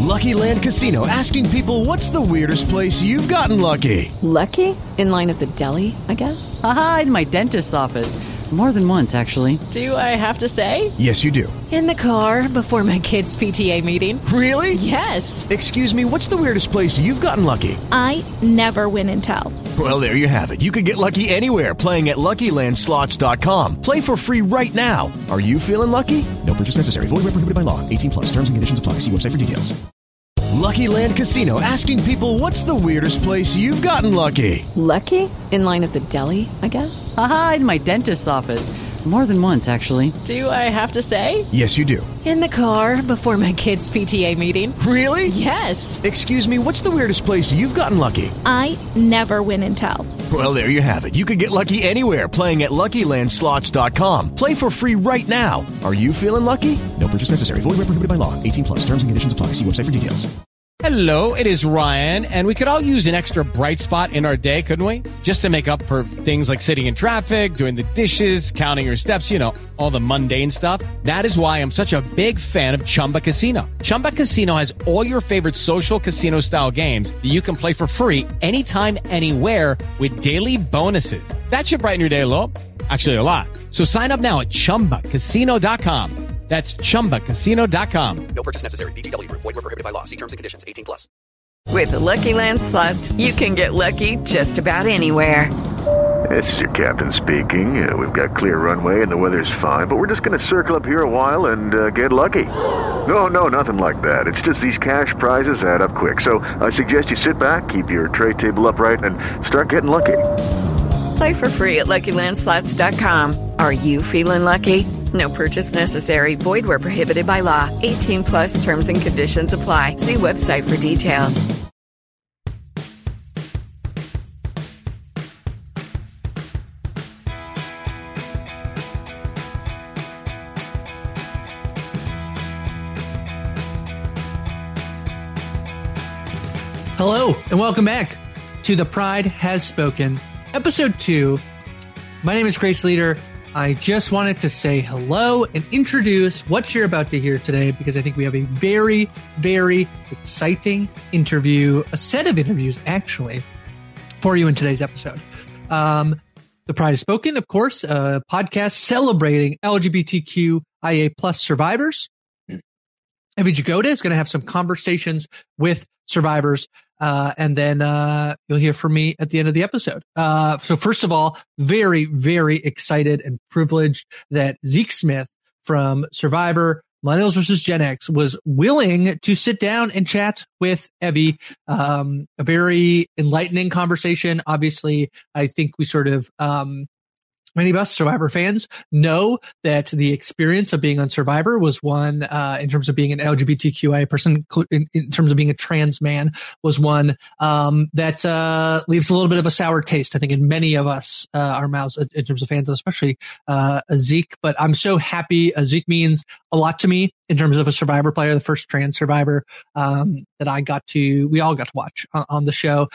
Lucky Land Casino, asking people, what's the weirdest place you've gotten lucky? Lucky? In line at the deli, I guess? Aha, in my dentist's office. More than once, actually. Do I have to say? Yes, you do. In the car before my kids' PTA meeting. Really? Yes. Excuse me, what's the weirdest place you've gotten lucky? I never win and tell. Well, there you have it. You can get lucky anywhere, playing at LuckyLandSlots.com. Play for free right now. Are you feeling lucky? No purchase necessary. Void where prohibited by law. 18 plus. Terms and conditions apply. See website for details. Lucky Land Casino, asking people, what's the weirdest place you've gotten lucky? Lucky? In line at the deli, I guess? Aha, in my dentist's office. More than once, actually. Do I have to say? Yes, you do. In the car before my kids' PTA meeting. Really? Yes. Excuse me, what's the weirdest place you've gotten lucky? I never win and tell. Well, there you have it. You can get lucky anywhere, playing at LuckyLandSlots.com. Play for free right now. Are you feeling lucky? No purchase necessary. Void where prohibited by law. 18 plus. Terms and conditions apply. See website for details. Hello, it is Ryan, and we could all use an extra bright spot in our day, couldn't we? Just to make up for things like sitting in traffic, doing the dishes, counting your steps, you know, all the mundane stuff. That is why I'm such a big fan of Chumba Casino. Chumba Casino has all your favorite social casino-style games that you can play for free anytime, anywhere with daily bonuses. That should brighten your day a little. Actually, a lot. So sign up now at ChumbaCasino.com. That's ChumbaCasino.com. No purchase necessary. VGW Group. Void where prohibited by law. See terms and conditions. 18 plus. With the Lucky Land Slots, you can get lucky just about anywhere. This is your captain speaking. We've got clear runway and the weather's fine, but we're just going to circle up here a while and get lucky. No, nothing like that. It's just these cash prizes add up quick. So I suggest you sit back, keep your tray table upright, and start getting lucky. Play for free at LuckyLandSlots.com. Are you feeling lucky? No purchase necessary. Void where prohibited by law. 18 plus terms and conditions apply. See website for details. Hello, and welcome back to The Pride Has Spoken, Episode 2. My name is Grace Leader. I just wanted to say hello and introduce what you're about to hear today, because I think we have a very, very exciting interview, a set of interviews, actually, for you in today's episode. The Pride Has Spoken, of course, a podcast celebrating LGBTQIA plus survivors. Evie Jagoda is going to have some conversations with survivors. And then you'll hear from me at the end of the episode. So first of all, very, very excited and privileged that Zeke Smith from Survivor, Millennials vs. Gen X, was willing to sit down and chat with Evie. A very enlightening conversation. Obviously, I think we sort of many of us Survivor fans know that the experience of being on Survivor was one, in terms of being an LGBTQIA person, in terms of being a trans man, was one that leaves a little bit of a sour taste, I think, in many of us, our mouths, in terms of fans, and especially Zeke. But I'm so happy. Zeke means a lot to me in terms of a Survivor player, the first trans Survivor that we all got to watch on the show.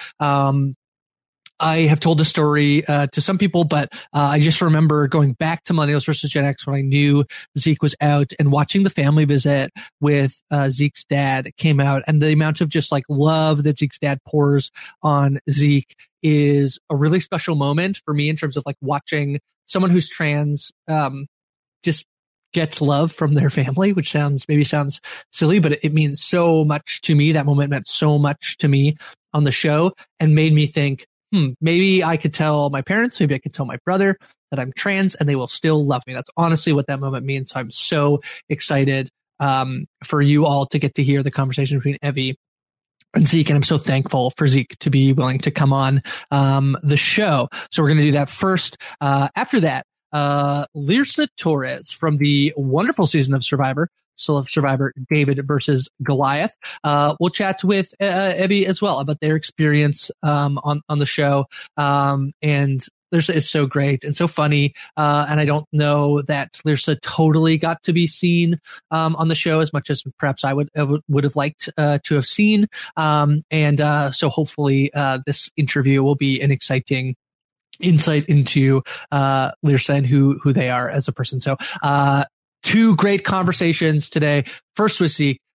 I have told the story to some people, but I just remember going back to Millennials vs. Gen X when I knew Zeke was out, and watching the family visit with Zeke's dad came out, and the amount of just like love that Zeke's dad pours on Zeke is a really special moment for me in terms of like watching someone who's trans just gets love from their family, which sounds silly, but it means so much to me. That moment meant so much to me on the show and made me think, maybe I could tell my parents, maybe I could tell my brother that I'm trans and they will still love me. That's honestly what that moment means. So I'm so excited for you all to get to hear the conversation between Evie and Zeke. And I'm so thankful for Zeke to be willing to come on the show. So we're going to do that first. After that, Lyrsa Torres from the wonderful season of Survivor, David versus Goliath. We'll chat with Evie as well about their experience on the show. And Lyrsa is so great and so funny. And I don't know that Lyrsa totally got to be seen on the show as much as perhaps I would have liked to have seen. So hopefully this interview will be an exciting insight into Lyrsa and who they are as a person. So two great conversations today. First with Zeke,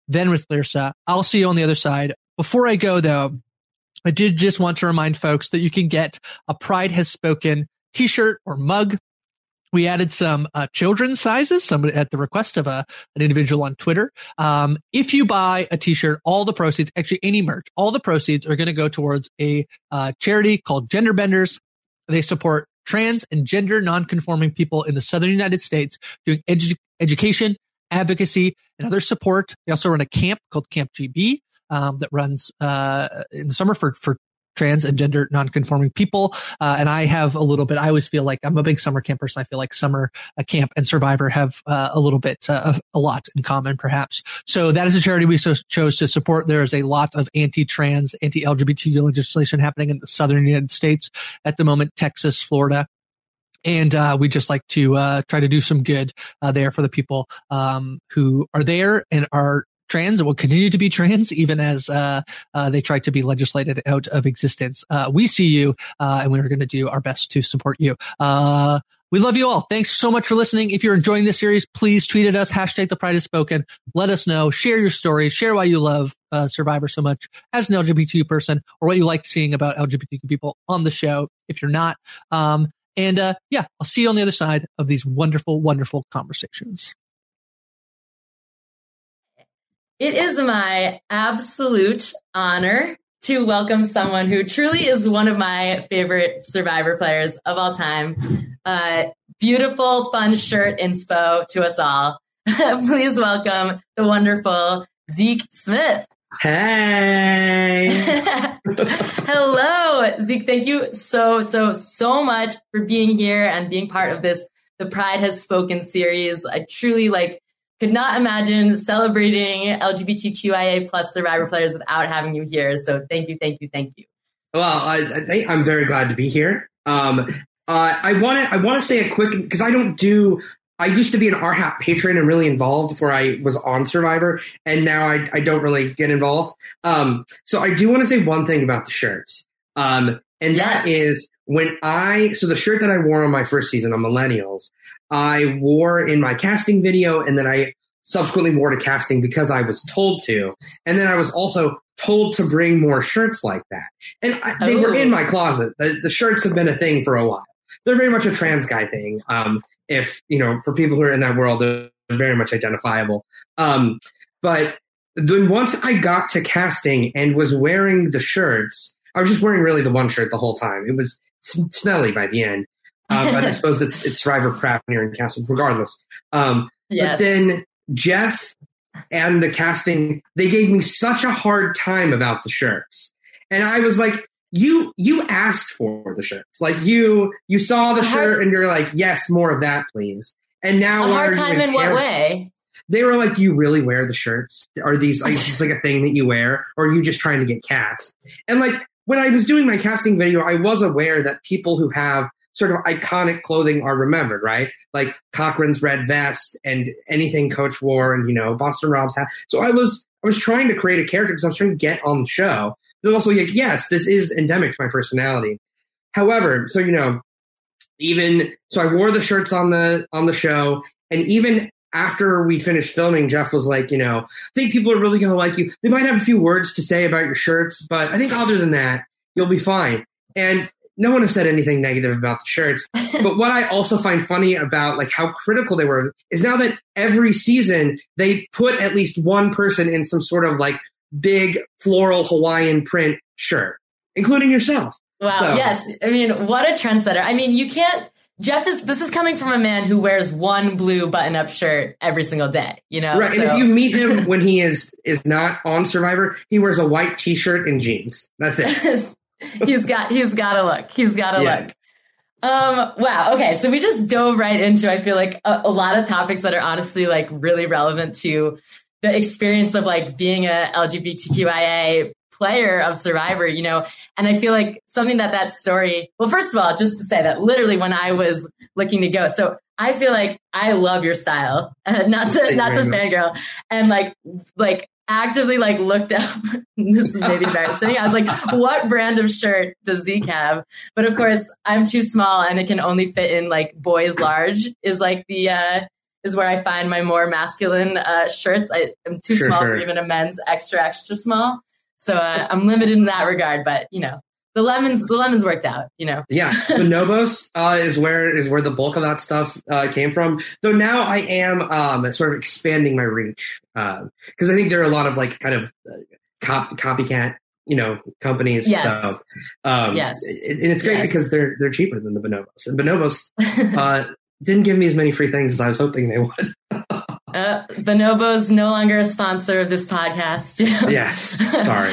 then with Lyrsa. I'll see you on the other side. Before I go, though, I did just want to remind folks that you can get a Pride Has Spoken t-shirt or mug. We added some children's sizes, somebody at the request of an individual on Twitter. If you buy a t-shirt, all the proceeds, actually any merch, all the proceeds are going to go towards a charity called Gender Benders. They support trans and gender nonconforming people in the Southern United States doing education, advocacy, and other support. They also run a camp called Camp GB that runs in the summer for trans and gender nonconforming people. And I have a little bit, I always feel like I'm a big summer camp person. I feel like summer camp and Survivor have a little bit, a lot in common, perhaps. So that is a charity we chose to support. There is a lot of anti-trans, anti-LGBTQ legislation happening in the Southern United States at the moment, Texas, Florida. And we just like to try to do some good there for the people who are there and are trans and will continue to be trans even as they try to be legislated out of existence. We see you, and we're going to do our best to support you. We love you all. Thanks so much for listening. If you're enjoying this series, please tweet at us, #The Pride Has Spoken. Let us know. Share your stories. Share why you love Survivor so much as an LGBTQ person, or what you like seeing about LGBTQ people on the show if you're not. I'll see you on the other side of these wonderful, wonderful conversations. It is my absolute honor to welcome someone who truly is one of my favorite Survivor players of all time. Beautiful, fun shirt inspo to us all. Please welcome the wonderful Zeke Smith. Hey. Hello, Zeke. Thank you so much for being here and being part of this The Pride Has Spoken series. I truly could not imagine celebrating LGBTQIA plus Survivor players without having you here. So thank you. Well, I'm very glad to be here. I want to say a quick, because I used to be an RHAP patron and really involved before I was on Survivor, and now I don't really get involved. So I do want to say one thing about the shirts. That is so the shirt that I wore on my first season on Millennials, I wore in my casting video, and then I subsequently wore to casting because I was told to. And then I was also told to bring more shirts like that. And they were in my closet. The shirts have been a thing for a while. They're very much a trans guy thing. If, for people who are in that world, they're very much identifiable. But then once I got to casting and was wearing the shirts, I was just wearing really the one shirt the whole time. It was smelly by the end. But I suppose it's Survivor crap when you're in casting, regardless. Yes. But then Jeff and the casting, they gave me such a hard time about the shirts. And I was like, you asked for the shirts. You saw the shirt and you're like, yes, more of that, please. And now a hard time in what way? They were like, do you really wear the shirts? Are these just a thing that you wear? Or are you just trying to get cast? And when I was doing my casting video, I was aware that people who have sort of iconic clothing are remembered, right? Like Cochran's red vest and anything Coach wore, and Boston Rob's hat. So I was trying to create a character because I was trying to get on the show. But also, yes, this is endemic to my personality. However, so I wore the shirts on the show, and even after we finished filming, Jeff was like, I think people are really going to like you. They might have a few words to say about your shirts, but I think other than that, you'll be fine. And no one has said anything negative about the shirts. But what I also find funny about how critical they were is now that every season they put at least one person in some sort of big floral Hawaiian print shirt, including yourself. Wow. So. Yes. I mean, what a trendsetter. I mean, you can't, this is coming from a man who wears one blue button-up shirt every single day, Right. So. And if you meet him when he is not on Survivor, he wears a white t-shirt and jeans. That's it. He's got a look. Look. Wow. Okay. So we just dove right into, I feel like a lot of topics that are honestly really relevant to the experience of being a LGBTQIA player of Survivor, and I feel like something that story, well, first of all, just to say that literally when I was looking to go, so I feel like I love your style, not to fangirl, and actively looked up, this is maybe embarrassing. I was like, what brand of shirt does Zeke have? But of course I'm too small and it can only fit in boys large is is where I find my more masculine shirts. I'm too small for even a men's extra small. So I'm limited in that regard, but the lemons worked out, Yeah. Bonobos is where the bulk of that stuff came from. Though now I am sort of expanding my reach because I think there are a lot of like kind of copycat, companies. Yes. So, yes. And it's great because they're cheaper than the bonobos. And bonobos didn't give me as many free things as I was hoping they would. Bonobos no longer a sponsor of this podcast. Yes. Sorry.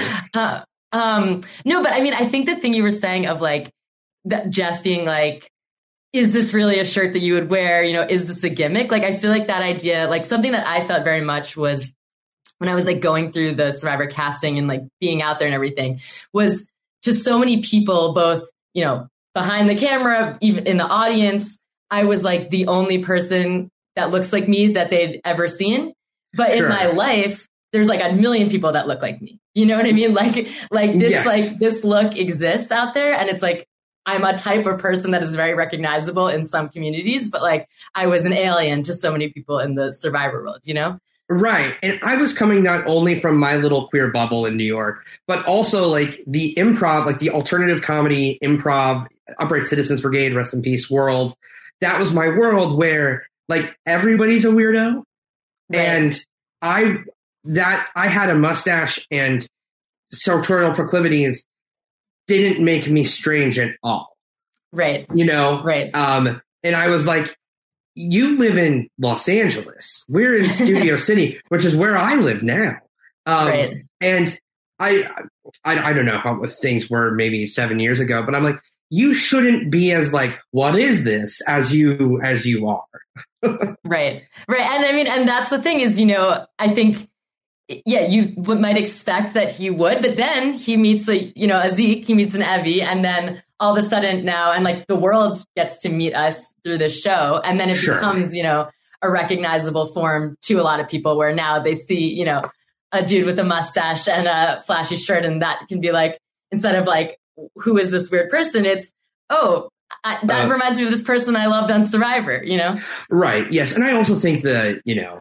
No, but I mean, I think the thing you were saying of like that Jeff being like, is this really a shirt that you would wear? Is this a gimmick? Like, I feel like that idea, like something that I felt very much was when I was like going through the Survivor casting and like being out there and everything was just so many people, both, behind the camera, even in the audience. I was like the only person that looks like me that they'd ever seen. But in my life, there's like a million people that look like me. You know what I mean? Like this, like this look exists out there. And it's like, I'm a type of person that is very recognizable in some communities, but like I was an alien to so many people in the Survivor world, Right. And I was coming not only from my little queer bubble in New York, but also like the improv, like the alternative comedy improv, Upright Citizens Brigade, rest in peace world. That was my world where like everybody's a weirdo. Right. And I had a mustache and sartorial proclivities didn't make me strange at all. Right. Right. And I was like, you live in Los Angeles. We're in Studio City, which is where I live now. Right. And I don't know how things were maybe 7 years ago, but I'm like, you shouldn't be as like, what is this as you are. Right. And I mean, and that's the thing is, I think, you might expect that he would, but then he meets a Zeke, he meets an Evie, and then all of a sudden now, and like the world gets to meet us through this show. And then it becomes, a recognizable form to a lot of people where now they see, a dude with a mustache and a flashy shirt. And that can be like, instead of like, who is this weird person? It's, that reminds me of this person I loved on Survivor, Right. Yes. And I also think that,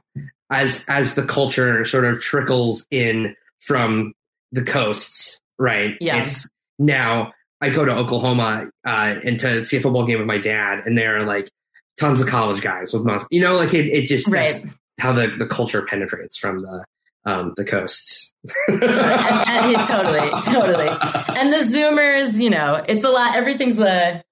as the culture sort of trickles in from the coasts, right? Yeah. It's now I go to Oklahoma and to see a football game with my dad, and there are like tons of college guys with mustaches. Like it just that's how the culture penetrates from the coasts. and totally. And the Zoomers, it's a lot. Everything's they're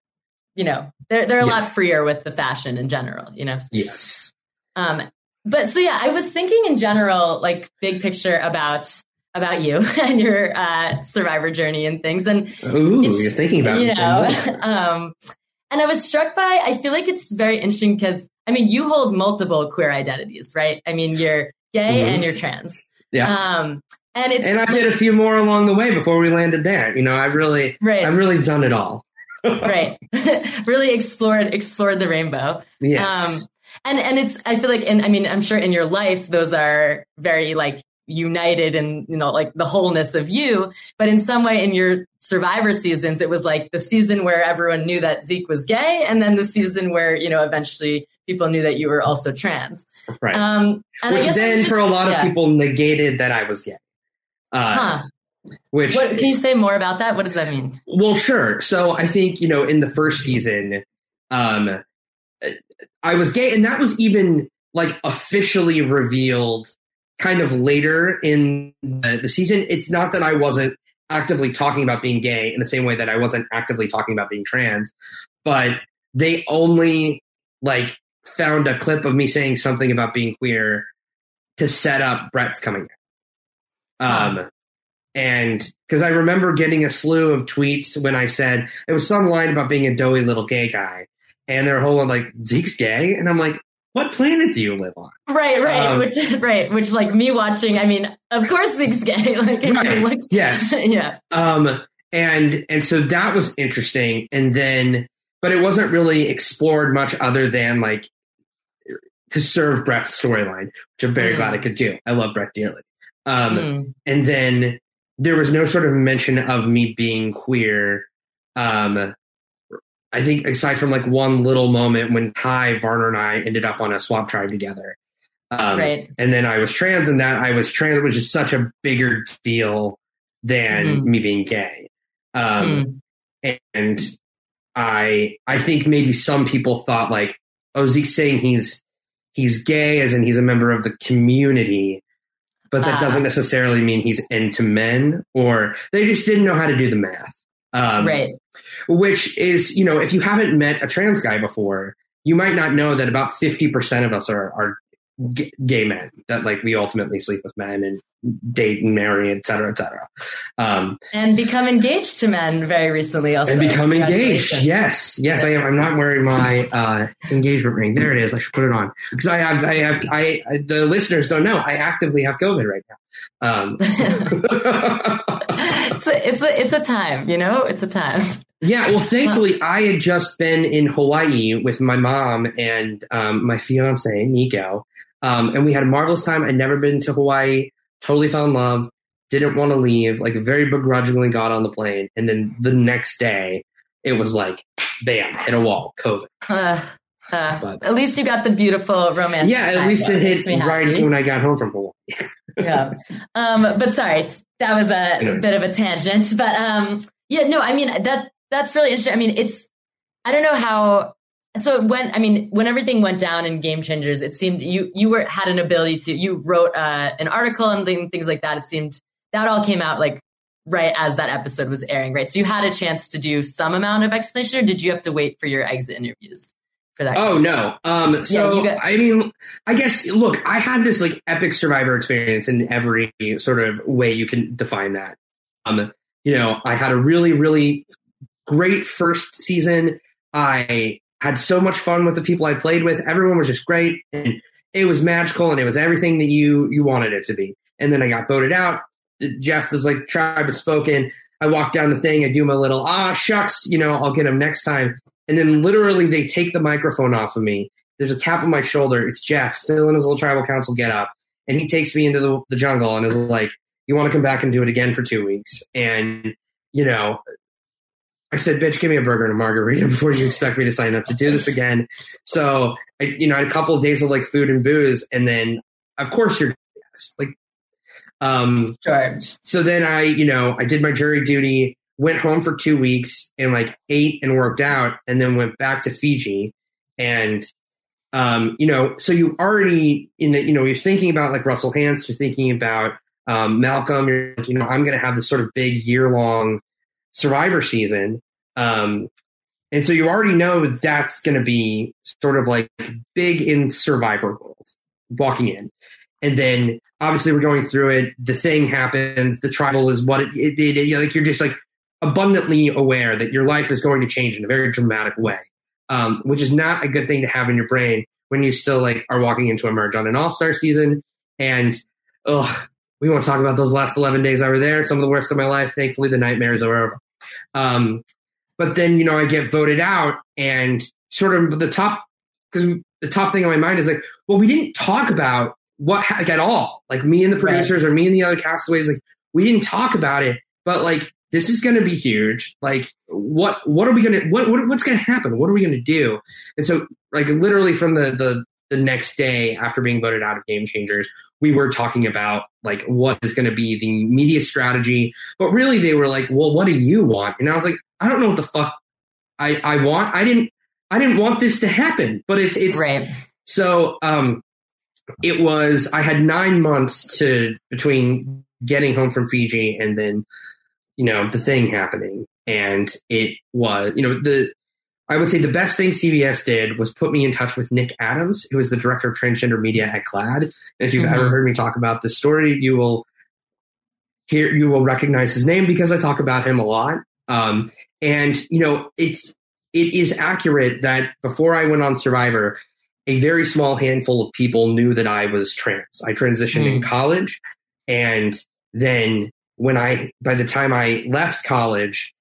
a lot freer with the fashion in general, Yes. But so I was thinking in general, like big picture about you and your Survivor journey and things. And you're thinking about it. And I was struck by, I feel like it's very interesting because, I mean, you hold multiple queer identities, right? I mean, you're gay and you're trans. Yeah. And I did a few more along the way before we landed there. I've really done it all. Right. Really explored the rainbow. Yes. And it's, I feel like, and I mean, I'm sure in your life, those are very like united and, like the wholeness of you. But in some way in your Survivor seasons, it was like the season where everyone knew that Zeke was gay. And then the season where, eventually people knew that you were also trans. Right. And which then for a lot of people negated that I was gay. Which can you say more about that? What does that mean? Well, sure. So I think, in the first season, I was gay, and that was even like officially revealed kind of later in the season. It's not that I wasn't actively talking about being gay in the same way that I wasn't actively talking about being trans, but they only like found a clip of me saying something about being queer to set up Brett's coming out. And because I remember getting a slew of tweets when I said it was some line about being a doughy little gay guy. And they're whole like, Zeke's gay? And I'm like, what planet do you live on? Right. Which like me watching, I mean, of course Zeke's gay. Like, yes. Yeah. And so that was interesting. And then, but it wasn't really explored much other than like to serve Brett's storyline, which I'm very glad I could do. I love Brett dearly. And then there was no sort of mention of me being queer, I think aside from like one little moment when Ty, Varner, and I ended up on a swap tribe together. Right. And then I was trans, and that I was trans, which is such a bigger deal than me being gay. And I think maybe some people thought like, oh, Zeke's saying he's gay as in he's a member of the community, but that doesn't necessarily mean he's into men, or they just didn't know how to do the math. Right. Which is, you know, if you haven't met a trans guy before, you might not know that about 50% of us are gay men, that like we ultimately sleep with men and date and marry, et cetera, et cetera. And become engaged to men very recently also. And become engaged. Yes, I am. I'm not wearing my engagement ring. There it is. I should put it on because the listeners don't know, I actively have COVID right now. It's a time, you know, it's a time. Yeah, well, thankfully, I had just been in Hawaii with my mom and my fiance, Nico, and we had a marvelous time. I'd never been to Hawaii, totally fell in love, didn't want to leave, like very begrudgingly got on the plane. And then the next day, it was like, bam, hit a wall, COVID. At least you got the beautiful romantic. Yeah, at least it hit right when I got home from Hawaii. Yeah. But sorry, that was a bit of a tangent. But yeah, no, I mean, that's really interesting. I mean, I don't know how, so when everything went down in Game Changers, it seemed you had an ability you wrote an article and things like that. It seemed that all came out like right as that episode was airing, right? So you had a chance to do some amount of explanation, or did you have to wait for your exit interviews for that? Oh, no. I mean, I guess, look, I had this like epic Survivor experience in every sort of way you can define that. You know, I had a really, really great first season. I had so much fun with the people I played with. Everyone was just great, and it was magical, and it was everything that you wanted it to be. And then I got voted out. Jeff was like, tribe has spoken. I walk down the thing. I do my little, shucks, you know, I'll get him next time. And then literally they take the microphone off of me. There's a tap on my shoulder. It's Jeff, still in his little tribal council get up. And he takes me into the jungle and is like, you want to come back and do it again for 2 weeks? And, you know, I said, bitch, give me a burger and a margarita before you expect me to sign up to do this again. So, I had a couple of days of like food and booze. And then, of course, you're like, sure. So then I did my jury duty, went home for 2 weeks and like ate and worked out, and then went back to Fiji. And, so you already you're thinking about like Russell Hantz, you're thinking about Malcolm, you're like, I'm going to have this sort of big year-long Survivor season. And so you already know that's going to be sort of like big in Survivor world walking in. And then obviously we're going through it. The thing happens. The tribal is what it like you're just like abundantly aware that your life is going to change in a very dramatic way, which is not a good thing to have in your brain when you still like are walking into a merge on an all-star season. And we won't talk about those last 11 days I were there. Some of the worst of my life. Thankfully, the nightmares are over. But then, I get voted out, and sort of the top thing on my mind is like, well, we didn't talk about at all. Like me and the producers or me and the other castaways, like we didn't talk about it, but like, this is going to be huge. Like what are we going to, what's going to happen? What are we going to do? And so like literally from the next day after being voted out of Game Changers, we were talking about like what is going to be the media strategy, but really they were like, well, what do you want? And I was like, I don't know what the fuck I want. I didn't want this to happen, but it's right. So, it was, I had 9 months between getting home from Fiji and then, the thing happening. And it was, I would say the best thing CBS did was put me in touch with Nick Adams, who is the director of transgender media at GLAAD. And if you've ever heard me talk about this story, you will recognize his name because I talk about him a lot. And, it is accurate that before I went on Survivor, a very small handful of people knew that I was trans. I transitioned in college. And then by the time I left college,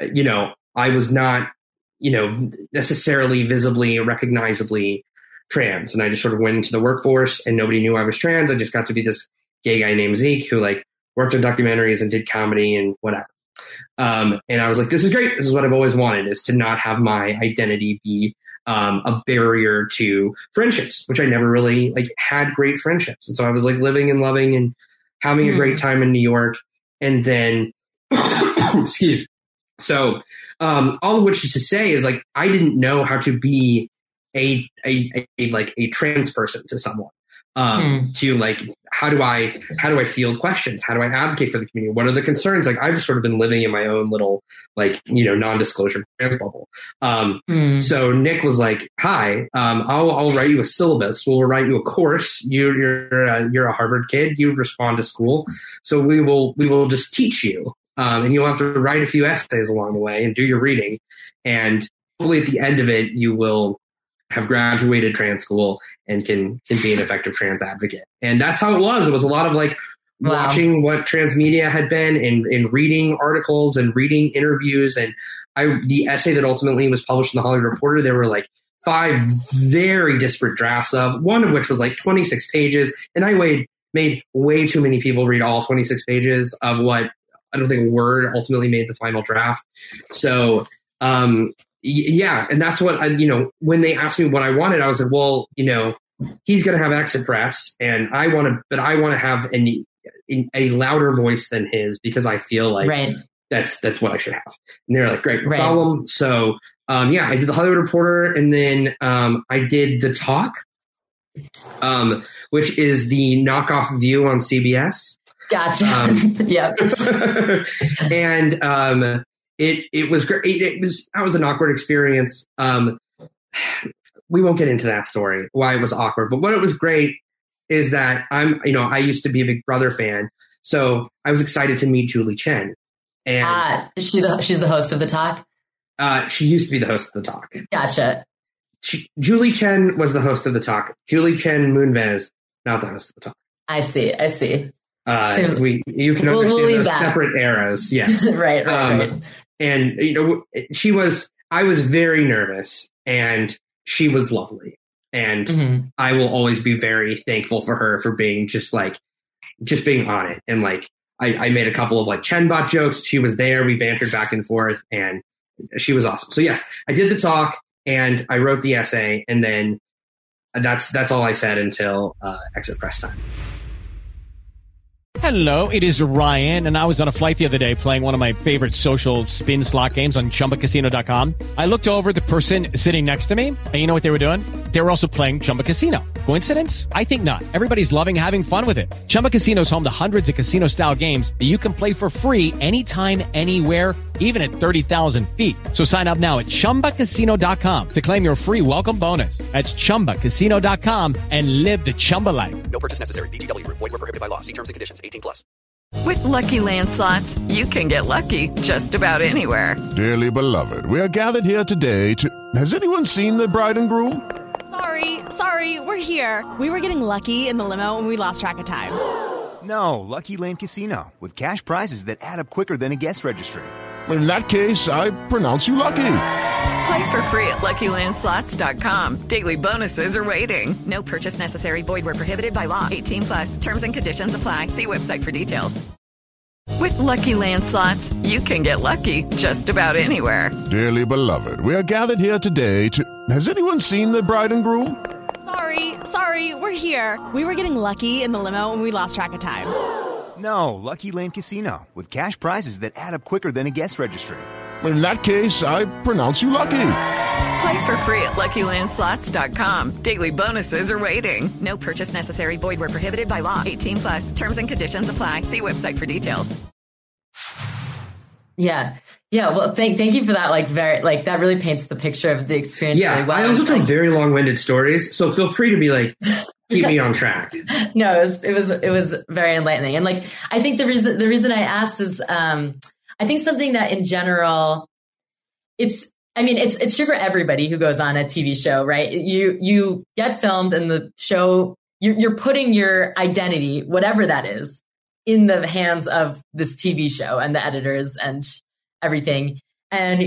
I was not, necessarily visibly or recognizably trans. And I just sort of went into the workforce and nobody knew I was trans. I just got to be this gay guy named Zeke who like worked on documentaries and did comedy and whatever. And I was like, this is great. This is what I've always wanted, is to not have my identity be a barrier to friendships, which I never really like had great friendships. And so I was like living and loving and having a great time in New York. And then, excuse me. So, all of which is to say is like, I didn't know how to be a trans person to someone. To like, how do I field questions? How do I advocate for the community? What are the concerns? Like, I've sort of been living in my own little, like, non-disclosure trans bubble. So Nick was like, hi, I'll write you a syllabus. We'll write you a course. You're a Harvard kid. You respond to school. So we will just teach you. And you'll have to write a few essays along the way and do your reading. And hopefully at the end of it, you will have graduated trans school and can be an effective trans advocate. And that's how it was. It was a lot of like watching what trans media had been and reading articles and reading interviews. And the essay that ultimately was published in the Hollywood Reporter, there were like 5 very disparate drafts of, one of which was like 26 pages. And I made way too many people read all 26 pages of what I don't think Word ultimately made the final draft. So, yeah. And that's what when they asked me what I wanted, I was like, well, he's going to have exit press and I want to have a louder voice than his, because I feel like that's what I should have. And they're like, great, no problem. So, I did the Hollywood Reporter, and then, I did The Talk, which is the knockoff View on CBS. Gotcha. Yeah. And, it was great. That was an awkward experience. We won't get into that story, why it was awkward, but what it was great is that I used to be a Big Brother fan. So I was excited to meet Julie Chen. And she's the host of The Talk. She used to be the host of The Talk. Gotcha. Julie Chen was the host of The Talk. Julie Chen Moonves, not the host of The Talk. I see. You can understand those separate eras. Yes. Right. And, I was very nervous, and she was lovely. And I will always be very thankful for her for being just being on it. And like, I made a couple of like Chenbot jokes. She was there. We bantered back and forth, and she was awesome. So yes, I did The Talk and I wrote the essay, and then that's all I said until exit press time. Hello, it is Ryan, and I was on a flight the other day playing one of my favorite social spin slot games on ChumbaCasino.com. I looked over at the person sitting next to me, and you know what they were doing? They were also playing Chumba Casino. Coincidence? I think not. Everybody's loving having fun with it. Chumba Casino is home to hundreds of casino-style games that you can play for free anytime, anywhere, even at 30,000 feet. So sign up now at ChumbaCasino.com to claim your free welcome bonus. That's ChumbaCasino.com and live the Chumba life. No purchase necessary. VGW. Void where prohibited by law. See terms and conditions. 18+. With Lucky Land Slots, you can get lucky just about anywhere. Dearly beloved, we are gathered here today to... Has anyone seen the bride and groom? Sorry, we're here. We were getting lucky in the limo and we lost track of time. No, Lucky Land Casino, with cash prizes that add up quicker than a guest registry. In that case, I pronounce you lucky. Play for free at LuckyLandSlots.com. Daily bonuses are waiting. No purchase necessary. Void where prohibited by law. 18+. Terms and conditions apply. See website for details. With Lucky Land Slots, you can get lucky just about anywhere. Dearly beloved, we are gathered here today to... Has anyone seen the bride and groom? Sorry, we're here. We were getting lucky in the limo and we lost track of time. No, Lucky Land Casino, with cash prizes that add up quicker than a guest registry. In that case, I pronounce you lucky. Play for free at LuckyLandSlots.com. Daily bonuses are waiting. No purchase necessary. Void where prohibited by law. 18+. Terms and conditions apply. See website for details. Yeah. Well, thank you for that. That really paints the picture of the experience. Yeah. Really well. I also tell very long-winded stories, so feel free to be like, keep me on track. No, it was very enlightening. And like, I think the reason I asked is, I think something that in general, it's true for everybody who goes on a TV show, right? You get filmed and the show, you're putting your identity, whatever that is, in the hands of this TV show and the editors and everything. And,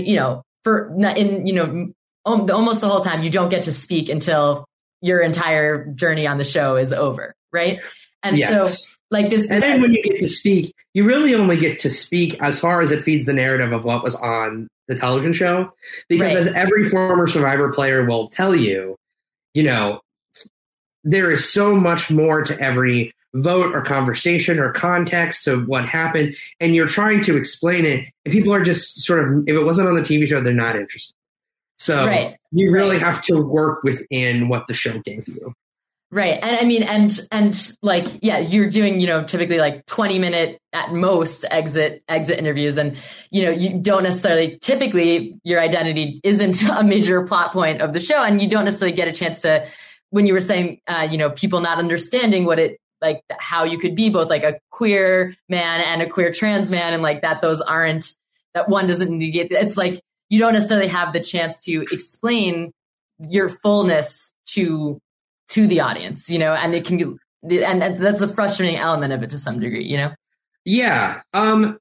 almost the whole time you don't get to speak until your entire journey on the show is over. Right. And Yes. so like this, and then when you get to speak, you really only get to speak as far as it feeds the narrative of what was on the television show. Because Right. as every former Survivor player will tell you, you know, there is so much more to every vote or conversation or context to what happened. And you're trying to explain it. And people are just sort of, if it wasn't on the TV show, they're not interested. So Right. you really have to work within what the show gave you. Right. And I mean, and like, yeah, you're doing, you know, typically like 20-minute at most exit interviews. And, you know, you don't necessarily, typically your identity isn't a major plot point of the show. And you don't necessarily get a chance to, when you were saying, you know, people not understanding what it, like how you could be both like a queer man and a queer trans man. And like that, that one doesn't negate. It's like, you don't necessarily have the chance to explain your fullness to the audience, you know, and it can be, and that's a frustrating element of it to some degree, you know? Yeah. I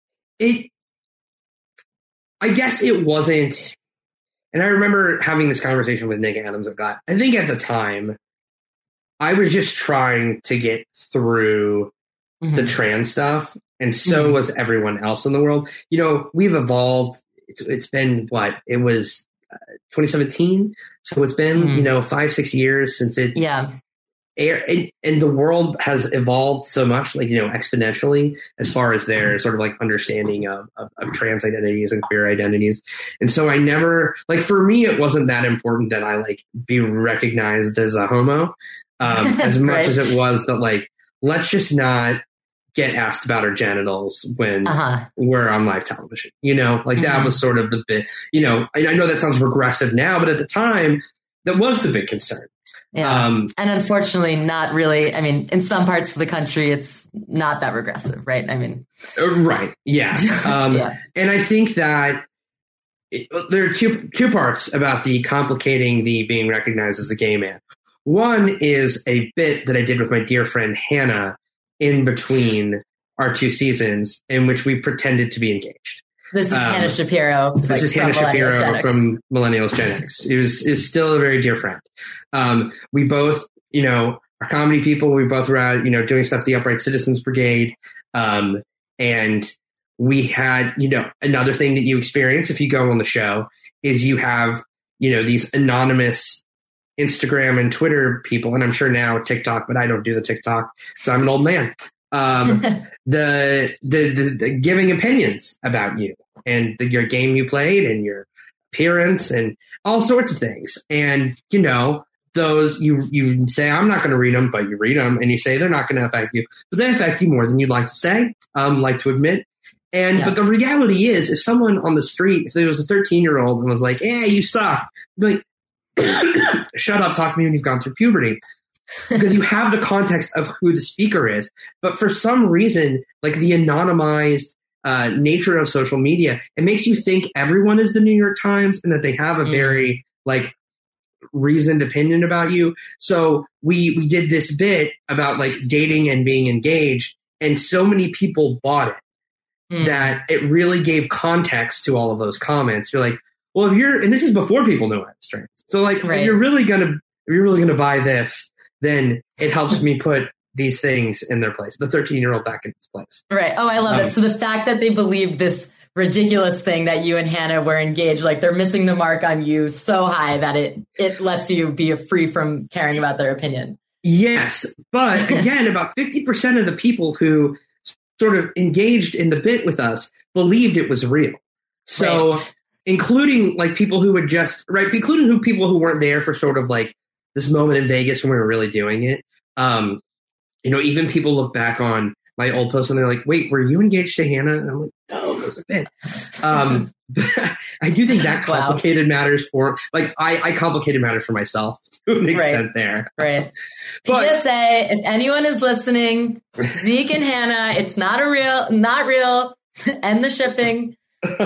guess it wasn't, and I remember having this conversation with Nick Adams I think at the time, I was just trying to get through the trans stuff, and so was everyone else in the world. You know, we've evolved. It's been what? It was 2017. So it's been, you know, 5-6 years since it aired, and the world has evolved so much, like, you know, exponentially as far as their sort of like understanding of trans identities and queer identities. And so I never, like, for me, it wasn't that important that I like be recognized as a homo, as much Right. as it was that like, let's just not get asked about our genitals when we're on live television, you know, like that was sort of the bit, you know, I know that sounds regressive now, but at the time that was the big concern. Yeah. And unfortunately not really. I mean, in some parts of the country, it's not that regressive, right? I mean, right. Yeah. And I think that there are two parts about the complicating the being recognized as a gay man. One is a bit that I did with my dear friend Hannah in between our two seasons, in which we pretended to be engaged. This is Hannah Shapiro. This is Hannah Shapiro from Millennials Gen X. Is still a very dear friend. We both, you know, are comedy people. We both were out, you know, doing stuff at the Upright Citizens Brigade. And we had, you know, another thing that you experience if you go on the show is you have, you know, these anonymous Instagram and Twitter people, and I'm sure now TikTok, but I don't do the TikTok, so I'm an old man. The giving opinions about you and your game you played and your appearance and all sorts of things. And, you know, those you say, I'm not going to read them, but you read them and you say they're not going to affect you, but they affect you more than you'd like to say, like to admit. And, but the reality is, if someone on the street, if there was a 13-year-old and was like, yeah, you suck, I'd be like, shut up, talk to me when you've gone through puberty. Because you have the context of who the speaker is. But for some reason, like the anonymized nature of social media, it makes you think everyone is the New York Times and that they have a very like reasoned opinion about you. So we did this bit about like dating and being engaged, and so many people bought it that it really gave context to all of those comments. You're like, well, if you're, and this is before people knew I was trans. So like, if you're really gonna buy this, then it helps me put these things in their place, the 13-year-old back in its place. Right. Oh, I love it. So the fact that they believe this ridiculous thing that you and Hannah were engaged, like they're missing the mark on you so high that it lets you be free from caring about their opinion. Yes. But again, about 50% of the people who sort of engaged in the bit with us believed it was real. So including like people who would just, including people who weren't there for sort of like this moment in Vegas when we were really doing it. You know, even people look back on my old post and they're like, wait, were you engaged to Hannah? And I'm like, no, it was a bit. But I do think that complicated matters for, like, I complicated matters for myself to an extent there. Right. But PSA, if anyone is listening, Zeke and Hannah, it's not real. End the shipping.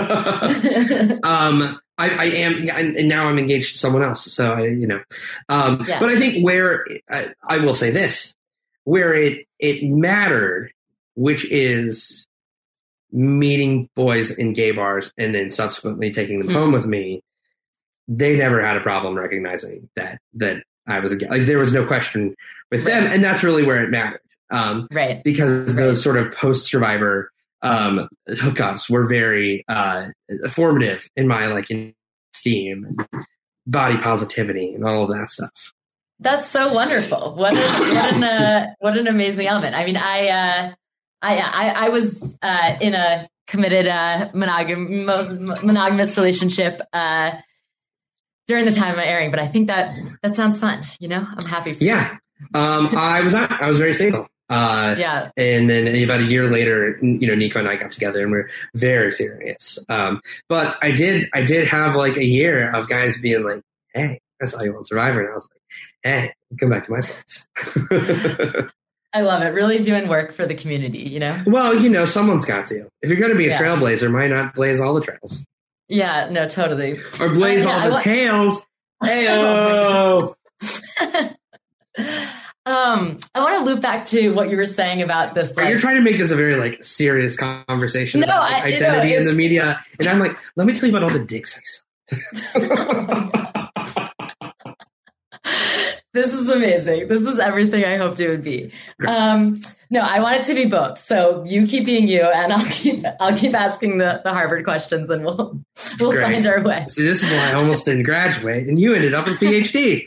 I am, and now I'm engaged to someone else. So but I think where I will say this, where it mattered, which is meeting boys in gay bars and then subsequently taking them home with me, they never had a problem recognizing that I was a gay. Like, there was no question with them, and that's really where it mattered. Right. Because those sort of post-survivor hookups were very formative in my esteem and body positivity and all of that stuff. That's so wonderful. What an amazing element. I mean, I was in a committed monogamous relationship during the time of airing, but I think that sounds fun. I'm happy for you. I was very single. And then about a year later, Nico and I got together and we're very serious. But I did have a year of guys being like, "Hey, I saw you on Survivor," and I was like, "Hey, come back to my place." I love it. Really doing work for the community, Well, someone's got to. If you're going to be a trailblazer, why not blaze all the trails? Yeah, no, totally. Or blaze all the tails. Hey-oh! I want to loop back to what you were saying about this. You're trying to make this a very serious conversation about identity in the media, and I'm like, let me tell you about all the dicks I saw. This is amazing. This is everything I hoped it would be. No, I want it to be both. So you keep being you, and I'll keep asking the Harvard questions, and we'll find our way. See, this is why I almost didn't graduate, and you ended up with a PhD.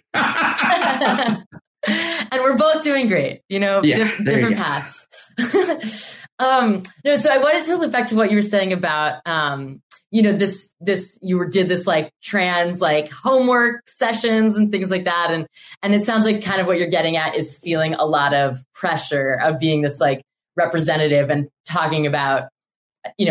And we're both doing great, different paths. So I wanted to look back to what you were saying about, did this trans homework sessions and things like that. And it sounds like kind of what you're getting at is feeling a lot of pressure of being this representative and talking about being,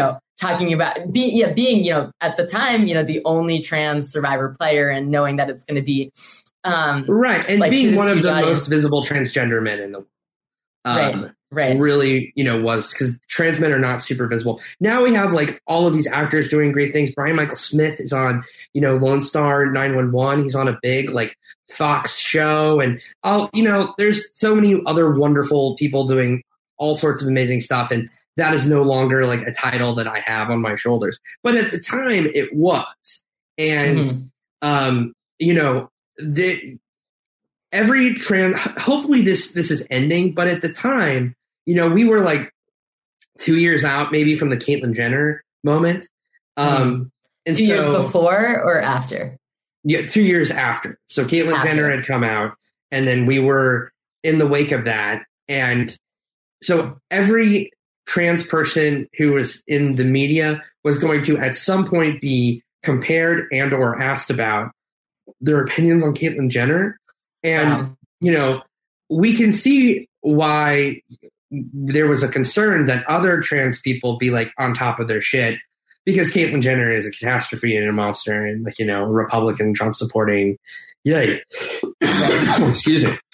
at the time, the only trans Survivor player, and knowing that it's going to be, right. And being one of the most visible transgender men in the world. Right. Really, was, because trans men are not super visible. Now we have all of these actors doing great things. Brian Michael Smith is on, Lone Star 911. He's on a big Fox show, and there's so many other wonderful people doing all sorts of amazing stuff. And that is no longer a title that I have on my shoulders. But at the time it was. And, every trans, hopefully this is ending, but at the time, we were 2 years out maybe from the Caitlyn Jenner moment. And 2 years before or after? Yeah, 2 years after. So Caitlyn Jenner had come out, and then we were in the wake of that. And so every trans person who was in the media was going to at some point be compared and or asked about their opinions on Caitlyn Jenner. And, we can see why there was a concern that other trans people be on top of their shit, because Caitlyn Jenner is a catastrophe and a monster and a Republican Trump supporting. Yay. Excuse me.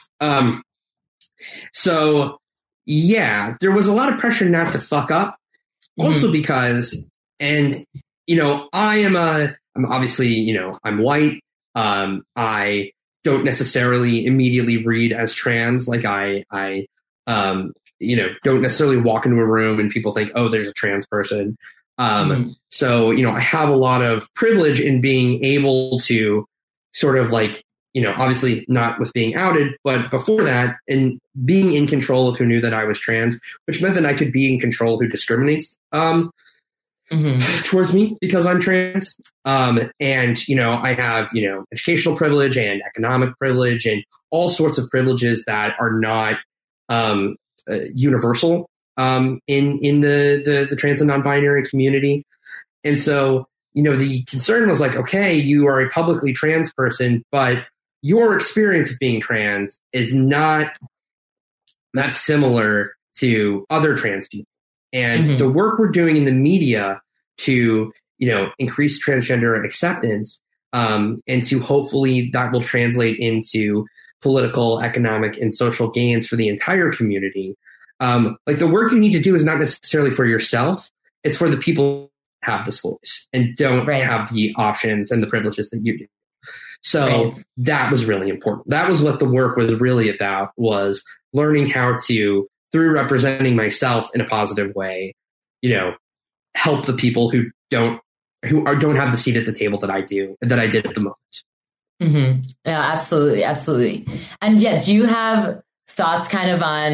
So yeah, there was a lot of pressure not to fuck up. Also because, and, I'm obviously, I'm white. I don't necessarily immediately read as trans. I don't necessarily walk into a room and people think, oh, there's a trans person. So, I have a lot of privilege in being able to sort of obviously not with being outed, but before that, and being in control of who knew that I was trans, which meant that I could be in control of who discriminates towards me because I'm trans. And, I have, educational privilege and economic privilege and all sorts of privileges that are not universal in the trans and non-binary community. And so, the concern was okay, you are a publicly trans person, but your experience of being trans is not similar to other trans people. And the work we're doing in the media to, increase transgender acceptance, and to hopefully that will translate into political, economic, and social gains for the entire community. The work you need to do is not necessarily for yourself. It's for the people who have this voice and don't have the options and the privileges that you do. So that was really important. That was what the work was really about, was learning how to, through representing myself in a positive way, help the people who don't have the seat at the table that I did at the moment. Yeah, absolutely. And do you have thoughts kind of on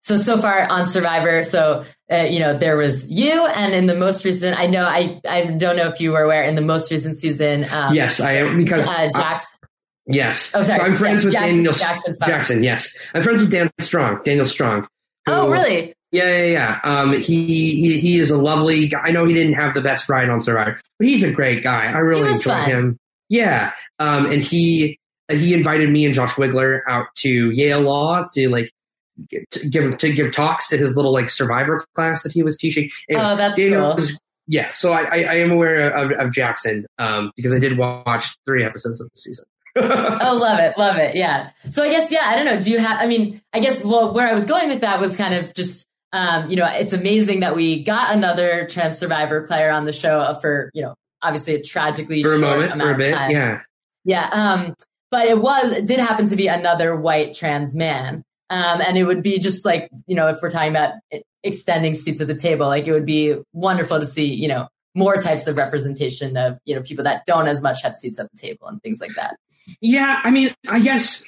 so far on Survivor, there was you, and in the most recent, I don't know if you were aware, in the most recent season. Yes, I am, because Jax. Yes. Oh, sorry. I'm friends with Jackson. Yes, I'm friends with Daniel Strong. Oh, really? Yeah. He is a lovely guy. I know he didn't have the best ride on Survivor, but he's a great guy. I really enjoy him. Yeah. And he invited me and Josh Wigler out to Yale Law to give talks to his little Survivor class that he was teaching. And that's cool. Yeah. So I am aware of Jackson because I did watch 3 episodes of the season. Oh, love it. Yeah. So I guess, I don't know. Do you have, where I was going with that was kind of just, it's amazing that we got another trans Survivor player on the show for, obviously a tragically for a short moment, amount for a bit. of time. Yeah. Yeah. But it did happen to be another white trans man. And it would be just if we're talking about extending seats at the table, it would be wonderful to see, more types of representation of, people that don't as much have seats at the table and things like that. Yeah, I guess,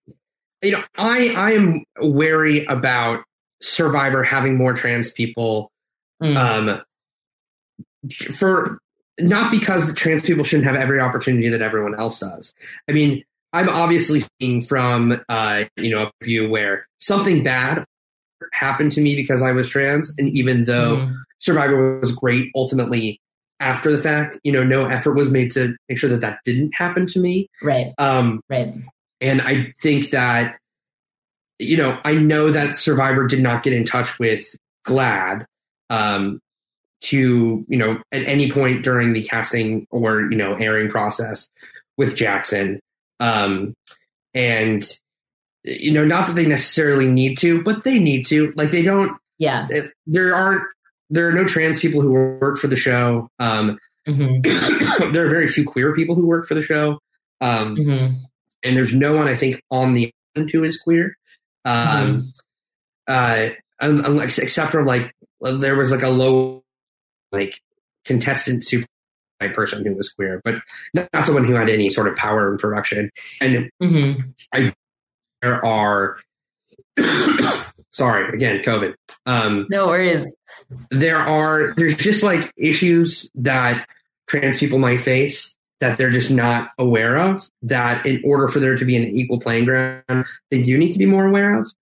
I am wary about Survivor having more trans people, for not because the trans people shouldn't have every opportunity that everyone else does. I'm obviously seeing from, a view where something bad happened to me because I was trans, and even though Survivor was great, ultimately, after the fact, no effort was made to make sure that didn't happen to me. Right. Right. And I think that, I know that Survivor did not get in touch with GLAAD to, at any point during the casting or, airing process with Jackson. And, not that they necessarily need to, but they need to. They don't. Yeah. There are no trans people who work for the show. There are very few queer people who work for the show. And there's no one, I think, on the island who is queer. Except for there was a low, contestant super person who was queer, but not someone who had any sort of power in production. And there are, sorry, again, COVID. No worries. There's just issues that trans people might face that they're just not aware of, that in order for there to be an equal playing ground, they do need to be more aware of.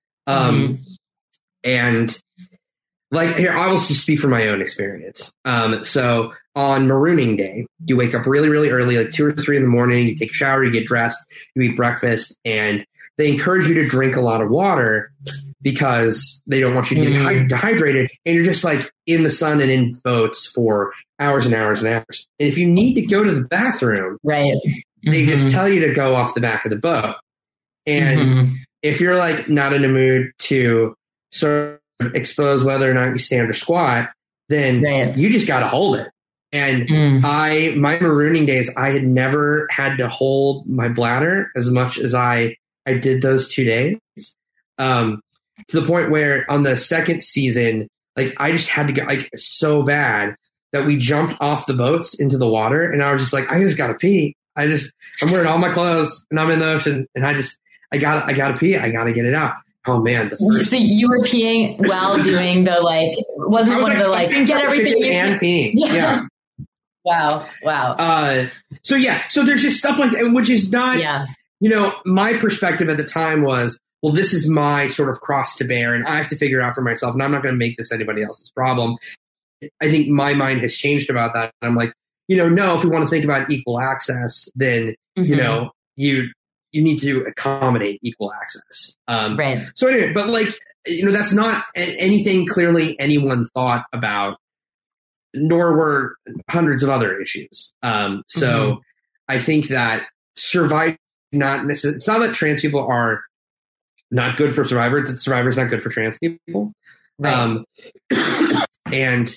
And here, I will just speak from my own experience. So on Marooning Day, you wake up really, really early, 2 or 3 in the morning, you take a shower, you get dressed, you eat breakfast, and they encourage you to drink a lot of water because they don't want you to get dehydrated. And you're just in the sun and in boats for hours and hours and hours. And if you need to go to the bathroom, right, they just tell you to go off the back of the boat. And if you're not in a mood to sort of expose whether or not you stand or squat, then you just got to hold it. And my Marooning days, I had never had to hold my bladder as much as I did those 2 days. To the point where on the second season, I just had to go so bad that we jumped off the boats into the water, and I was just I just gotta pee. I'm wearing all my clothes and I'm in the ocean, and I gotta pee. I gotta get it out. Oh man. So you were peeing while doing the wasn't one of the get everything you can peeing. Yeah. Wow. So there's just stuff like that, which is not, my perspective at the time was, well, this is my sort of cross to bear, and I have to figure it out for myself, and I'm not going to make this anybody else's problem. I think my mind has changed about that. I'm no, if we want to think about equal access, then, you need to accommodate equal access. Right. So anyway, but that's not anything clearly anyone thought about, nor were hundreds of other issues. So I think that Survivor, it's not that trans people are not good for Survivor, it's that Survivor is not good for trans people. Right. And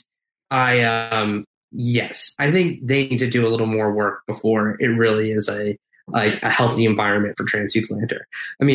yes, I think they need to do a little more work before it really is a healthy environment for trans people to enter.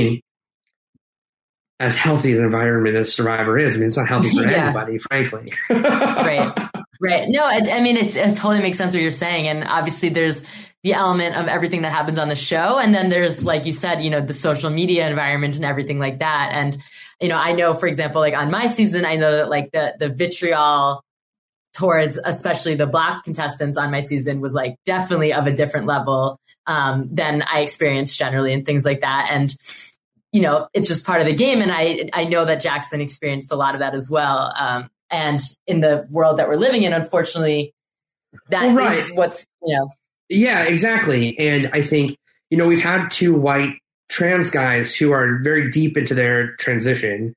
As healthy an environment as Survivor is, it's not healthy for anybody, frankly. Right. No, it totally makes sense what you're saying. And obviously there's the element of everything that happens on the show. And then there's, like you said, the social media environment and everything like that. And you know, I know, for example, like on my season, I know that like the vitriol towards especially the Black contestants on my season was like definitely of a different level than I experienced generally and things like that. And, you know, it's just part of the game. And I know that Jackson experienced a lot of that as well. And in the world that we're living in, unfortunately, that is what's, you know. Yeah, exactly. And I think, you know, we've had 2 white trans guys who are very deep into their transition,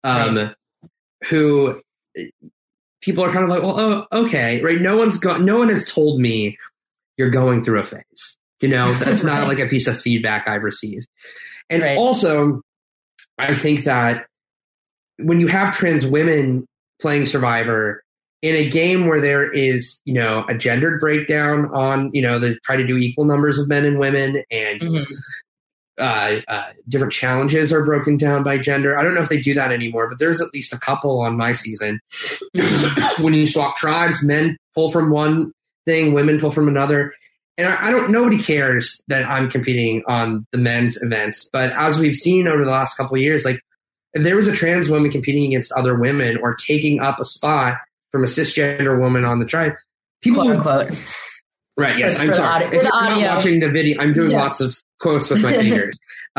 who people are kind of like, well, oh, okay, right? No one has told me you're going through a phase. You know, that's not like a piece of feedback I've received. And also, I think that when you have trans women playing Survivor in a game where there is, you know, a gendered breakdown on, you know, they try to do equal numbers of men and women, and different challenges are broken down by gender. I don't know if they do that anymore, but there's at least a couple on my season. When you swap tribes, men pull from one thing, women pull from another. And nobody cares that I'm competing on the men's events. But as we've seen over the last couple of years, like if there was a trans woman competing against other women or taking up a spot from a cisgender woman on the tribe, people quote unquote. Right. Yes. I'm sorry. If you're not watching the video, I'm doing lots of quotes with my fingers.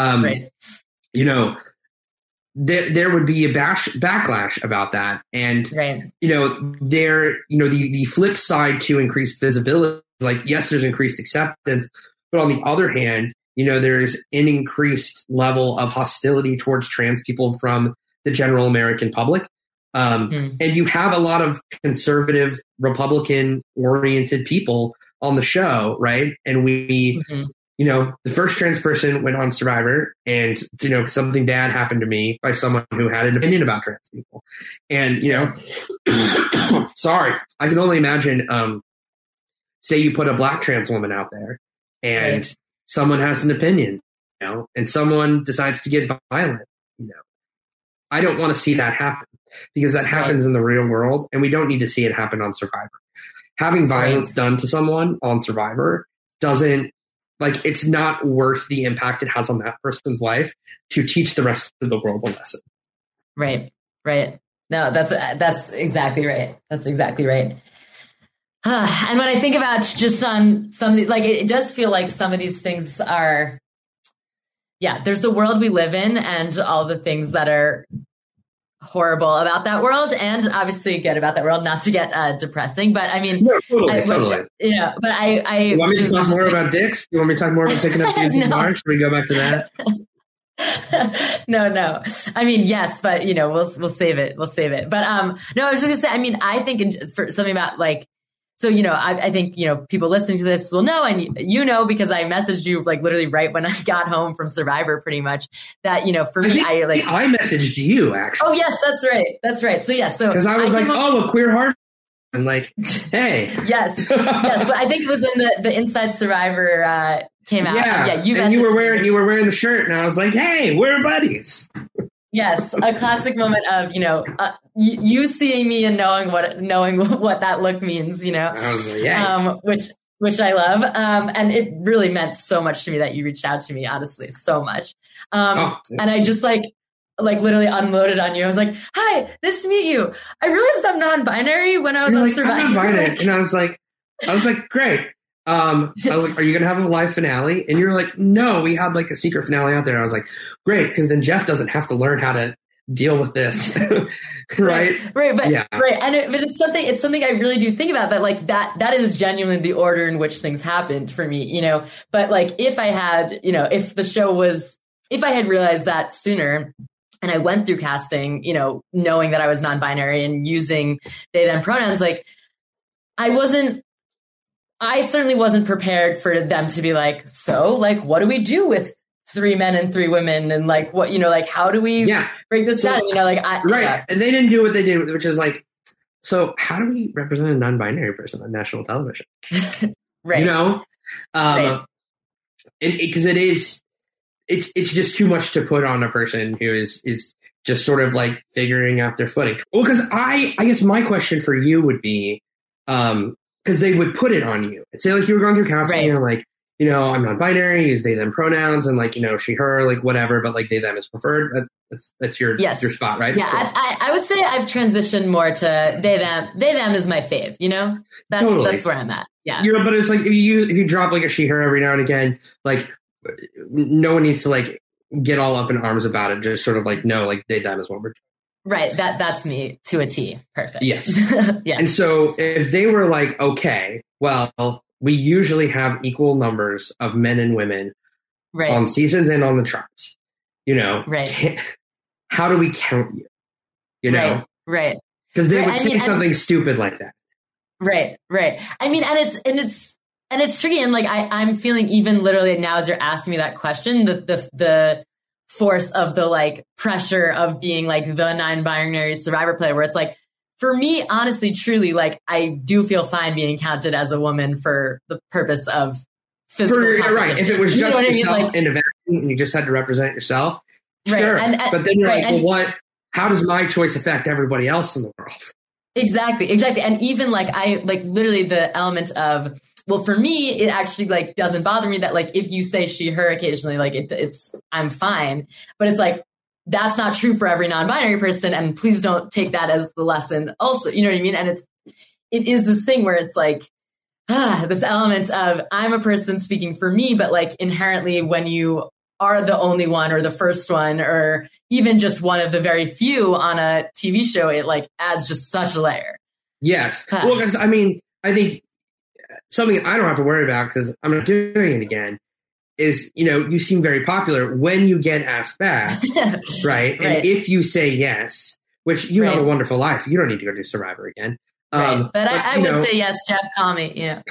You know, there would be a backlash about that. And, you know, the flip side to increased visibility, like, yes, there's increased acceptance, but on the other hand, you know, there's an increased level of hostility towards trans people from the general American public. And you have a lot of conservative, Republican-oriented people on the show, right? And we, you know, the first trans person went on Survivor, and, you know, something bad happened to me by someone who had an opinion about trans people. And, you know, sorry, I can only imagine, say you put a Black trans woman out there and someone has an opinion, you know, and someone decides to get violent, you know, I don't want to see that happen, because that happens in the real world, and we don't need to see it happen on Survivor. Having violence done to someone on Survivor doesn't, like, it's not worth the impact it has on that person's life to teach the rest of the world a lesson. Right. No, that's exactly right. That's exactly right. And when I think about just on some, like, it does feel like some of these things are, there's the world we live in and all the things that are horrible about that world, and obviously good about that world, not to get depressing, but I mean, totally. You know, but I you want me to talk more about dicks? You want me to talk more about picking up dudes in bars? Should we go back to that? No. I mean, yes, but, you know, we'll save it. But no, I was just gonna say, I mean, I think for something about, like, so, you know, I think, you know, people listening to this will know, and you know, because I messaged you like literally right when I got home from Survivor, pretty much, that, you know, for me, I messaged you, actually. Oh, yes, that's right. So, yes. So because I was like, a queer heart. I'm like, hey. yes. But I think it was when the Inside Survivor came out. Yeah. You were wearing the shirt, and I was like, hey, we're buddies. Yes, a classic moment of, you know, you seeing me and knowing what that look means, you know, which I love. And it really meant so much to me that you reached out to me, honestly, so much. And I just like literally unloaded on you. I was like, hi, nice to meet you. I realized I'm non-binary when I was on Survivor. I'm non-binary. And I was like, great. I was like, are you going to have a live finale? And you were like, no, we had like a secret finale out there. And I was like, great, because then Jeff doesn't have to learn how to deal with this. Right. But it's something I really do think about, that like that is genuinely the order in which things happened for me, you know. But like, if I had, you know, if I had realized that sooner, and I went through casting, you know, knowing that I was non-binary and using they them pronouns, like I certainly wasn't prepared for them to be like, so like, what do we do with 3 men and 3 women? And like, what, you know, like, how do we break this down? You know, like, And they didn't do what they did, which is like, so how do we represent a non-binary person on national television? Right. You know, because it's just too much to put on a person who is just sort of like figuring out their footing. Well, because I guess my question for you would be, because they would put it on you. Say like you were going through casting, and you're like, I'm non-binary, use they, them pronouns, and like, she, her, like whatever, but like they, them is preferred. That's your spot, right? Yeah, Cool. I would say I've transitioned more to they, them. They, them is my fave, That's where I'm at. Yeah. But it's like, if you drop like a she, her every now and again, like no one needs to like get all up in arms about it. Just sort of like, no, like they, them is what we're doing. Right. That's me to a T. Perfect. Yes. Yes. And so if they were like, okay, well, we usually have equal numbers of men and women on seasons and on the charts, right. How do we count you? Right. Because they would say something stupid like that. Right. I mean, and it's tricky. And like, I'm feeling even literally now as you're asking me that question, the force of the like pressure of being like the non-binary survivor player, where it's like, for me, honestly, truly, like I do feel fine being counted as a woman for the purpose of physical competition. Right. If it was just yourself like, in a vacuum and you just had to represent yourself, right. Sure. But then you're like, well, what? How does my choice affect everybody else in the world? Exactly. And even like I like literally the element of, well, for me, it actually like doesn't bother me that like if you say she, her occasionally, like it's I'm fine. But it's like that's not true for every non-binary person, and please don't take that as the lesson. Also, you know what I mean? And it is this thing where it's like this element of I'm a person speaking for me, but like inherently when you are the only one or the first one or even just one of the very few on a TV show, it like adds just such a layer. Yes. Well, because I mean, I think something I don't have to worry about because I'm not doing it again is, you seem very popular when you get asked back, right? And if you say yes, which you have a wonderful life, you don't need to go do Survivor again. But I would say yes, Jeff, call me. Yeah.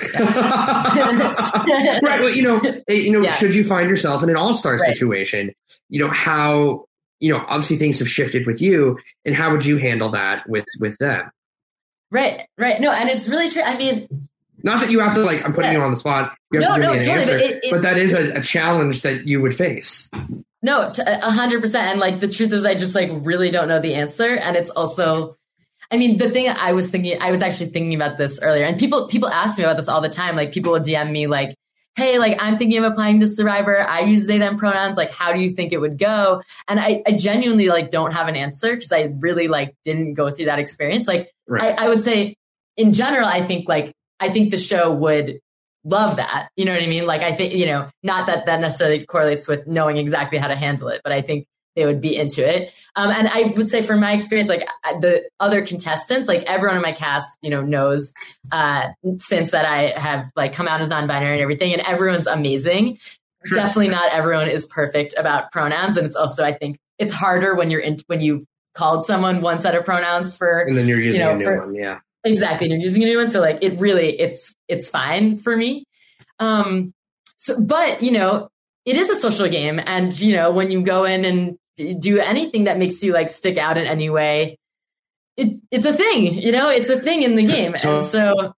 Right. Well, should you find yourself in an all-star situation, how, obviously things have shifted with you, and how would you handle that with them? Right. No, and it's really true. I mean, not that you have to like, I'm putting you on the spot. You have to give me an answer, but that is a challenge that you would face. No, 100%. And like, the truth is I just like really don't know the answer. And it's also, I mean, the thing I was actually thinking about this earlier, and people ask me about this all the time. Like people will DM me like, hey, like I'm thinking of applying to Survivor. I use they, them pronouns. Like, how do you think it would go? And I genuinely like don't have an answer because I really like didn't go through that experience. Like I would say in general, I think the show would love that. You know what I mean? Like, I think, not that necessarily correlates with knowing exactly how to handle it, but I think they would be into it. And I would say from my experience, like the other contestants, like everyone in my cast, knows, since that I have like come out as non-binary and everything, and everyone's amazing. Sure. Definitely not everyone is perfect about pronouns. And it's also, I think it's harder when when you've called someone one set of pronouns for, and then you're using a new one. Yeah. Exactly. You're using a new one. So like it really, it's fine for me. But it is a social game. And, when you go in and do anything that makes you like stick out in any way, it's a thing, it's a thing in the game. And so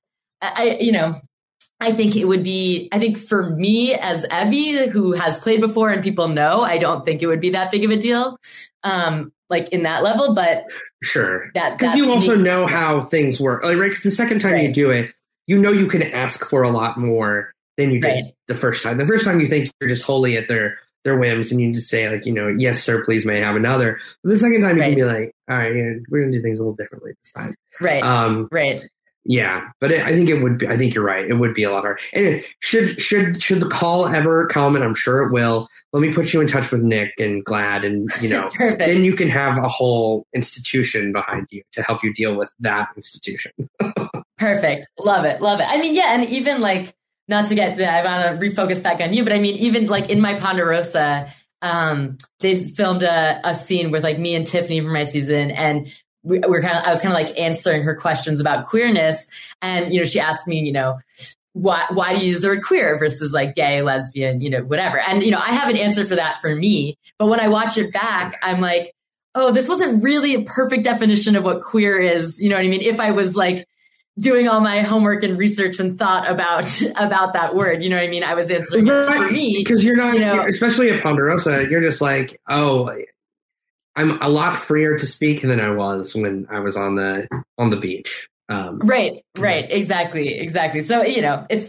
I think it would be, I think for me as Evie, who has played before and people know, I don't think it would be that big of a deal. Like in that level, but sure. Because you also know how things work. Like, right? 'Cause the second time you do it, you can ask for a lot more than you did the first time. The first time you think you're just wholly at their whims and you just say like, yes, sir, please may I have another. But the second time you can be like, all right, we're going to do things a little differently this time. Right. Right. Yeah. But I think it would be, I think you're right. It would be a lot harder. And should the call ever come, and I'm sure it will, let me put you in touch with Nick and Glad, and then you can have a whole institution behind you to help you deal with that institution. Perfect. Love it. I mean, yeah. And even like, not to get to, I want to refocus back on you, but I mean, even like in my Ponderosa, they filmed a scene with like me and Tiffany for my season, and I was kind of like answering her questions about queerness. And, she asked me, why do you use the word queer versus like gay, lesbian, whatever. And, I have an answer for that for me. But when I watch it back, I'm like, oh, this wasn't really a perfect definition of what queer is. You know what I mean? If I was like doing all my homework and research and thought about that word, you know what I mean? I was answering it for me. Because you're not, especially at Ponderosa, you're just like, oh, I'm a lot freer to speak than I was when I was on the beach. Right. Exactly. So,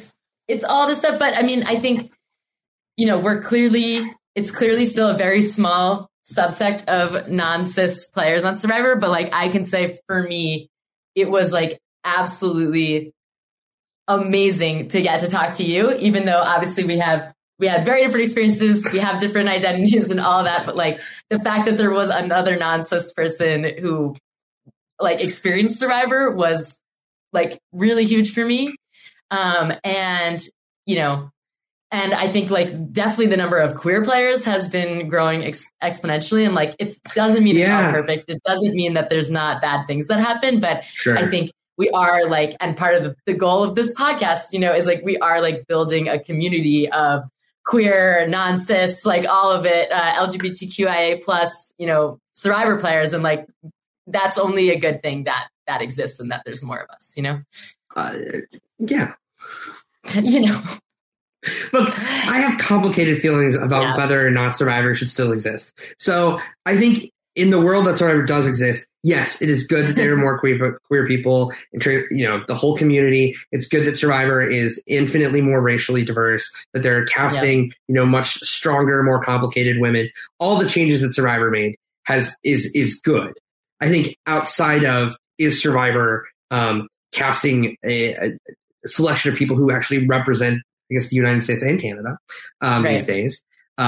it's all this stuff. But I mean, I think, you know, it's clearly still a very small subsect of non-cis players on Survivor. But like, I can say for me, it was like absolutely amazing to get to talk to you, even though obviously we had very different experiences. We have different identities and all of that. But like the fact that there was another non-cis person who like experienced Survivor was like really huge for me. And, you know, and I think like definitely the number of queer players has been growing exponentially. And like, it doesn't mean it's all perfect. It doesn't mean that there's not bad things that happen, but I think we are like, and part of the goal of this podcast, you know, is like, we are like building a community of queer, non-cis, like all of it, LGBTQIA plus, you know, Survivor players. And like, that's only a good thing that exists and that there's more of us, you know? Yeah. You know, look, I have complicated feelings about whether or not Survivor should still exist. So I think in the world that Survivor does exist, yes, it is good that there are more queer people, and you know, the whole community. It's good that Survivor is infinitely more racially diverse, that they're casting, you know, much stronger, more complicated women. All the changes that Survivor made is good. I think outside of is Survivor casting a selection of people who actually represent, I guess, the United States and Canada these days.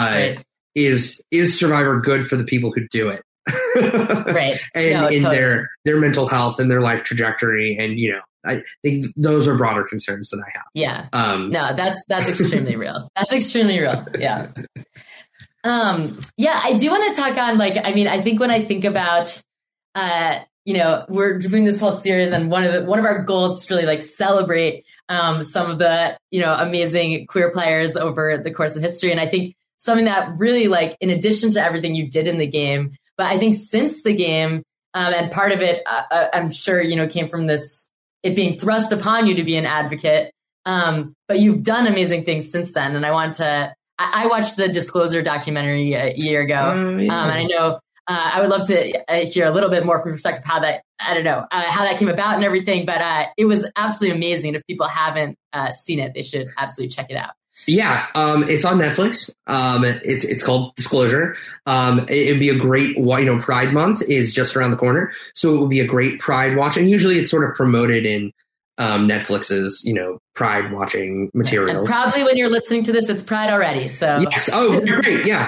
Is Survivor good for the people who do it? Right. And in totally. their mental health and their life trajectory. And, you know, I think those are broader concerns that I have. Yeah. No, that's extremely real. That's extremely real. Yeah. Yeah, I do want to talk on, like, I mean, I think when I think about, you know, we're doing this whole series, and one of our goals is to really like celebrate some of the, you know, amazing queer players over the course of history. And I think something that really, like, in addition to everything you did in the game, but I think since the game, and part of it, I'm sure, you know, came from this, it being thrust upon you to be an advocate. But you've done amazing things since then. And I I watched the Disclosure documentary a year ago. And I know, I would love to hear a little bit more from your perspective how that, I don't know, how that came about and everything, but it was absolutely amazing. If people haven't seen it, they should absolutely check it out. Yeah, it's on Netflix. It's called Disclosure. It'd be a great, you know, Pride Month is just around the corner, so it would be a great Pride watch. And usually it's sort of promoted in Netflix's, you know, Pride watching materials. And probably when you're listening to this, it's Pride already. So yes. Oh, great. Yeah.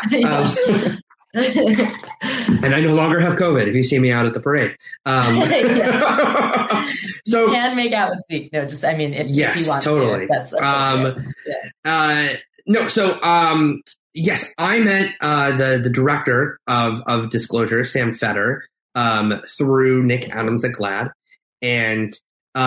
And I no longer have COVID if you see me out at the parade. So you can make out with Zeke. No, just, I mean, if you want totally. to. That's no, so yes, I met the director of Disclosure, Sam Feder, through Nick Adams at GLAAD, and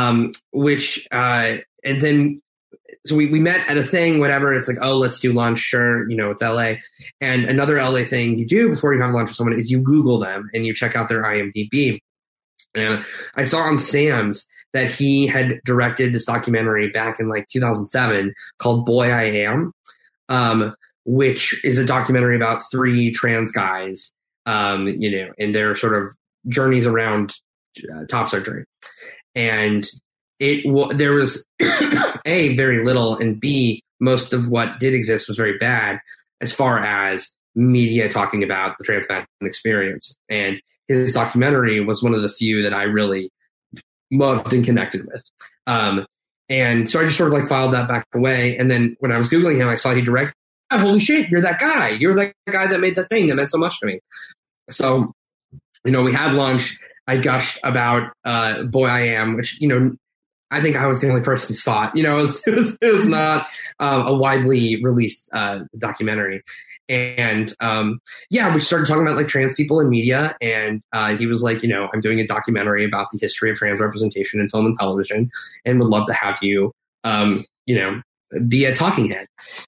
then so we met at a thing, whatever. It's like, oh, let's do lunch. Sure. You know, it's LA. And another LA thing you do before you have lunch with someone is you Google them and you check out their IMDb. And I saw on Sam's that he had directed this documentary back in like 2007 called Boy I Am, which is a documentary about 3 trans guys, you know, and their sort of journeys around top surgery. And there was A, very little, and B, most of what did exist was very bad as far as media talking about the trans man experience. And his documentary was one of the few that I really loved and connected with. And so I just sort of like filed that back away. And then when I was Googling him, I saw he directed, oh, holy shit, you're that guy. You're that guy that made the thing that meant so much to me. So, you know, we had lunch. I gushed about Boy I Am, which, you know, I think I was the only person who saw it. You know, it was not a widely released documentary. And yeah, we started talking about like trans people in media. And he was like, you know, I'm doing a documentary about the history of trans representation in film and television, and would love to have you, you know, be a talking head.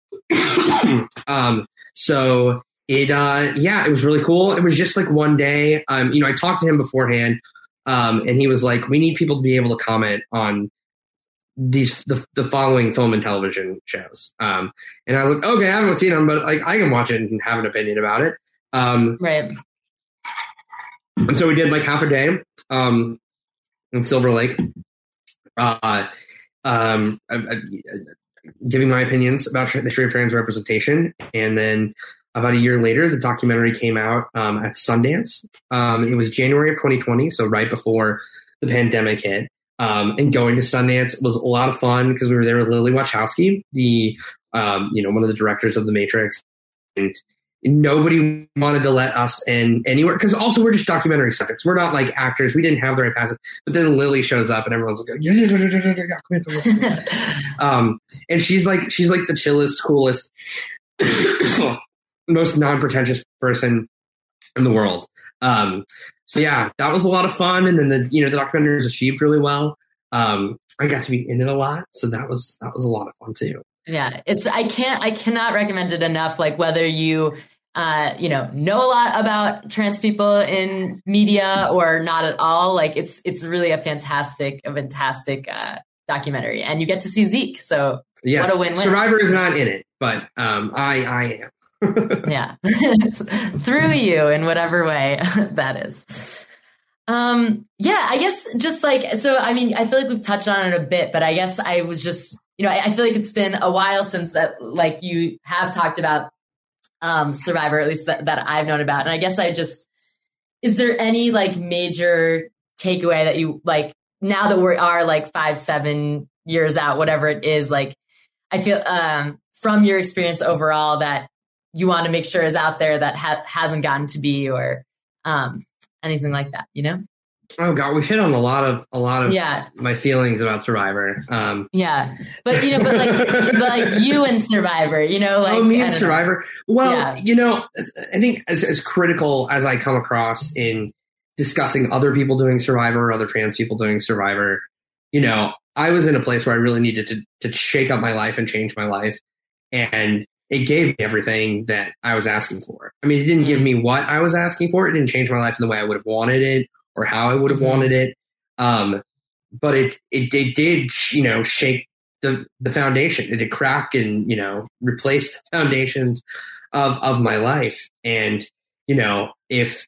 So it was really cool. It was just like one day, you know, I talked to him beforehand. And he was like, we need people to be able to comment on the following film and television shows. And I was like, okay, I haven't seen them, but like I can watch it and have an opinion about it. Right. And so we did like half a day in Silver Lake. giving my opinions about the history of trans representation. And then about a year later, the documentary came out at Sundance. It was January of 2020, so right before the pandemic hit. And going to Sundance was a lot of fun because we were there with Lily Wachowski, the one of the directors of The Matrix. And nobody wanted to let us in anywhere because also we're just documentary subjects. We're not like actors. We didn't have the right passes. But then Lily shows up and everyone's like, and she's like the chillest, coolest, most non-pretentious person in the world. So yeah, that was a lot of fun. And then the documentary was achieved really well. I got to be in it a lot. So that was a lot of fun too. Yeah, I cannot recommend it enough. Like whether you, know a lot about trans people in media or not at all, like it's really a fantastic documentary, and you get to see Zeke. So yes. What a win-win. Survivor is not in it, but I am. Yeah, through you in whatever way that is. Yeah, I guess just like, so, I mean, I feel like we've touched on it a bit, but I guess I was just, I feel like it's been a while since that, like you have talked about Survivor, at least that I've known about. And I guess is there any like major takeaway that you like now that we are like 5-7 years out, whatever it is, like I feel from your experience overall that you want to make sure is out there that hasn't gotten to be, or anything like that, Oh God, we've hit on a lot of my feelings about Survivor. Yeah, but like you and Survivor, like me and Survivor. Well, I think as critical as I come across in discussing other people doing Survivor or other trans people doing Survivor, I was in a place where I really needed to shake up my life and change my life, and it gave me everything that I was asking for. I mean, it didn't give me what I was asking for. It didn't change my life in the way I would have wanted it or how I would have wanted it. But it did, shake the foundation. It did crack and, replace the foundations of my life. And, if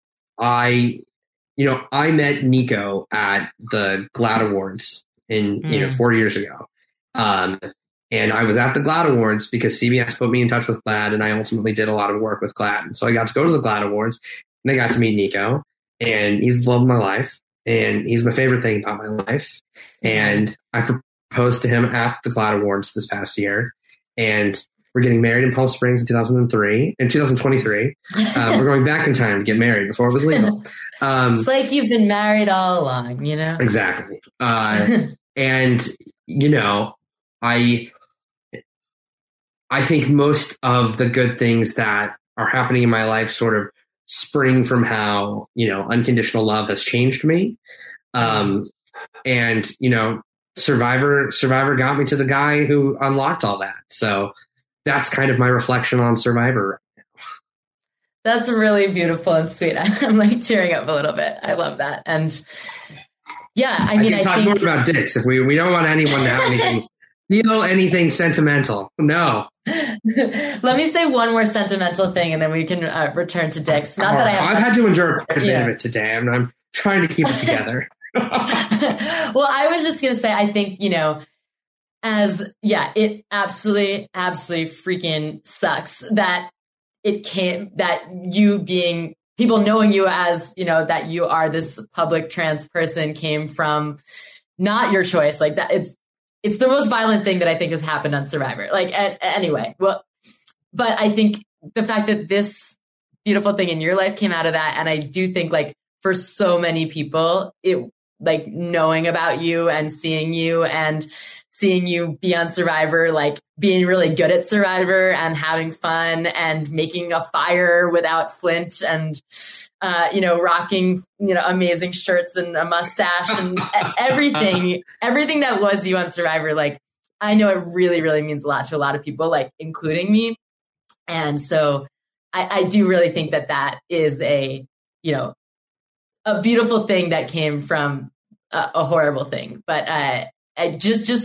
I met Nico at the GLAAD Awards in, 4 years ago. And I was at the GLAAD Awards because CBS put me in touch with GLAAD, and I ultimately did a lot of work with GLAAD. And so I got to go to the GLAAD Awards, and I got to meet Nico, and he's the love of my life, and he's my favorite thing about my life. And I proposed to him at the GLAAD Awards this past year, and we're getting married in Palm Springs in 2023. We're going back in time to get married before it was legal. It's like you've been married all along, Exactly. And, I think most of the good things that are happening in my life sort of spring from how, unconditional love has changed me. And, Survivor got me to the guy who unlocked all that. So that's kind of my reflection on Survivor right now. That's really beautiful and sweet. I'm like cheering up a little bit. I love that. And yeah, I mean, I think more about dicks if we don't want anyone to have anything sentimental. No. Let me say one more sentimental thing, and then we can return to dicks. Not that I've had to endure quite a bit of it today, and I'm trying to keep it together. Well, I was just going to say, I think, it absolutely freaking sucks that you being, people knowing you as, that you are this public trans person came from not your choice. Like that, it's the most violent thing that I think has happened on Survivor. Like, anyway, well, but I think the fact that this beautiful thing in your life came out of that. And I do think like for so many people, it like knowing about you and seeing you be on Survivor, like being really good at Survivor and having fun and making a fire without flint and, rocking, amazing shirts and a mustache and everything that was you on Survivor. Like, I know it really, really means a lot to a lot of people, like including me. And so I do really think that is a beautiful thing that came from a horrible thing. But it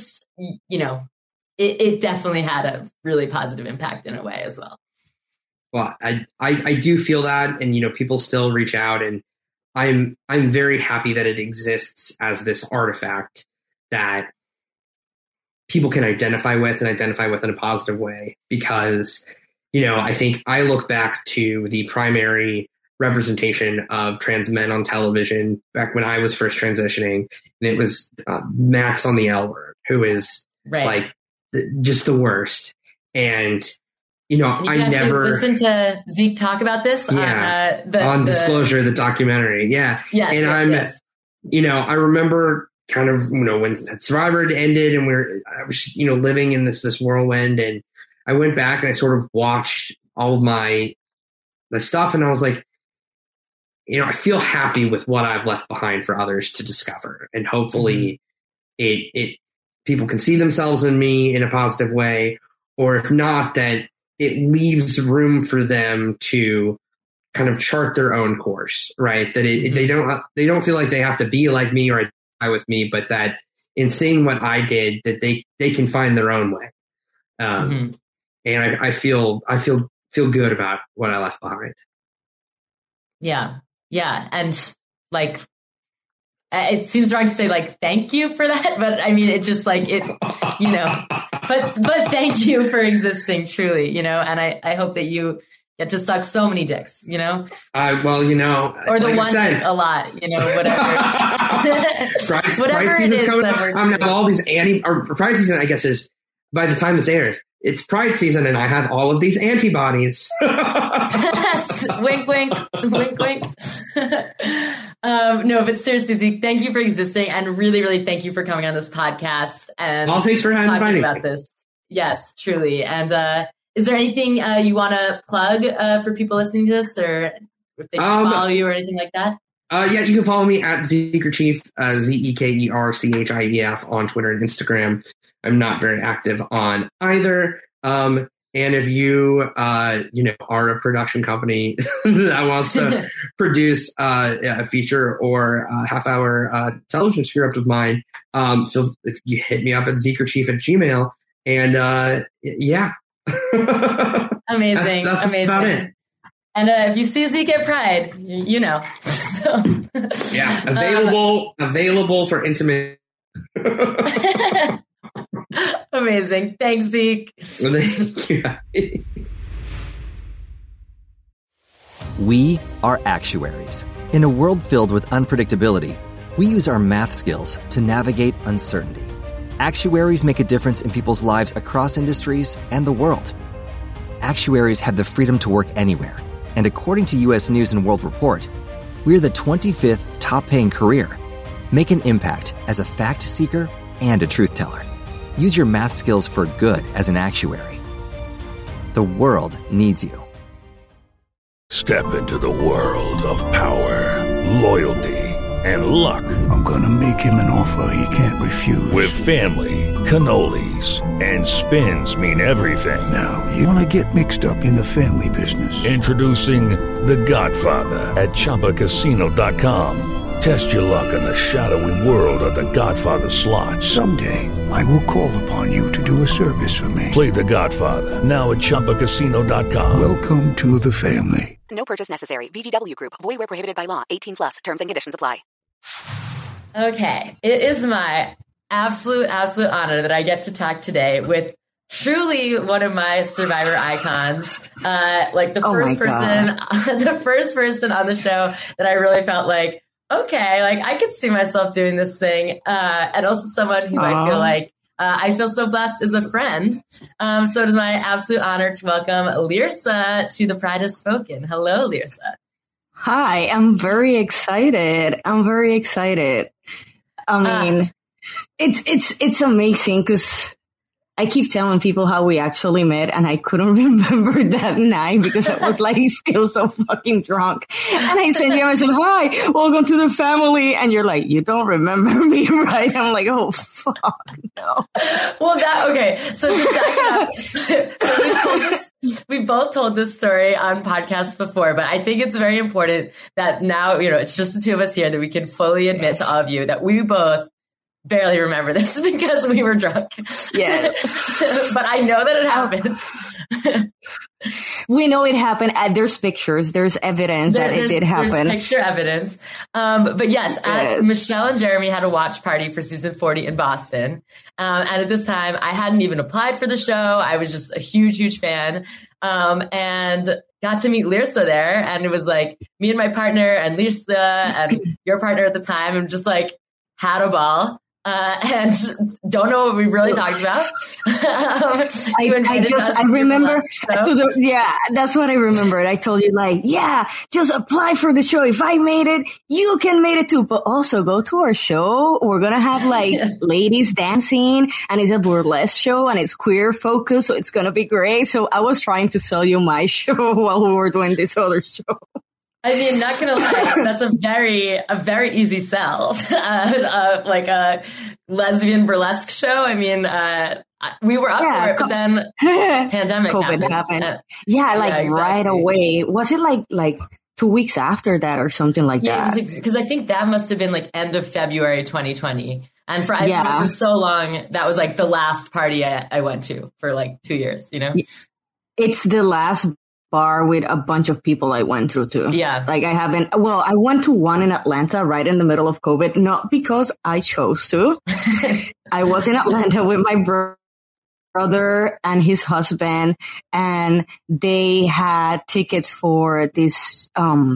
definitely had a really positive impact in a way as well. Well, I do feel that, and people still reach out, and I'm very happy that it exists as this artifact that people can identify with and identify with in a positive way, because, I think I look back to the primary representation of trans men on television back when I was first transitioning, and it was Max on the L Word, who is like just the worst. And I never listened to Zeke talk about this on Disclosure, the documentary. Yeah. Yes, and I remember kind of, when Survivor had ended and I was, living in this whirlwind, and I went back and I sort of watched all of the stuff, and I was like, I feel happy with what I've left behind for others to discover. And hopefully it people can see themselves in me in a positive way, or if not, that it leaves room for them to kind of chart their own course, right? That they don't feel like they have to be like me or identify with me, but that in seeing what I did, that they can find their own way. And I feel good about what I left behind. Yeah. Yeah. And like, it seems wrong to say like, thank you for that. But I mean, it just like it, but thank you for existing truly, and I hope that you get to suck so many dicks, or the like one dick a lot, whatever. Whatever it is coming up. I'm gonna have all these Pride season, I guess, is by the time this airs, it's Pride season, and I have all of these antibodies. Wink, wink, wink, wink. No, but seriously, Zeke, thank you for existing, and really, really thank you for coming on this podcast and thanks for talking about this. Yes, truly. And is there anything you want to plug for people listening to this, or if they can follow you or anything like that? Yeah, you can follow me at Zekerchief, Zekerchief on Twitter and Instagram. I'm not very active on either. And if you, are a production company that wants to produce a feature or a half-hour television script of mine, so if you hit me up at zekerchief@gmail.com, and yeah. Amazing. That's amazing. about it. And if you see Zeke at Pride, So. Yeah, available for intimate. Amazing. Thanks, Zeke. Thank you. We are actuaries. In a world filled with unpredictability, we use our math skills to navigate uncertainty. Actuaries make a difference in people's lives across industries and the world. Actuaries have the freedom to work anywhere, and according to U.S. News & World Report, we're the 25th top-paying career. Make an impact as a fact seeker and a truth teller. Use your math skills for good as an actuary. The world needs you. Step into the world of power, loyalty, and luck. I'm gonna make him an offer he can't refuse. With family, cannolis, and spins mean everything. Now, you wanna get mixed up in the family business. Introducing The Godfather at ChumbaCasino.com. Test your luck in the shadowy world of The Godfather slot. Someday, I will call upon you to do a service for me. Play The Godfather, now at ChumbaCasino.com. Welcome to the family. No purchase necessary. VGW Group. Void where prohibited by law. 18+. Terms and conditions apply. Okay. It is my absolute honor that I get to talk today with truly one of my Survivor icons. Like the first person on the show that I really felt like, okay, like I could see myself doing this thing. And also someone who I feel like I feel so blessed as a friend. So it is my absolute honor to welcome Lyrsa to The Pride Has Spoken. Hello, Lyrsa. Hi, I'm very excited. I mean, it's amazing because I keep telling people how we actually met, and I couldn't remember that night because I was like still so fucking drunk. And I sent you a message, hi, welcome to the family. And you're like, you don't remember me, right? I'm like, oh, fuck, no. Well, okay. So to back it up, we both told this story on podcasts before, but I think it's very important that now, it's just the two of us here that we can fully admit to all of you that we both barely remember this because we were drunk. Yeah. But I know that it happened. We know it happened. There's pictures. There's evidence that it did happen. There's picture evidence. But yes, Michelle and Jeremy had a watch party for season 40 in Boston. And at this time, I hadn't even applied for the show. I was just a huge, huge fan. And got to meet Lirsa there. And it was like me and my partner and Lirsa and your partner at the time, and just like had a ball. And don't know what we really talked about. I remember. That's what I remembered. I told you, like, yeah, just apply for the show. If I made it, you can make it too. But also go to our show. We're gonna have like ladies dancing, and it's a burlesque show, and it's queer focused, so it's gonna be great. So I was trying to sell you my show while we were doing this other show. I mean, not gonna lie, that's a very easy sell. Like a lesbian burlesque show. I mean, we were up for it, but then pandemic COVID happened. Right away. Was it like 2 weeks after that or something like that? Because I think that must have been like end of February 2020. And for so long, that was like the last party I went to for like 2 years, you know? It's the last bar with a bunch of people I went through too. Yeah. Like I went to one in Atlanta right in the middle of COVID, not because I chose to. I was in Atlanta with my brother and his husband, and they had tickets for this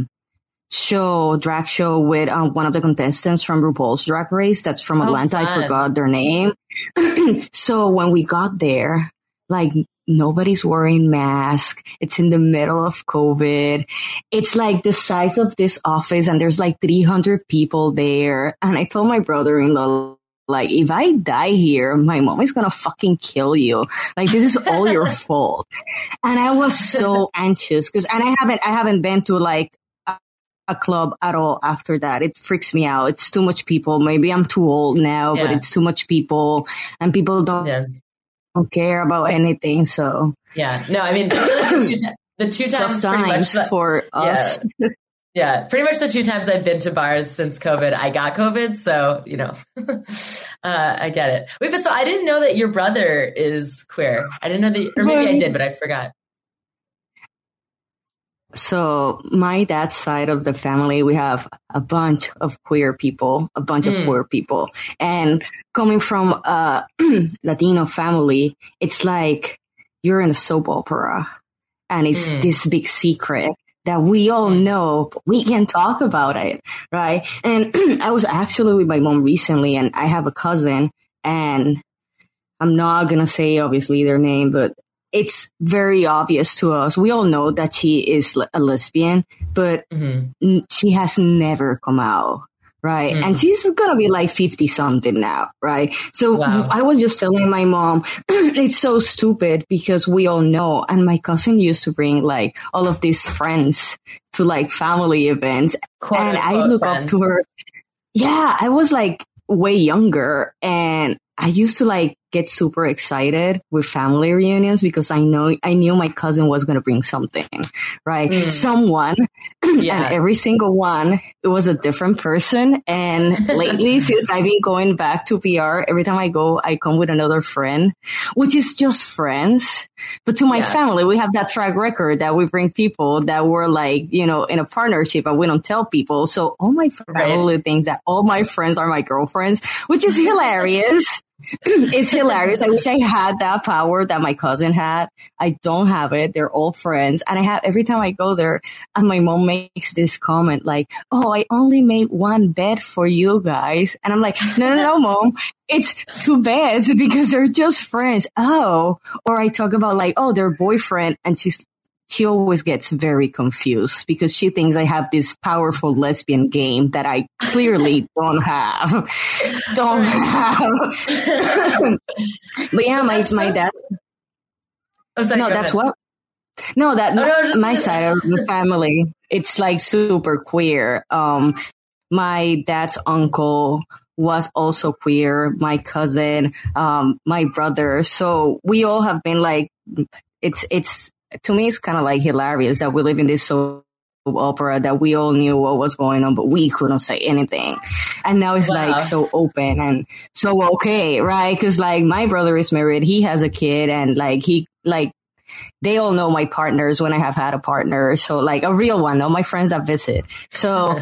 drag show with one of the contestants from RuPaul's Drag Race that's from Atlanta. Fun. I forgot their name. So when we got there, like, nobody's wearing masks. It's in the middle of COVID. It's like the size of this office, and there's like 300 people there. And I told my brother-in-law, like, if I die here, my mom is going to fucking kill you. Like, this is all your fault. And I was so anxious and I haven't been to like a club at all after that. It freaks me out. It's too much people. Maybe I'm too old now, but it's too much people, and people don't care about anything. So I mean, the two times pretty much for us. Yeah, pretty much the 2 times I've been to bars since COVID, I got COVID. So, you know, I get it. Wait, but so I didn't know that your brother is queer. I didn't know that, or maybe I did, but I forgot. So my dad's side of the family, we have a bunch of queer people, and coming from a Latino family, it's like you're in a soap opera, and it's this big secret that we all know, but we can talk about it, right? And I was actually with my mom recently, and I have a cousin, and I'm not gonna say obviously their name, but it's very obvious to us. We all know that she is a lesbian, but she has never come out, right? And she's gonna be like 50 something now, right? So I was just telling my mom, it's so stupid because we all know. And my cousin used to bring like all of these friends to like family events, and I look up to her. Yeah, I was like way younger, and I used to like get super excited with family reunions because I knew my cousin was going to bring something, right? Someone, and every single one, it was a different person. And lately, since I've been going back to PR, every time I go, I come with another friend, which is just friends. But to my family, we have that track record that we bring people that were like, you know, in a partnership, and we don't tell people. So all my family thinks that all my friends are my girlfriends, which is hilarious. It's hilarious. I wish I had that power that my cousin had. I don't have it. They're all friends. And every time I go there, and my mom makes this comment like, oh, I only made one bed for you guys. And I'm like, no, mom. It's 2 beds because they're just friends. Oh, or I talk about like, oh, their boyfriend. And she always gets very confused because she thinks I have this powerful lesbian game that I clearly don't have. But yeah, my dad. Oh, sorry, my side of the family, it's like super queer. My dad's uncle was also queer, my cousin, my brother. So we all have been like, it's, to me, it's kind of like hilarious that we live in this soap opera that we all knew what was going on, but we couldn't say anything. And now it's like so open and so okay, right? Because like my brother is married, he has a kid, and like they all know my partners when I have had a partner. So like a real one, not my friends that visit. So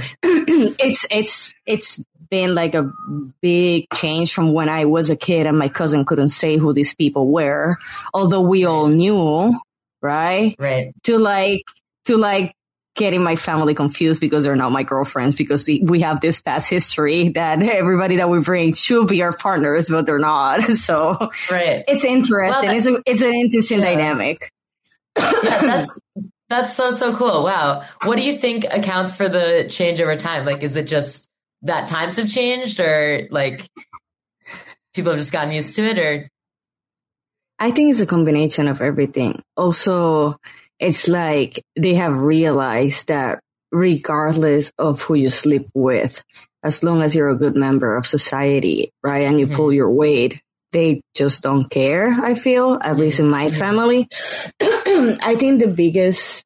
it's been like a big change from when I was a kid and my cousin couldn't say who these people were, although we all knew, right? Right. To like getting my family confused because they're not my girlfriends, because we have this past history that everybody that we bring should be our partners, but they're not. So it's interesting. Well, it's an interesting dynamic. Yeah, that's so cool. Wow. What do you think accounts for the change over time? Like, is it just that times have changed, or like people have just gotten used to it, or? I think it's a combination of everything. Also, it's like they have realized that regardless of who you sleep with, as long as you're a good member of society, right, and you pull your weight, they just don't care, I feel, at least in my family. I think the biggest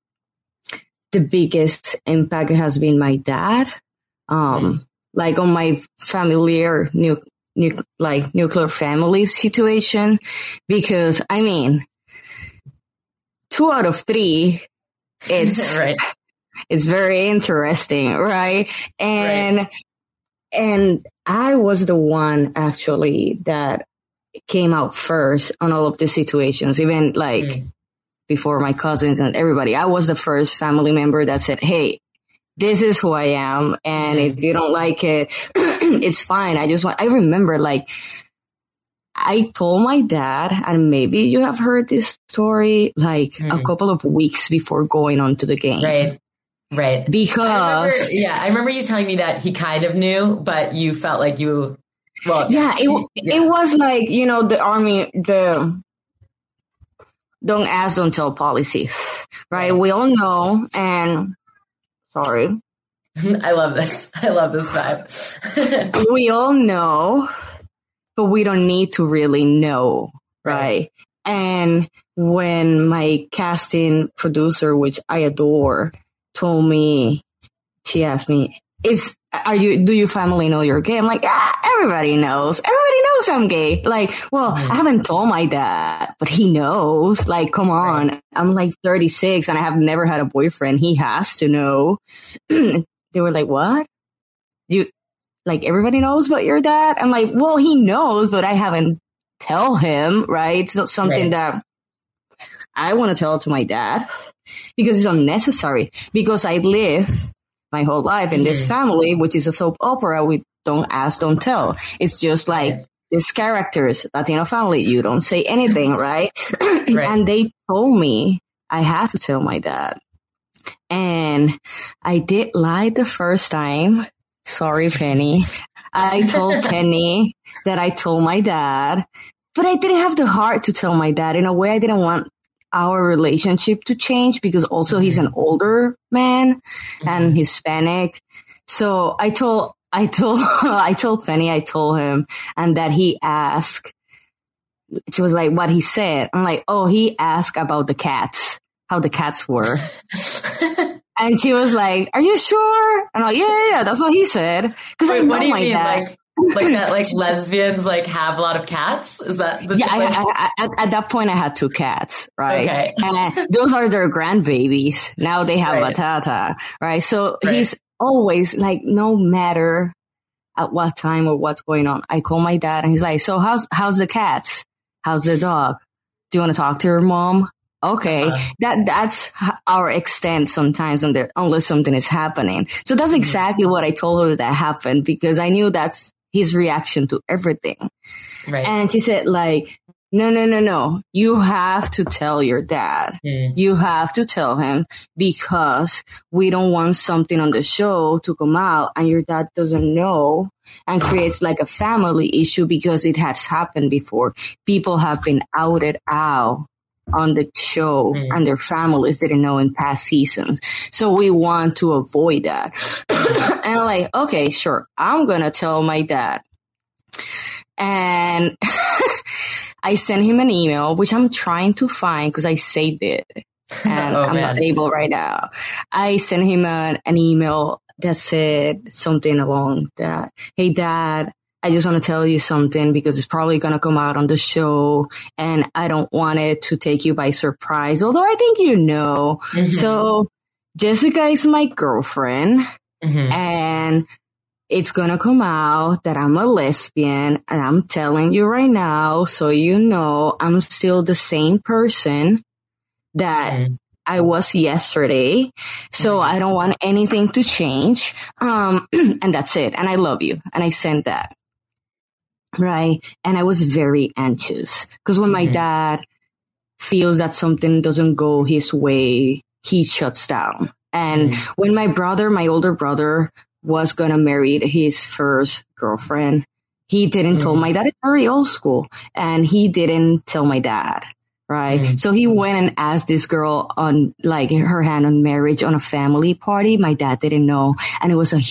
impact has been my dad. Like on my familiar nuclear family situation, because I mean, 2 out of 3, it's right. It's very interesting, right? And I was the one actually that came out first on all of these situations, even like before my cousins and everybody. I was the first family member that said, hey, this is who I am. And if you don't like it, it's fine. I remember like, I told my dad, and maybe you have heard this story, like a couple of weeks before going on to the game. Right. Because I remember you telling me that he kind of knew, but you felt like you, it was like, you know, the Army, don't ask, don't tell policy, right? We all know, and sorry. I love this vibe. We all know, but we don't need to really know, right? And when my casting producer, which I adore, told me, she asked me, do your family know you're gay? I'm like, everybody knows. Everybody knows I'm gay. Like, well, I haven't told my dad, but he knows. Like, come on. I'm like 36 and I have never had a boyfriend. He has to know. They were like, what? Like, everybody knows about your dad? I'm like, well, he knows, but I haven't tell him, right? It's not something that I want to tell to my dad because it's unnecessary. Because I live my whole life in this family, which is a soap opera. We don't ask, don't tell. It's just like these characters, Latino family. You don't say anything, right? And they told me I had to tell my dad. And I did lie the first time. Sorry, Penny. I told Penny that I told my dad, but I didn't have the heart to tell my dad. In a way, I didn't want our relationship to change because also he's an older man and Hispanic. So I told Penny, I told him, and that he asked, she was like, what he said. I'm like, oh, he asked about the cats, how the cats were. And she was like, are you sure? And I'm like, yeah, that's what he said. Because I know what do you my mean? dad. Like that, like lesbians like have a lot of cats? Is that the at that point I had 2 cats, right? Okay. And those are their grandbabies. Now they have a tata, right? So he's always like, no matter at what time or what's going on, I call my dad and he's like, so how's the cats? How's the dog? Do you want to talk to your mom? Okay. That's our extent sometimes unless something is happening. So that's exactly what I told her that happened because I knew that's his reaction to everything. Right. And she said like, no. You have to tell your dad. You have to tell him because we don't want something on the show to come out and your dad doesn't know and creates like a family issue because it has happened before. People have been outed out on the show and their families didn't know in past seasons. So we want to avoid that. And I'm like, okay, sure. I'm going to tell my dad. And I sent him an email, which I'm trying to find because I saved it and I'm not able right now. I sent him an email that said something along that, hey, Dad, I just want to tell you something because it's probably going to come out on the show and I don't want it to take you by surprise, although I think you know. Mm-hmm. So Jessica is my girlfriend and it's going to come out that I'm a lesbian, and I'm telling you right now, so you know, I'm still the same person that I was yesterday. So I don't want anything to change. And that's it. And I love you. And I sent that. Right. And I was very anxious because when my dad feels that something doesn't go his way, he shuts down. And when my older brother was going to marry his first girlfriend, he didn't tell my dad. It's very old school. And he didn't tell my dad. Right. So he went and asked this girl on like her hand on marriage on a family party. My dad didn't know. And it was a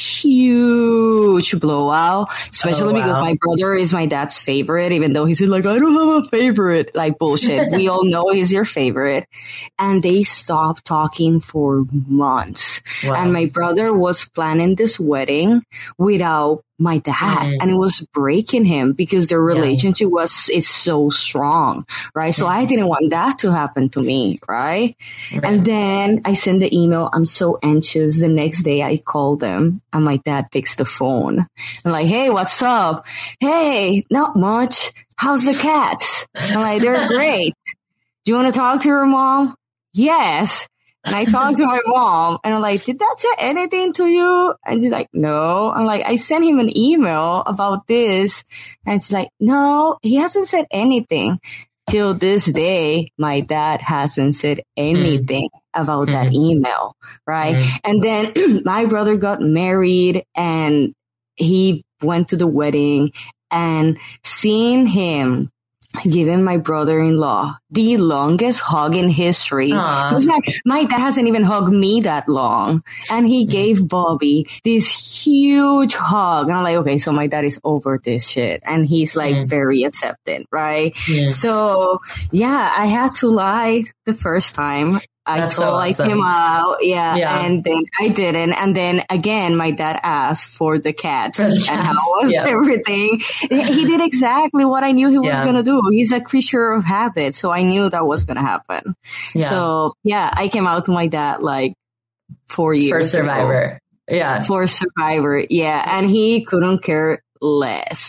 huge blowout, especially because my brother is my dad's favorite, even though he said like, I don't have a favorite, like bullshit. We all know he's your favorite. And they stopped talking for months. Wow. And my brother was planning this wedding without my dad, and it was breaking him because their relationship is so strong, right? So I didn't want that to happen to me, right? And then I sent the email. I'm so anxious. The next day I called them and my dad picks the phone. I'm like, hey, what's up? Hey, not much. How's the cats? I'm like, they're great. Do you want to talk to your mom? Yes. And I talked to my mom and I'm like, did that say anything to you? And she's like, no. I'm like, I sent him an email about this. And she's like, no, he hasn't said anything. Till this day, my dad hasn't said anything about that email. Right. And then my brother got married and he went to the wedding, and seeing him giving my brother-in-law the longest hug in history. My dad hasn't even hugged me that long. And he gave Bobby this huge hug. And I'm like, okay, so my dad is over this shit. And he's like very accepting, right? So yeah, I had to lie the first time. I told him out. Yeah. And then I didn't. And then again, my dad asked for the cats and how was everything. He did exactly what I knew he was going to do. He's a creature of habit. So I knew that was going to happen. So yeah, I came out to my dad like 4 years for Survivor. ago. For Survivor. Yeah. And he couldn't care less.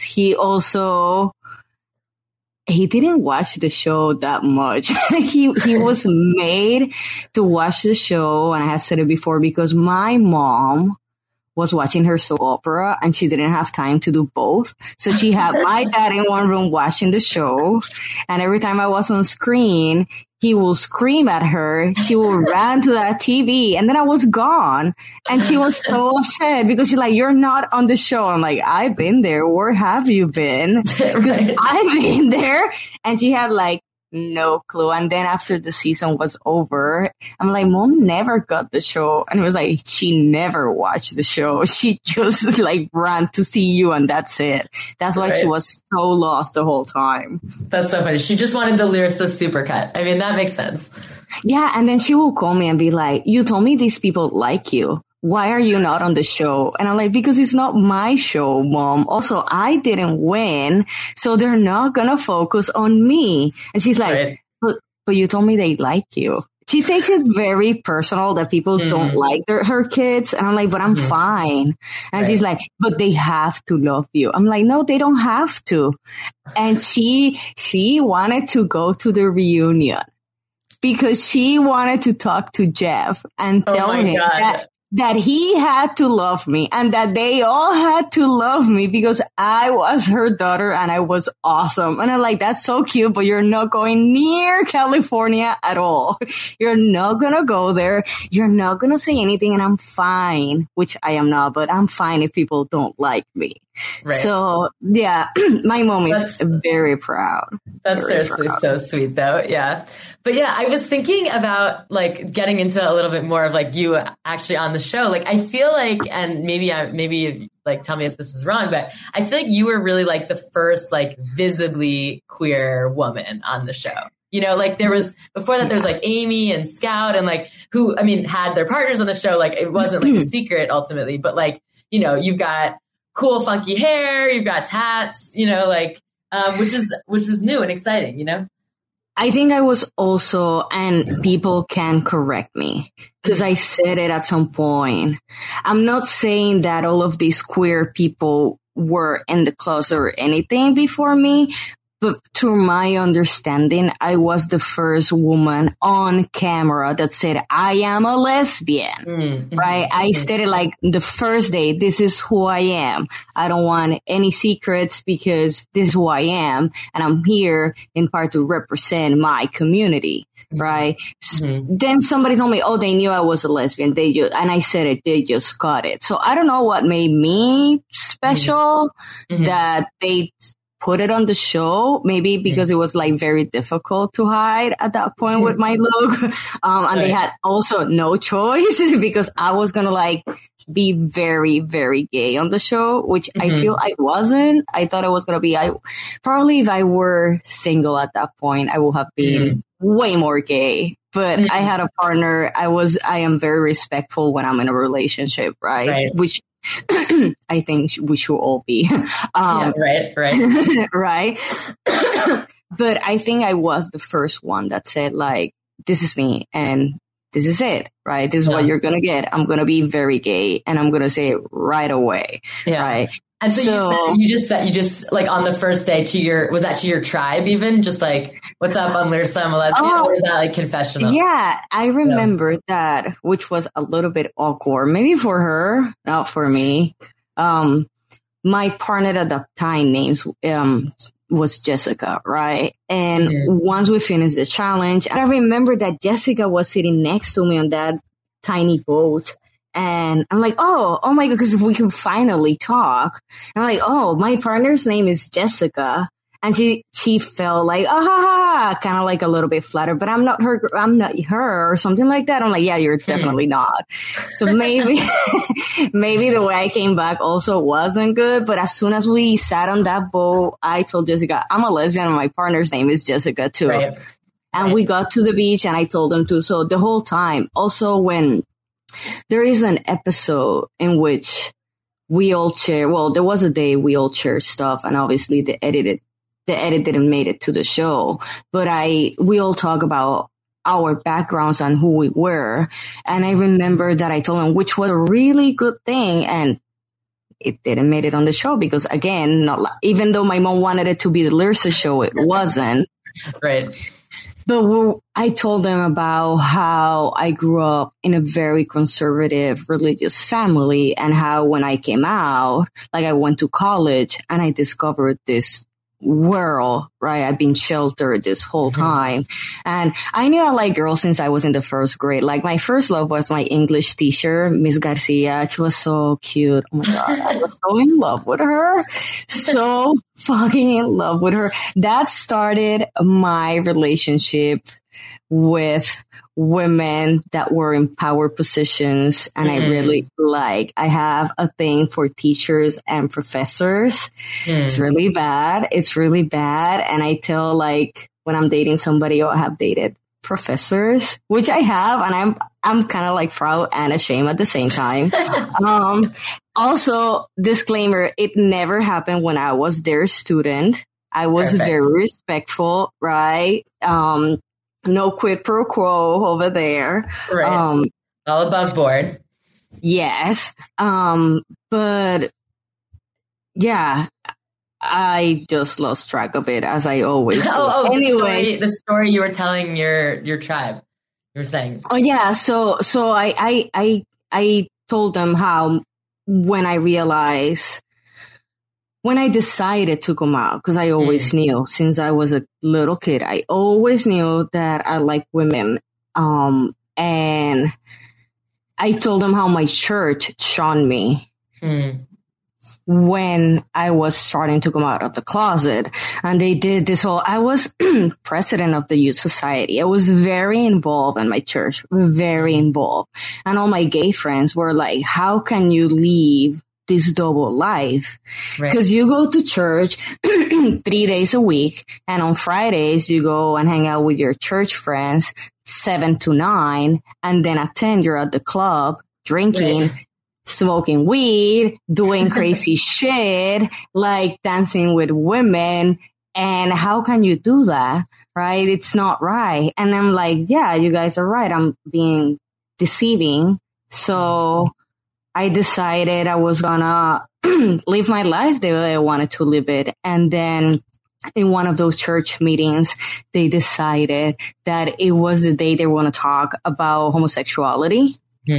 He didn't watch the show that much. He was made to watch the show, and I have said it before, because my mom was watching her soap opera and she didn't have time to do both. So she had my dad in one room watching the show, and every time I was on screen, he will scream at her. She will run to that TV, and then I was gone. And she was so upset because she's like, you're not on the show. I'm like, I've been there. Where have you been? Because I've been there. And she had like no clue. And then after the season was over, I'm like, Mom never got the show. And it was like, she never watched the show. She just like ran to see you, and that's it. That's why she was so lost the whole time. That's so funny. She just wanted the Lyricist supercut. I mean, that makes sense. Yeah. And then she will call me and be like, you told me these people like you. Why are you not on the show? And I'm like, because it's not my show, Mom. Also, I didn't win, so they're not going to focus on me. And she's like, but you told me they like you. She takes it very personal that people don't like her kids. And I'm like, but I'm fine. And she's like, but they have to love you. I'm like, no, they don't have to. And she wanted to go to the reunion because she wanted to talk to Jeff and tell him that he had to love me and that they all had to love me because I was her daughter and I was awesome. And I'm like, that's so cute, but you're not going near California at all. You're not going to go there. You're not going to say anything, and I'm fine, which I am not, but I'm fine if people don't like me. Right. So yeah, my mom is very proud. That's seriously so sweet though. Yeah. But yeah, I was thinking about like getting into a little bit more of like you actually on the show. Like I feel like, and maybe like tell me if this is wrong, but I feel like you were really like the first like visibly queer woman on the show. You know, like there was before that, there was like Amy and Scout and like who, I mean, had their partners on the show. Like it wasn't like a secret ultimately, but like, you know, you've got cool, funky hair. You've got tats, like, which was new and exciting, I think I was also, and people can correct me because I said it at some point. I'm not saying that all of these queer people were in the closet or anything before me, but to my understanding, I was the first woman on camera that said, I am a lesbian, right? I stated like the first day, this is who I am. I don't want any secrets because this is who I am. And I'm here in part to represent my community, right? Then somebody told me, oh, they knew I was a lesbian. And I said it, they just got it. So I don't know what made me special that they put it on the show, maybe because it was like very difficult to hide at that point with my look. And they had also no choice because I was going to like be very, very gay on the show, which I feel I wasn't. I thought I was going to be, probably if I were single at that point, I would have been way more gay. But I had a partner. I am very respectful when I'm in a relationship, right? Which I think we should all be. Right. Right. But I think I was the first one that said like, this is me and this is it, right? This is what you're going to get. I'm going to be very gay and I'm going to say it right away. Right. And so you just like on the first day was that to your tribe even? Just like, what's up, I'm Lyrsa, I'm a lesbian? Or is that like confessional? Yeah, I remember that, which was a little bit awkward. Maybe for her, not for me. My partner at the time was Jessica, right? And once we finished the challenge, I remember that Jessica was sitting next to me on that tiny boat. And I'm like, oh my God, because we can finally talk. And I'm like, oh, my partner's name is Jessica. And she felt like, kind of like a little bit flattered, but I'm not her or something like that. I'm like, yeah, you're definitely not. So maybe the way I came back also wasn't good. But as soon as we sat on that boat, I told Jessica, I'm a lesbian and my partner's name is Jessica too. Right. And we got to the beach and I told them too. So the whole time, also when there is an episode in which we all share, there was a day we all shared stuff and obviously the edit didn't make it to the show, but we all talk about our backgrounds and who we were. And I remember that I told them, which was a really good thing. And it didn't make it on the show because again, even though my mom wanted it to be the Lyrsa show, it wasn't. Right. But I told them about how I grew up in a very conservative religious family and how when I came out, like I went to college and I discovered this world, right? I've been sheltered this whole time. And I knew I liked girls since I was in the first grade. Like my first love was my English teacher, Miss Garcia. She was so cute. Oh my God. I was so in love with her. So fucking in love with her. That started my relationship with women that were in power positions. And I have a thing for teachers and professors. It's really bad. And I tell like when I'm dating somebody, I have dated professors, which I have. And I'm kind of like proud and ashamed at the same time. Also, disclaimer, it never happened when I was their student. I was very respectful, right? No quid pro quo over there. Right. All above board. Yes. But yeah, I just lost track of it as I always do. Anyway, the story you were telling your tribe. You were saying. Oh yeah. So I told them how when I decided to come out, because I always knew since I was a little kid, I always knew that I like women. And I told them how my church shunned me when I was starting to come out of the closet. And they did this whole, I was president of the youth society. I was very involved in my church, very involved. And all my gay friends were like, how can you leave this double life? Because you go to church 3 days a week, and on Fridays you go and hang out with your church friends 7 to 9, and then at 10 you're at the club drinking. smoking weed, doing crazy shit, like dancing with women. And how can you do that? Right? It's not right. And I'm like, yeah, you guys are right. I'm being deceiving. So I decided I was gonna live my life the way I wanted to live it. And then in one of those church meetings, they decided that it was the day they want to talk about homosexuality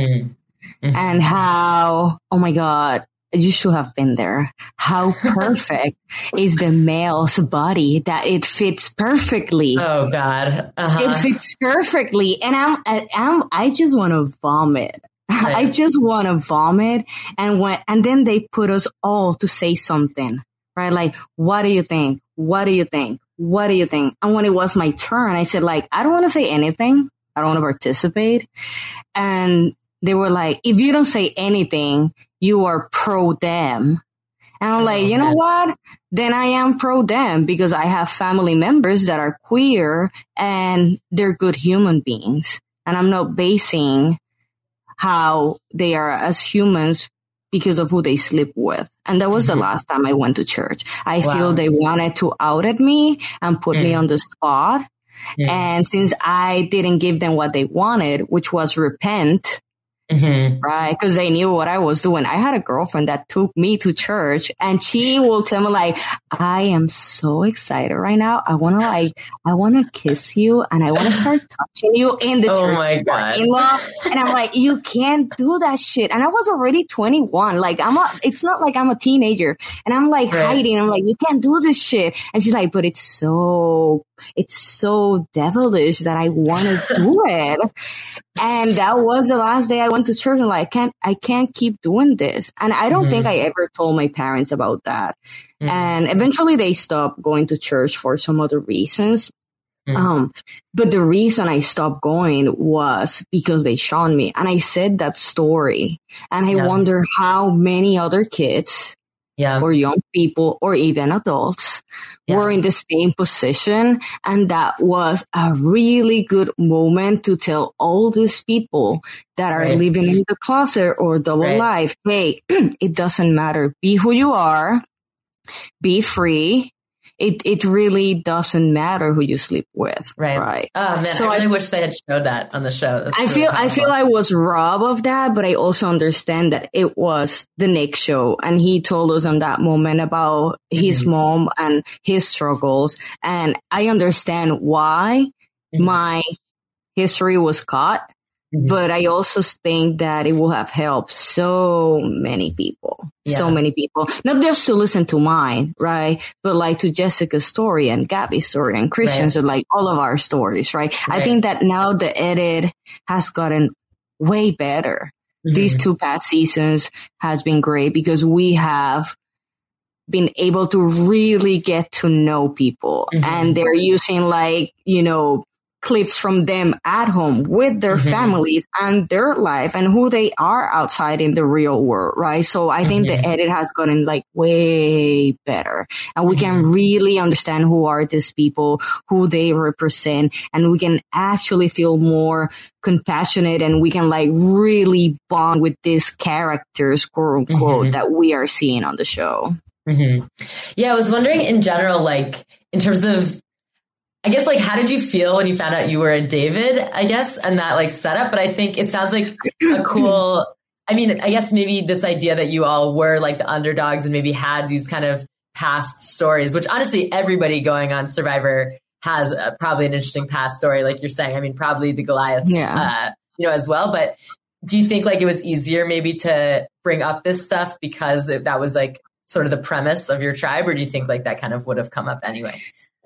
and how, oh my God, you should have been there. How perfect is the male's body, that it fits perfectly. Oh God. It fits perfectly. And I just want to vomit. Right. I just want to vomit. And then they put us all to say something, right? Like, what do you think? What do you think? What do you think? And when it was my turn, I said, like, I don't want to say anything. I don't want to participate. And they were like, if you don't say anything, you are pro them. And I'm like, you know what? Then I am pro them, because I have family members that are queer and they're good human beings. And I'm not basing how they are as humans because of who they sleep with. And that was the last time I went to church. I feel they wanted to out at me and put me on the spot. And since I didn't give them what they wanted, which was repent, right? Because they knew what I was doing. I had a girlfriend that took me to church, and she will tell me, like, I am so excited right now. I want to kiss you, and I want to start touching you in the church parking lot. And I'm like, you can't do that shit. And I was already 21. Like, it's not like I'm a teenager. And I'm like hiding. I'm like, you can't do this shit. And she's like, but it's so devilish that I want to do it. And that was the last day I went to church, and like, I can't keep doing this. And I don't think I ever told my parents about that. And eventually they stopped going to church for some other reasons. But the reason I stopped going was because they shunned me. And I said that story, and I wonder how many other kids or young people or even adults were in the same position. And that was a really good moment to tell all these people that are living in the closet or double life, hey, it doesn't matter. Be who you are. Be free. It really doesn't matter who you sleep with. Right. Oh man, so I really wish they had showed that on the show. I feel I was robbed of that, but I also understand that it was the Nick show, and he told us on that moment about his mom and his struggles, and I understand why my history was caught. But I also think that it will have helped so many people, not just to listen to mine, right? But like to Jessica's story and Gabby's story and Christian's, or like all of our stories, right? I think that now the edit has gotten way better. These 2 past seasons has been great because we have been able to really get to know people, and they're using like, clips from them at home with their families and their life and who they are outside in the real world, right? So I think the edit has gotten like way better, and we can really understand who are these people, who they represent, and we can actually feel more compassionate, and we can like really bond with these characters, quote unquote, that we are seeing on the show. Yeah, I was wondering in general, like in terms of, I guess, like, how did you feel when you found out you were a David, I guess, and that like setup? But I think it sounds like a cool, I mean, I guess maybe this idea that you all were like the underdogs and maybe had these kind of past stories, which honestly, everybody going on Survivor has probably an interesting past story, like you're saying. I mean, probably the Goliaths, as well. But do you think like it was easier maybe to bring up this stuff because that was like sort of the premise of your tribe, or do you think like that kind of would have come up anyway?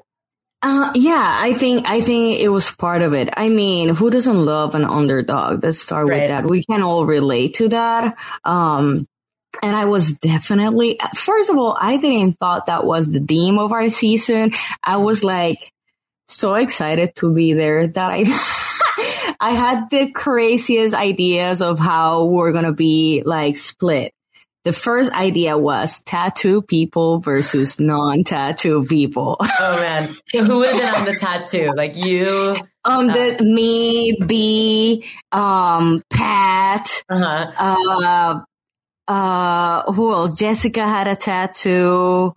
I think it was part of it. I mean, who doesn't love an underdog? Let's start with that. We can all relate to that. And I was definitely, first of all, I didn't thought that was the theme of our season. I was like so excited to be there that I had the craziest ideas of how we're going to be like split. The first idea was tattoo people versus non-tattoo people. Oh man. So who would have been on the tattoo? Like you? Me, B, Pat, who else? Jessica had a tattoo.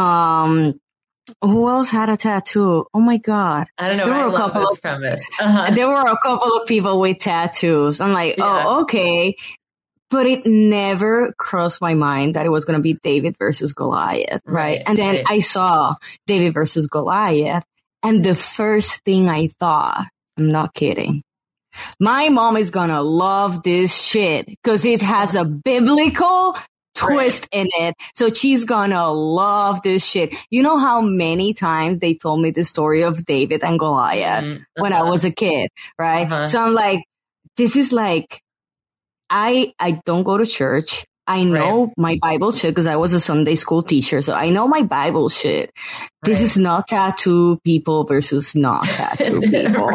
Who else had a tattoo? Oh my God. I don't know. There I were a love couple this of premise. There were a couple of people with tattoos. I'm like, oh, okay. But it never crossed my mind that it was going to be David versus Goliath, right? And then I saw David versus Goliath, and the first thing I thought, I'm not kidding, my mom is going to love this shit because it has a biblical twist in it. So she's gonna love this shit. You know how many times they told me the story of David and Goliath when I was a kid, right? So I'm like, this is like, I don't go to church. I know my Bible shit because I was a Sunday school teacher. So I know my Bible shit. This is not tattoo people versus not tattoo people.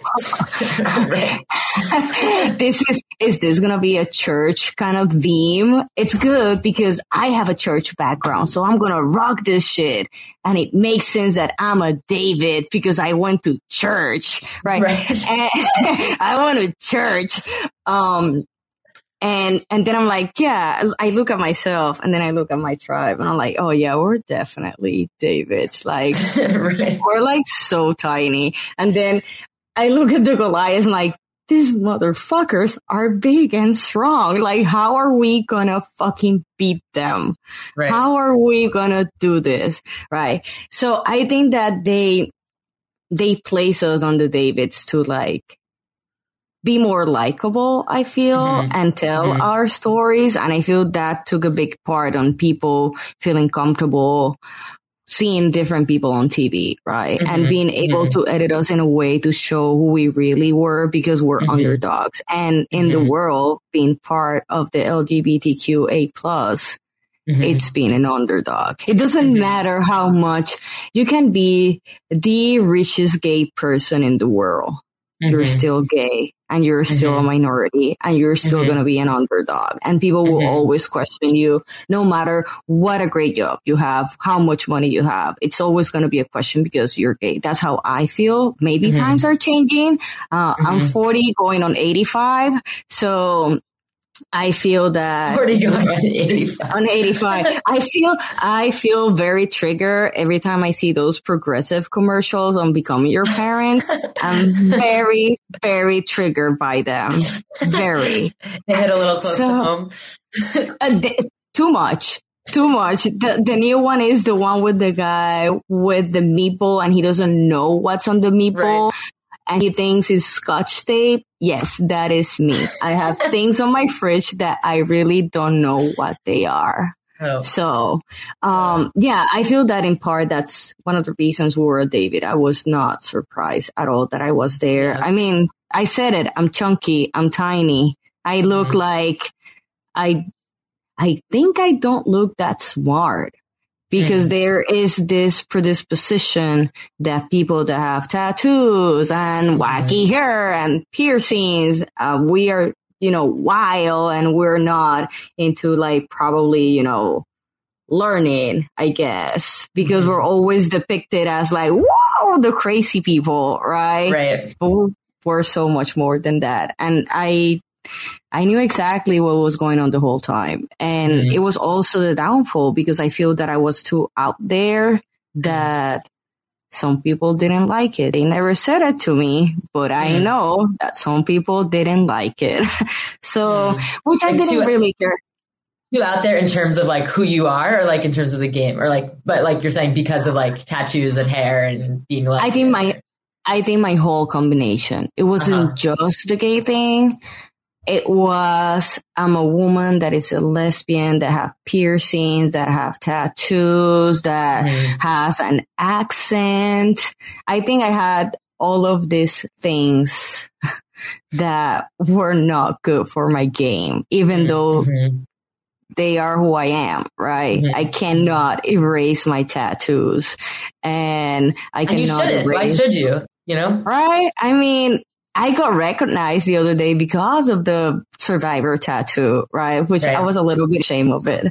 Is this going to be a church kind of theme? It's good because I have a church background. So I'm going to rock this shit. And it makes sense that I'm a David because I went to church, right? And I went to church. And then I'm like, yeah, I look at myself and then I look at my tribe and I'm like, oh yeah, we're definitely Davids. Like, we're like so tiny. And then I look at the Goliaths and like, these motherfuckers are big and strong. Like, how are we gonna fucking beat them? How are we gonna do this? Right. So I think that they place us on the Davids to like, be more likable, I feel, and tell our stories. And I feel that took a big part on people feeling comfortable seeing different people on TV, right? And being able to edit us in a way to show who we really were because we're underdogs. And in the world, being part of the LGBTQA+, it's being an underdog. It doesn't matter how much you can be the richest gay person in the world. You're still gay and you're still a minority and you're still going to be an underdog. And people will always question you no matter what a great job you have, how much money you have. It's always going to be a question because you're gay. That's how I feel. Maybe times are changing. I'm 40 going on 85. So I feel that 40 going on 85. On 85. I feel very triggered every time I see those progressive commercials on Becoming Your Parent. I'm very, very triggered by them. Very. They hit a little close to home. Too much. The new one is the one with the guy with the meatball and he doesn't know what's on the meatball. And he thinks it's Scotch tape. Yes, that is me. I have things on my fridge that I really don't know what they are. So, yeah, I feel that in part, that's one of the reasons we were a David. I was not surprised at all that I was there. I mean, I said it. I'm chunky. I'm tiny. I look like I think I don't look that smart. Because there is this predisposition that people that have tattoos and wacky hair and piercings, we are, wild and we're not into like probably, learning, I guess, because we're always depicted as like, whoa, the crazy people, right? But we're so much more than that. And I knew exactly what was going on the whole time. And it was also the downfall because I feel that I was too out there that some people didn't like it. They never said it to me, but I know that some people didn't like it. So, which I didn't really care. You out there in terms of like who you are or like in terms of the game or like, but like you're saying because of like tattoos and hair and being like, I think my whole combination, it wasn't just the gay thing. It was, I'm a woman that is a lesbian, that have piercings, that have tattoos, that has an accent. I think I had all of these things that were not good for my game, even though they are who I am, right? I cannot erase my tattoos and I cannot you shouldn't. Why should you? Right? I mean, I got recognized the other day because of the Survivor tattoo, right? Which I was a little bit ashamed of it.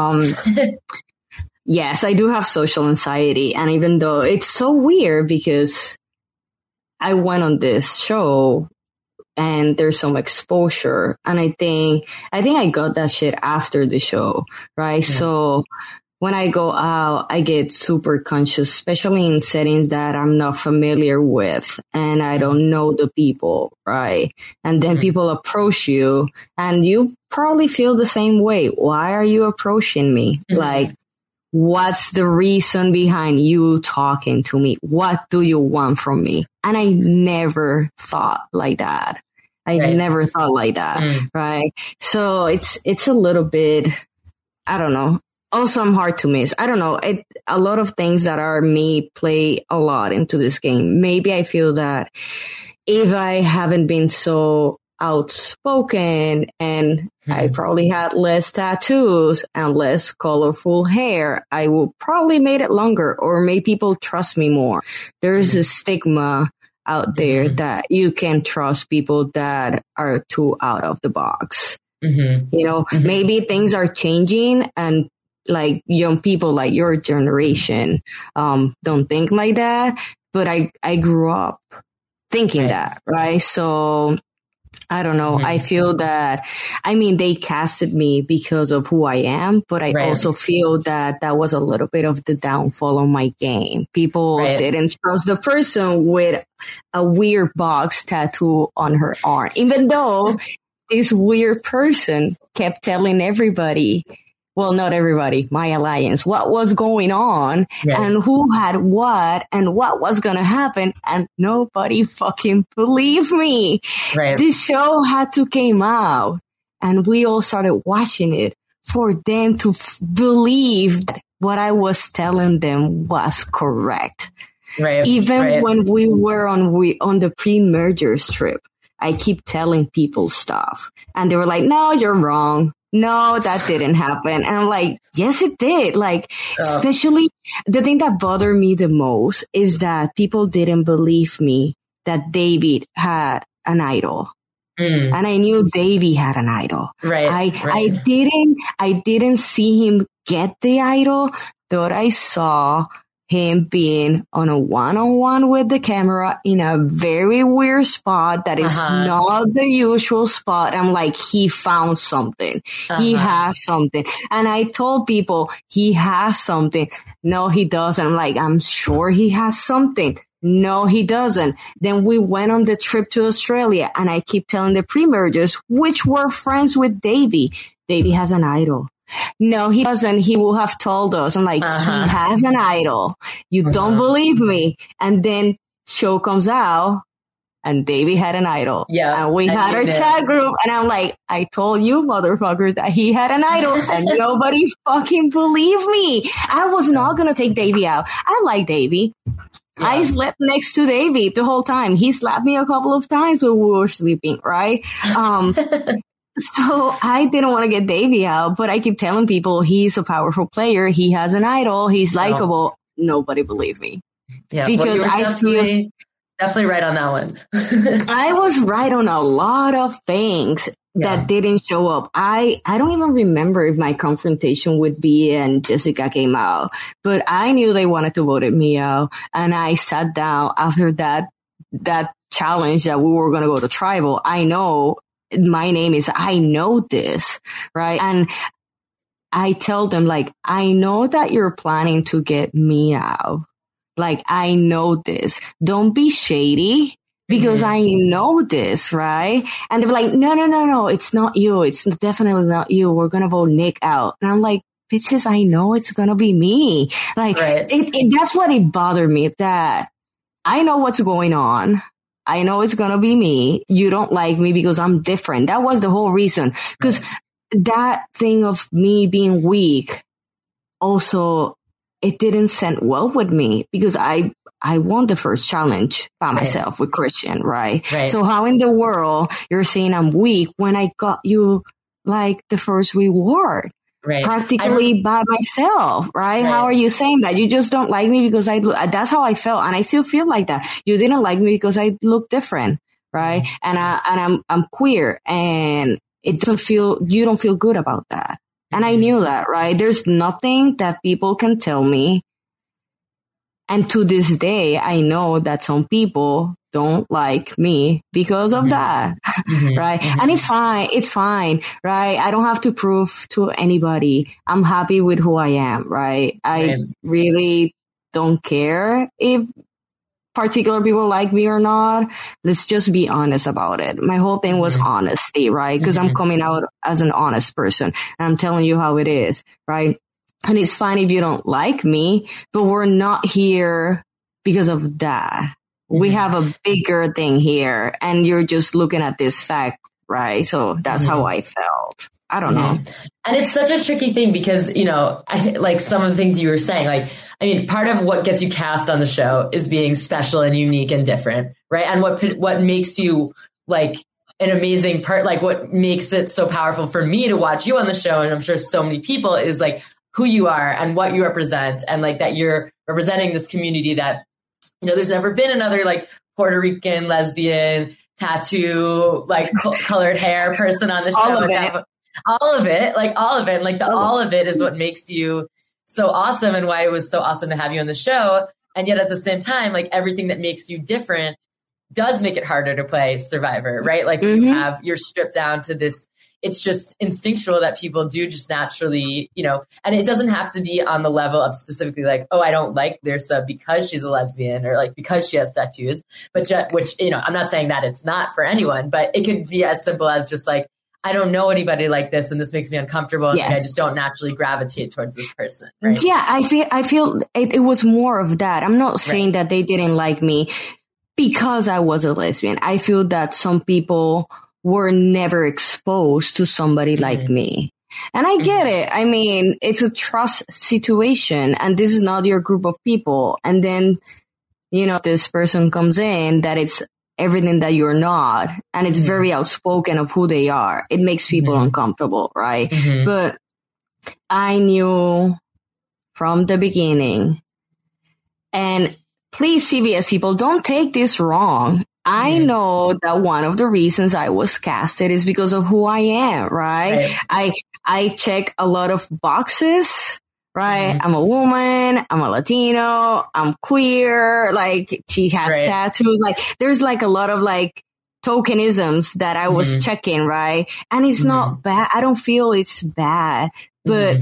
Yes, I do have social anxiety. And even though it's so weird because I went on this show and there's some exposure. And I think I got that shit after the show, right? Yeah. So when I go out, I get super conscious, especially in settings that I'm not familiar with and I don't know the people, right? And then people approach you and you probably feel the same way. Why are you approaching me? Like, what's the reason behind you talking to me? What do you want from me? And I never thought like that. Never thought like that. Right. So it's a little bit, I don't know. Also, I'm hard to miss. I don't know. A lot of things that are me play a lot into this game. Maybe I feel that if I haven't been so outspoken and I probably had less tattoos and less colorful hair, I will probably made it longer or make people trust me more. There's a stigma out there that you can trust people that are too out of the box. You know, maybe things are changing and like young people like your generation don't think like that. But I grew up thinking that, right? So I don't know. I feel that, I mean, they casted me because of who I am, but I also feel that that was a little bit of the downfall of my game. People didn't trust the person with a weird box tattoo on her arm, even though this weird person kept telling everybody, well, not everybody, my alliance, what was going on and who had what and what was going to happen. And nobody fucking believed me. This show had to came out and we all started watching it for them to believe that what I was telling them was correct. Even when we were on the pre-merger strip, I keep telling people stuff and they were like, no, you're wrong. No, that didn't happen. And I'm like, yes, it did. Like, especially the thing that bothered me the most is that people didn't believe me that David had an idol. And I knew Davey had an idol. I didn't see him get the idol, but I saw him being on a one-on-one with the camera in a very weird spot that is not the usual spot. I'm like, he found something. He has something. And I told people he has something. No, he doesn't. I'm like, I'm sure he has something. No, he doesn't. Then we went on the trip to Australia and I keep telling the pre-mergers, which were friends with Davey. Davey has an idol. No, he doesn't. He will have told us. I'm like, he has an idol. You don't believe me. And then show comes out and Davey had an idol. And we had our chat group and I'm like, I told you motherfuckers that he had an idol and nobody fucking believed me. I was not going to take Davey out. I like Davey. I slept next to Davey the whole time. He slapped me a couple of times when we were sleeping, right? So I didn't want to get Davey out, but I keep telling people he's a powerful player. He has an idol. He's likable. Nobody believed me. Because I feel definitely right on that one. I was right on a lot of things that didn't show up. I don't even remember if my confrontation with Bea and Jessica came out, but I knew they wanted to vote me out. And I sat down after that challenge that we were going to go to tribal. I know my name is, I know this, right? And I tell them, like, I know that you're planning to get me out. Like, I know this. Don't be shady because I know this, right? And they're like, no, it's not you. It's definitely not you. We're going to vote Nick out. And I'm like, bitches, I know it's going to be me. Like, that's what it bothered me, that I know what's going on. I know it's going to be me. You don't like me because I'm different. That was the whole reason. Because that thing of me being weak, also, it didn't sit well with me because I won the first challenge by myself with Christian, right? So how in the world you're saying I'm weak when I got you like the first reward? Practically by myself, right? How are you saying that? You just don't like me because that's how I felt. And I still feel like that. You didn't like me because I look different, right? And I'm queer and you don't feel good about that. And I knew that, right? There's nothing that people can tell me And to this day, I know that some people don't like me because of that, right? And it's fine, right? I don't have to prove to anybody. I'm happy with who I am, right? I really don't care if particular people like me or not. Let's just be honest about it. My whole thing was honesty, right? Because I'm coming out as an honest person and I'm telling you how it is, right? And it's fine if you don't like me, but we're not here because of that. We have a bigger thing here and you're just looking at this fact, right? So that's how I felt. I don't know. And it's such a tricky thing because, you know, like some of the things you were saying, like, I mean, part of what gets you cast on the show is being special and unique and different, right? And what makes you like an amazing part, like what makes it so powerful for me to watch you on the show, and I'm sure so many people, is like who you are and what you represent, and like that you're representing this community that, you know, there's never been another like Puerto Rican, lesbian, tattoo, like colored hair person on the show. All of it. And like all of it is what makes you so awesome and why it was so awesome to have you on the show. And yet at the same time, like everything that makes you different does make it harder to play Survivor, right? Like you're stripped down to this. It's just instinctual that people do just naturally, you know, and it doesn't have to be on the level of specifically like, oh, I don't like their sub because she's a lesbian or like because she has tattoos, but which, you know, I'm not saying that it's not for anyone, but it could be as simple as just like, I don't know anybody like this and this makes me uncomfortable. And I just don't naturally gravitate towards this person. Right? Yeah, I feel it was more of that. I'm not saying that they didn't like me because I was a lesbian. I feel that some people were never exposed to somebody like me. And I get it. I mean, it's a trust situation and this is not your group of people. And then, you know, this person comes in that it's everything that you're not. And it's very outspoken of who they are. It makes people uncomfortable, right? But I knew from the beginning, and please, CBS people, don't take this wrong. I know that one of the reasons I was casted is because of who I am, right? I check a lot of boxes, right? I'm a woman, I'm a Latino, I'm queer, like she has tattoos, like there's like a lot of like tokenisms that I was checking, right? And it's not bad. I don't feel it's bad, but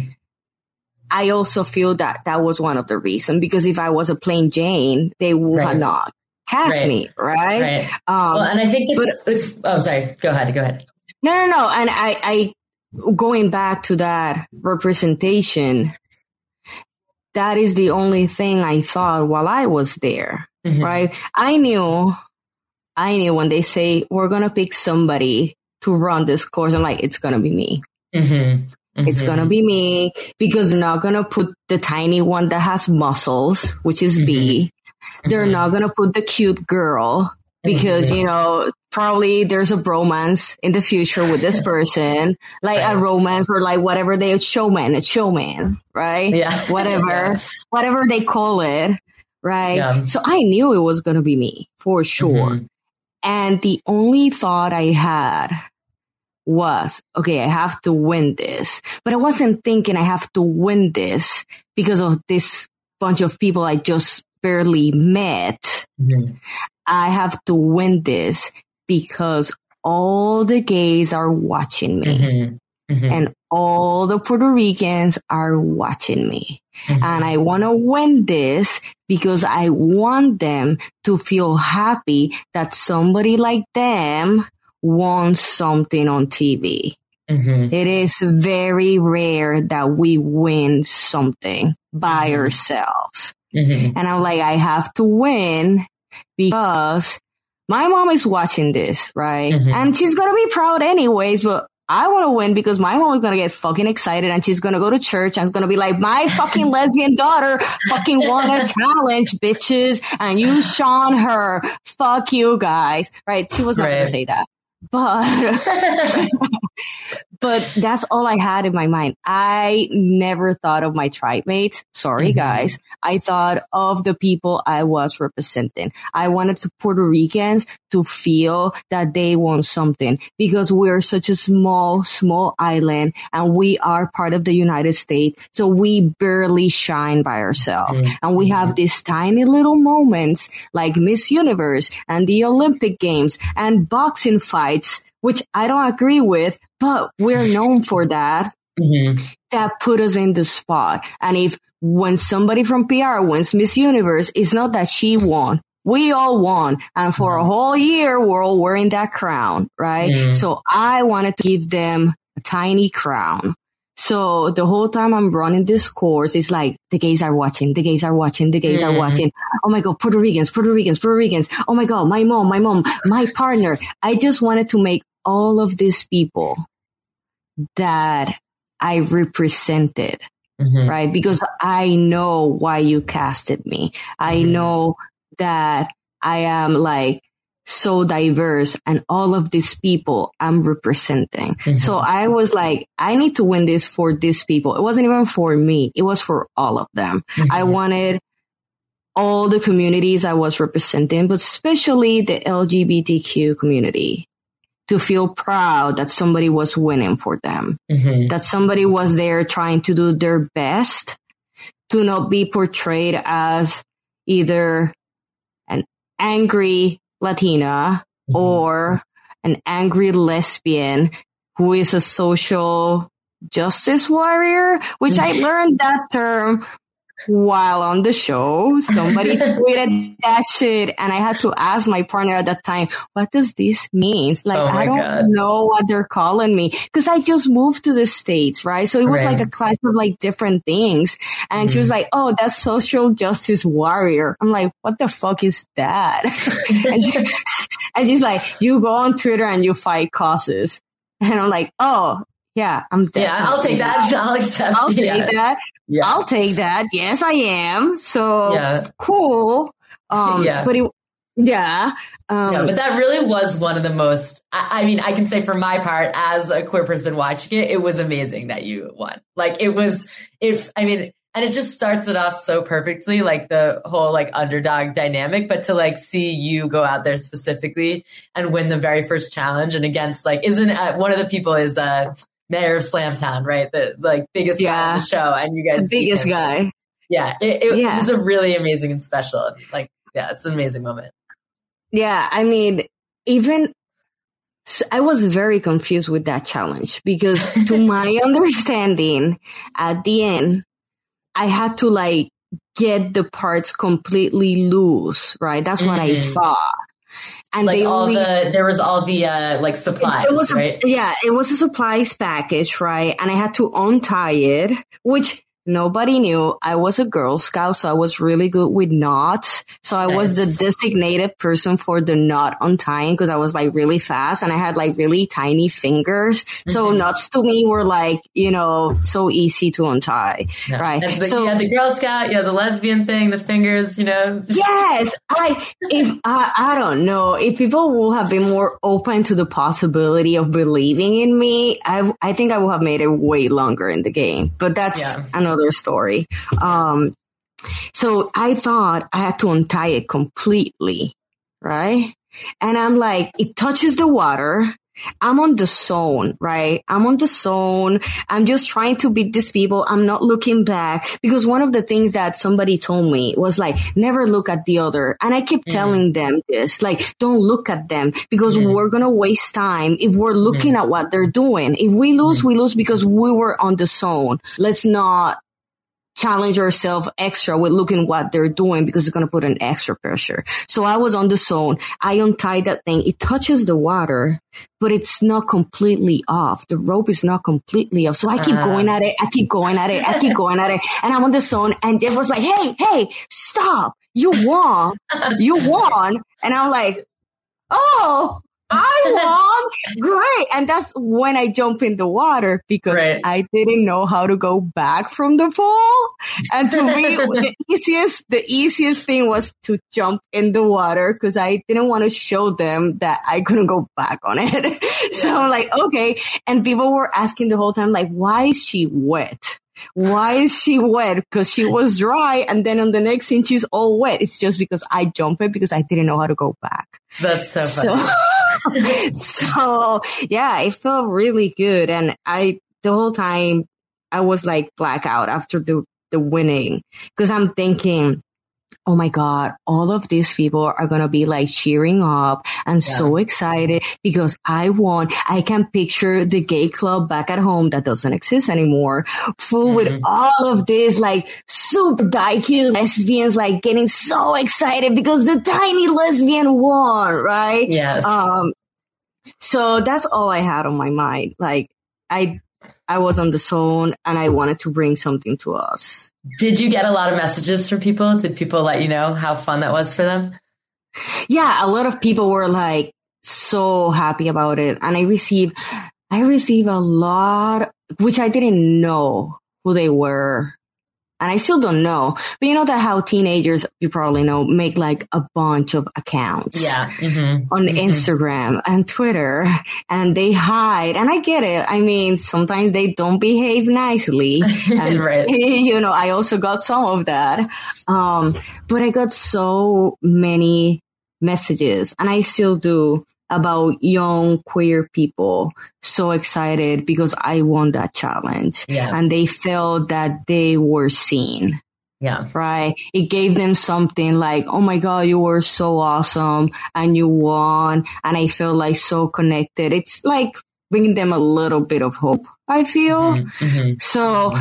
I also feel that that was one of the reasons, because if I was a plain Jane, they would have not cast me, right? Well, and I think it's oh, sorry. Go ahead. No. And I going back to that representation, that is the only thing I thought while I was there, right? I knew when they say, we're going to pick somebody to run this course, I'm like, it's going to be me. It's going to be me, because they're not going to put the tiny one that has muscles, which is B. They're not going to put the cute girl because, you know, probably there's a bromance in the future with this person, like a romance or like whatever a showman, right? Yeah. Whatever they call it, right? Yeah. So I knew it was going to be me for sure. And the only thought I had was, okay, I have to win this. But I wasn't thinking I have to win this because of this bunch of people I just barely met. I have to win this because all the gays are watching me and all the Puerto Ricans are watching me. And I want to win this because I want them to feel happy that somebody like them won something on TV. It is very rare that we win something by ourselves. And I'm like, I have to win because my mom is watching this, right? And she's going to be proud anyways, but I want to win because my mom is going to get fucking excited and she's going to go to church and it's going to be like, my fucking lesbian daughter fucking won a challenge, bitches. And you shone her. Fuck you guys. Right? She was not going to say that. But that's all I had in my mind. I never thought of my tribe mates. Sorry, guys. I thought of the people I was representing. I wanted the Puerto Ricans to feel that they want something because we're such a small island and we are part of the United States. So we barely shine by ourselves. And we have these tiny little moments like Miss Universe and the Olympic Games and boxing fights, which I don't agree with, but we're known for that. That put us in the spot. And when somebody from PR wins Miss Universe, it's not that she won. We all won. And for a whole year, we're all wearing that crown, right? So I wanted to give them a tiny crown. So the whole time I'm running this course, it's like the gays are watching, the gays are watching, the gays are watching. Oh my God, Puerto Ricans. Oh my God, my mom, my partner. I just wanted to make all of these people that I represented, right? Because I know why you casted me. I know that I am like so diverse and all of these people I'm representing. So I was like, I need to win this for these people. It wasn't even for me. It was for all of them. I wanted all the communities I was representing, but especially the LGBTQ community to feel proud that somebody was winning for them, that somebody was there trying to do their best to not be portrayed as either an angry Latina or an angry lesbian who is a social justice warrior, which I learned that term while on the show. Somebody tweeted that shit and I had to ask my partner at that time, what does this mean? Like, I don't know what they're calling me because I just moved to the States, right? So it was like a class of like different things. And she was like, oh, that's social justice warrior. I'm like, what the fuck is that? and she's like, you go on Twitter and you fight causes. And I'm like, oh, yeah, I'm definitely. Yeah, I'll take that. I'll accept. I'll take that. Yeah. I'll take that. Yes, I am. So cool. But but that really was one of the most, I mean, I can say for my part as a queer person watching it, it was amazing that you won. Like and it just starts it off so perfectly, like the whole like underdog dynamic, but to like see you go out there specifically and win the very first challenge and against like, one of the people is, Mayor of Slamtown, right? The like biggest guy on the show, and you guys, the biggest guy. Yeah, it was a really amazing and special. Like, yeah, it's an amazing moment. Yeah, I mean, I was very confused with that challenge because, to my understanding, at the end, I had to like get the parts completely loose, right? That's what I thought. And like there was all the like supplies, right? It was a supplies package, right? And I had to untie it, which nobody knew. I was a Girl Scout, so I was really good with knots. So I was the designated person for the knot untying because I was like really fast and I had like really tiny fingers. So knots to me were like, so easy to untie, right? So you had the Girl Scout, you had the lesbian thing, the fingers, Yes. I don't know if people will have been more open to the possibility of believing in me. I think I would have made it way longer in the game, but that's another story. So I thought I had to untie it completely, right? And I'm like, it touches the water. I'm on the zone, right? I'm on the zone. I'm just trying to beat these people. I'm not looking back because one of the things that somebody told me was like, never look at the other. And I keep telling them this, like, don't look at them because we're going to waste time if we're looking at what they're doing. If we lose, we lose because we were on the zone. Let's not challenge ourselves extra with looking what they're doing because it's going to put an extra pressure. So I was on the zone. I untied that thing. It touches the water, but it's not completely off. The rope is not completely off. So I keep going at it. I keep going at it. And I'm on the zone. And Jeff was like, hey, stop. You won. And I'm like, oh, I won. Great. And that's when I jump in the water because I didn't know how to go back from the fall. And to me, the easiest thing was to jump in the water because I didn't want to show them that I couldn't go back on it. So I'm like, okay. And people were asking the whole time, like, why is she wet? Why is she wet? Because she was dry, and then on the next scene she's all wet. It's just because I jumped it because I didn't know how to go back. That's so funny. So yeah, it felt really good, and the whole time I was like blackout after the winning because I'm thinking, oh my God, all of these people are going to be like cheering up and so excited because I won. I can picture the gay club back at home that doesn't exist anymore, full with all of these like super dykey lesbians, like getting so excited because the tiny lesbian won, right? Yes. So that's all I had on my mind. Like I was on the zone and I wanted to bring something to us. Did you get a lot of messages from people? Did people let you know how fun that was for them? Yeah, a lot of people were like so happy about it. And I received a lot, which I didn't know who they were. And I still don't know. But you know that how teenagers, you probably know, make like a bunch of accounts on Instagram and Twitter, and they hide. And I get it. I mean, sometimes they don't behave nicely. And, you know, I also got some of that. But I got so many messages, and I still do, about young queer people so excited because I won that challenge and they felt that they were seen. Yeah. Right. It gave them something like, oh my God, you were so awesome and you won. And I felt like so connected. It's like bringing them a little bit of hope, I feel. So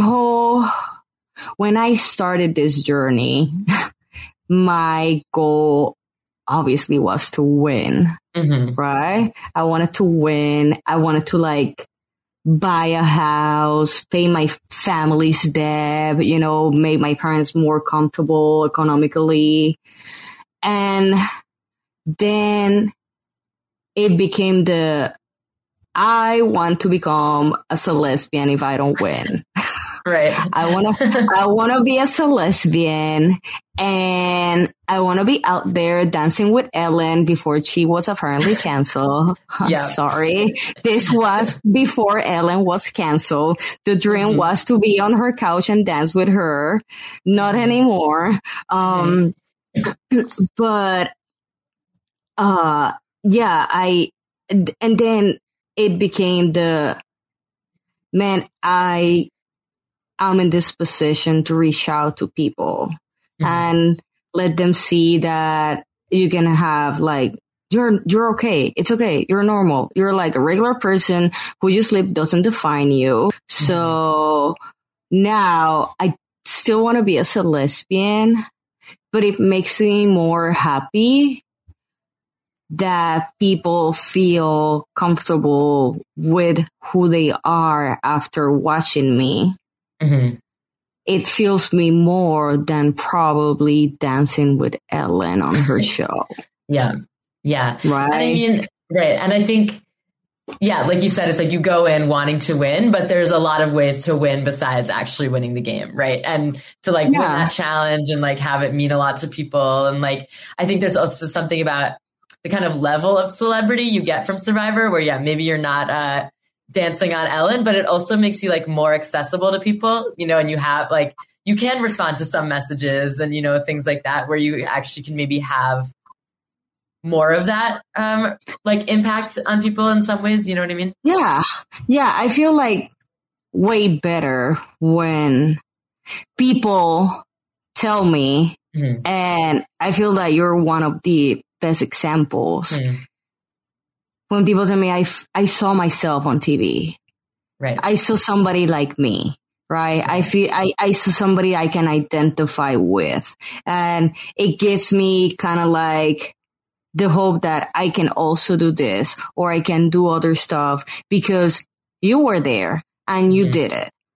when I started this journey, my goal obviously was to win. Right? I wanted to win. I wanted to like buy a house, pay my family's debt, you know, make my parents more comfortable economically. And then it became I want to become a lesbian if I don't win. Right. I want to be a lesbian, and I want to be out there dancing with Ellen before she was apparently canceled. I'm sorry. This was before Ellen was canceled. The dream was to be on her couch and dance with her. Not anymore. But, yeah, and then it became I'm in this position to reach out to people and let them see that you can have like, you're okay. It's okay. You're normal. You're like a regular person. Who you sleep doesn't define you. So now I still want to be a lesbian, but it makes me more happy that people feel comfortable with who they are after watching me. It feels me more than probably dancing with Ellen on her show. Yeah. Right. And I mean, right. And I think, like you said, it's like you go in wanting to win, but there's a lot of ways to win besides actually winning the game. Right. And to like win that challenge and like have it mean a lot to people. And like, I think there's also something about the kind of level of celebrity you get from Survivor where, maybe you're not, dancing on Ellen, but it also makes you like more accessible to people, you know, and you have like, you can respond to some messages and, you know, things like that where you actually can maybe have more of that, like impact on people in some ways. You know what I mean? Yeah. Yeah. I feel like way better when people tell me, and I feel that you're one of the best examples. When people tell me I saw myself on TV, right? I saw somebody like me, right? I feel I saw somebody I can identify with, and it gives me kind of like the hope that I can also do this or I can do other stuff because you were there and you did it,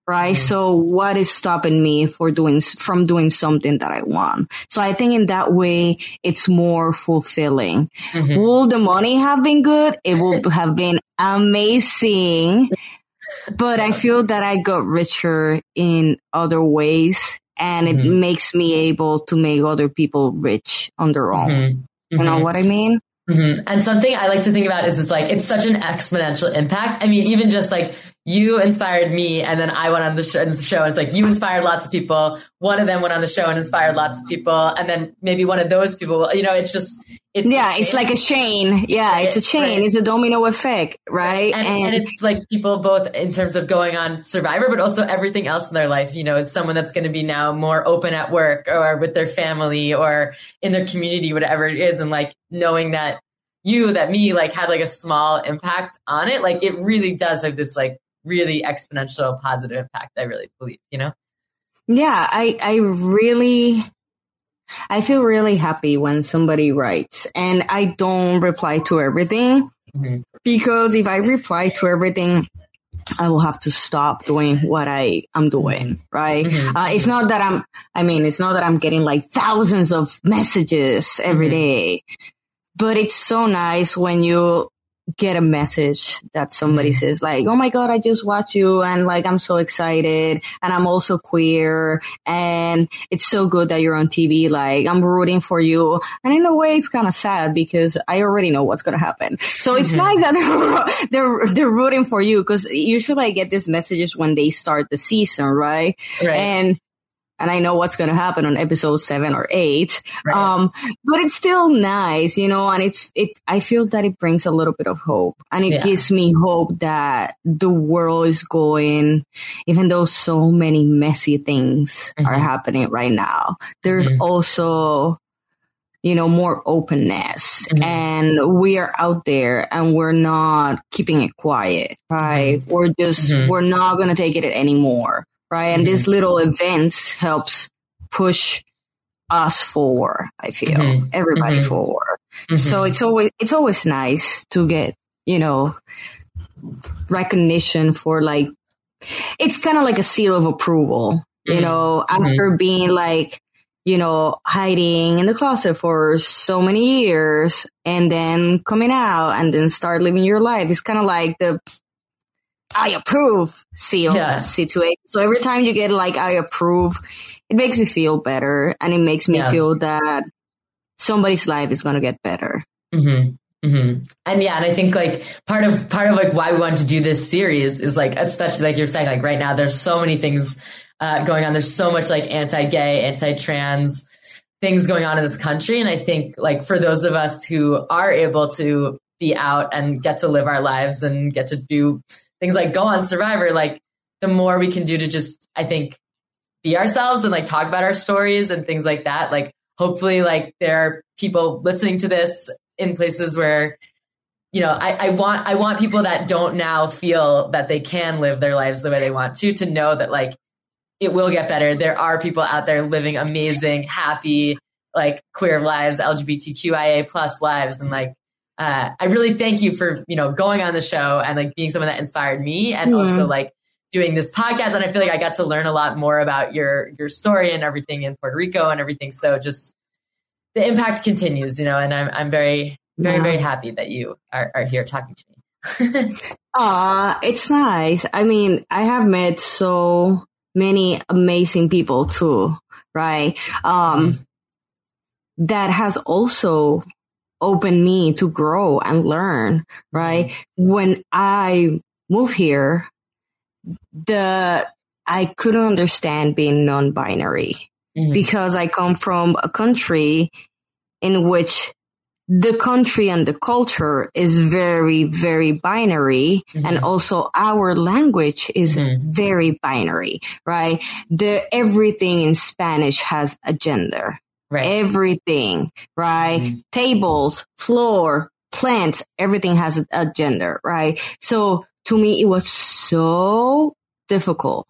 right? So what is stopping me from doing something that I want? So I think in that way, it's more fulfilling. Will the money have been good? It will have been amazing. But I feel that I got richer in other ways, and it makes me able to make other people rich on their own. You know what I mean? And something I like to think about is it's such an exponential impact. I mean, even just like you inspired me, and then I went on the show, and it's like you inspired lots of people. One of them went on the show and inspired lots of people, and then maybe one of those people, it's like a chain. Yeah, it's a chain. Right. It's a domino effect, right? And it's like people both in terms of going on Survivor, but also everything else in their life. It's someone that's going to be now more open at work or with their family or in their community, whatever it is. And like knowing that me like had like a small impact on it, like it really does have this like really exponential positive impact. I really believe, Yeah, I feel really happy when somebody writes, and I don't reply to everything because if I reply to everything, I will have to stop doing what I am doing. Right. It's not that I'm getting like thousands of messages every day, but it's so nice when you get a message that somebody says like, oh my God, I just watched you and like, I'm so excited and I'm also queer and it's so good that you're on TV. Like I'm rooting for you. And in a way it's kind of sad because I already know what's going to happen. So it's nice that they're rooting for you because usually I get these messages when they start the season, right? And I know what's going to happen on episode 7 or 8. Right. But it's still nice, and I feel that it brings a little bit of hope and it gives me hope that the world is going, even though so many messy things are happening right now, there's also, more openness and we are out there and we're not keeping it quiet, right? We're not going to take it anymore. Right. And these little events helps push us forward. I feel everybody forward. So it's always nice to get, recognition for like, it's kind of like a seal of approval, after being like, hiding in the closet for so many years and then coming out and then start living your life. It's kind of like the I approve seal situation. So every time you get like I approve, it makes you feel better and it makes me feel that somebody's life is going to get better. And I think like part of like why we wanted to do this series is like, especially like you're saying, like right now there's so many things going on. There's so much like anti-gay, anti-trans things going on in this country. And I think like for those of us who are able to be out and get to live our lives and get to do things like go on Survivor, like the more we can do to just, I think, be ourselves and like talk about our stories and things like that. Like hopefully like there are people listening to this in places where, I want people that don't now feel that they can live their lives the way they want to know that like it will get better. There are people out there living amazing, happy, like queer lives, LGBTQIA+ lives. And like, I really thank you for, going on the show and like being someone that inspired me and also like doing this podcast. And I feel like I got to learn a lot more about your story and everything in Puerto Rico and everything. So just the impact continues, and I'm very, very, very happy that you are here talking to me. It's nice. I mean, I have met so many amazing people too, right? That has also opened me to grow and learn, right? When I moved here, I couldn't understand being non-binary because I come from a country in which the country and the culture is very, very binary. And also our language is very binary, right? Everything in Spanish has a gender. Right. Everything, right? Tables, floor, plants, everything has a gender, right? So to me, it was so difficult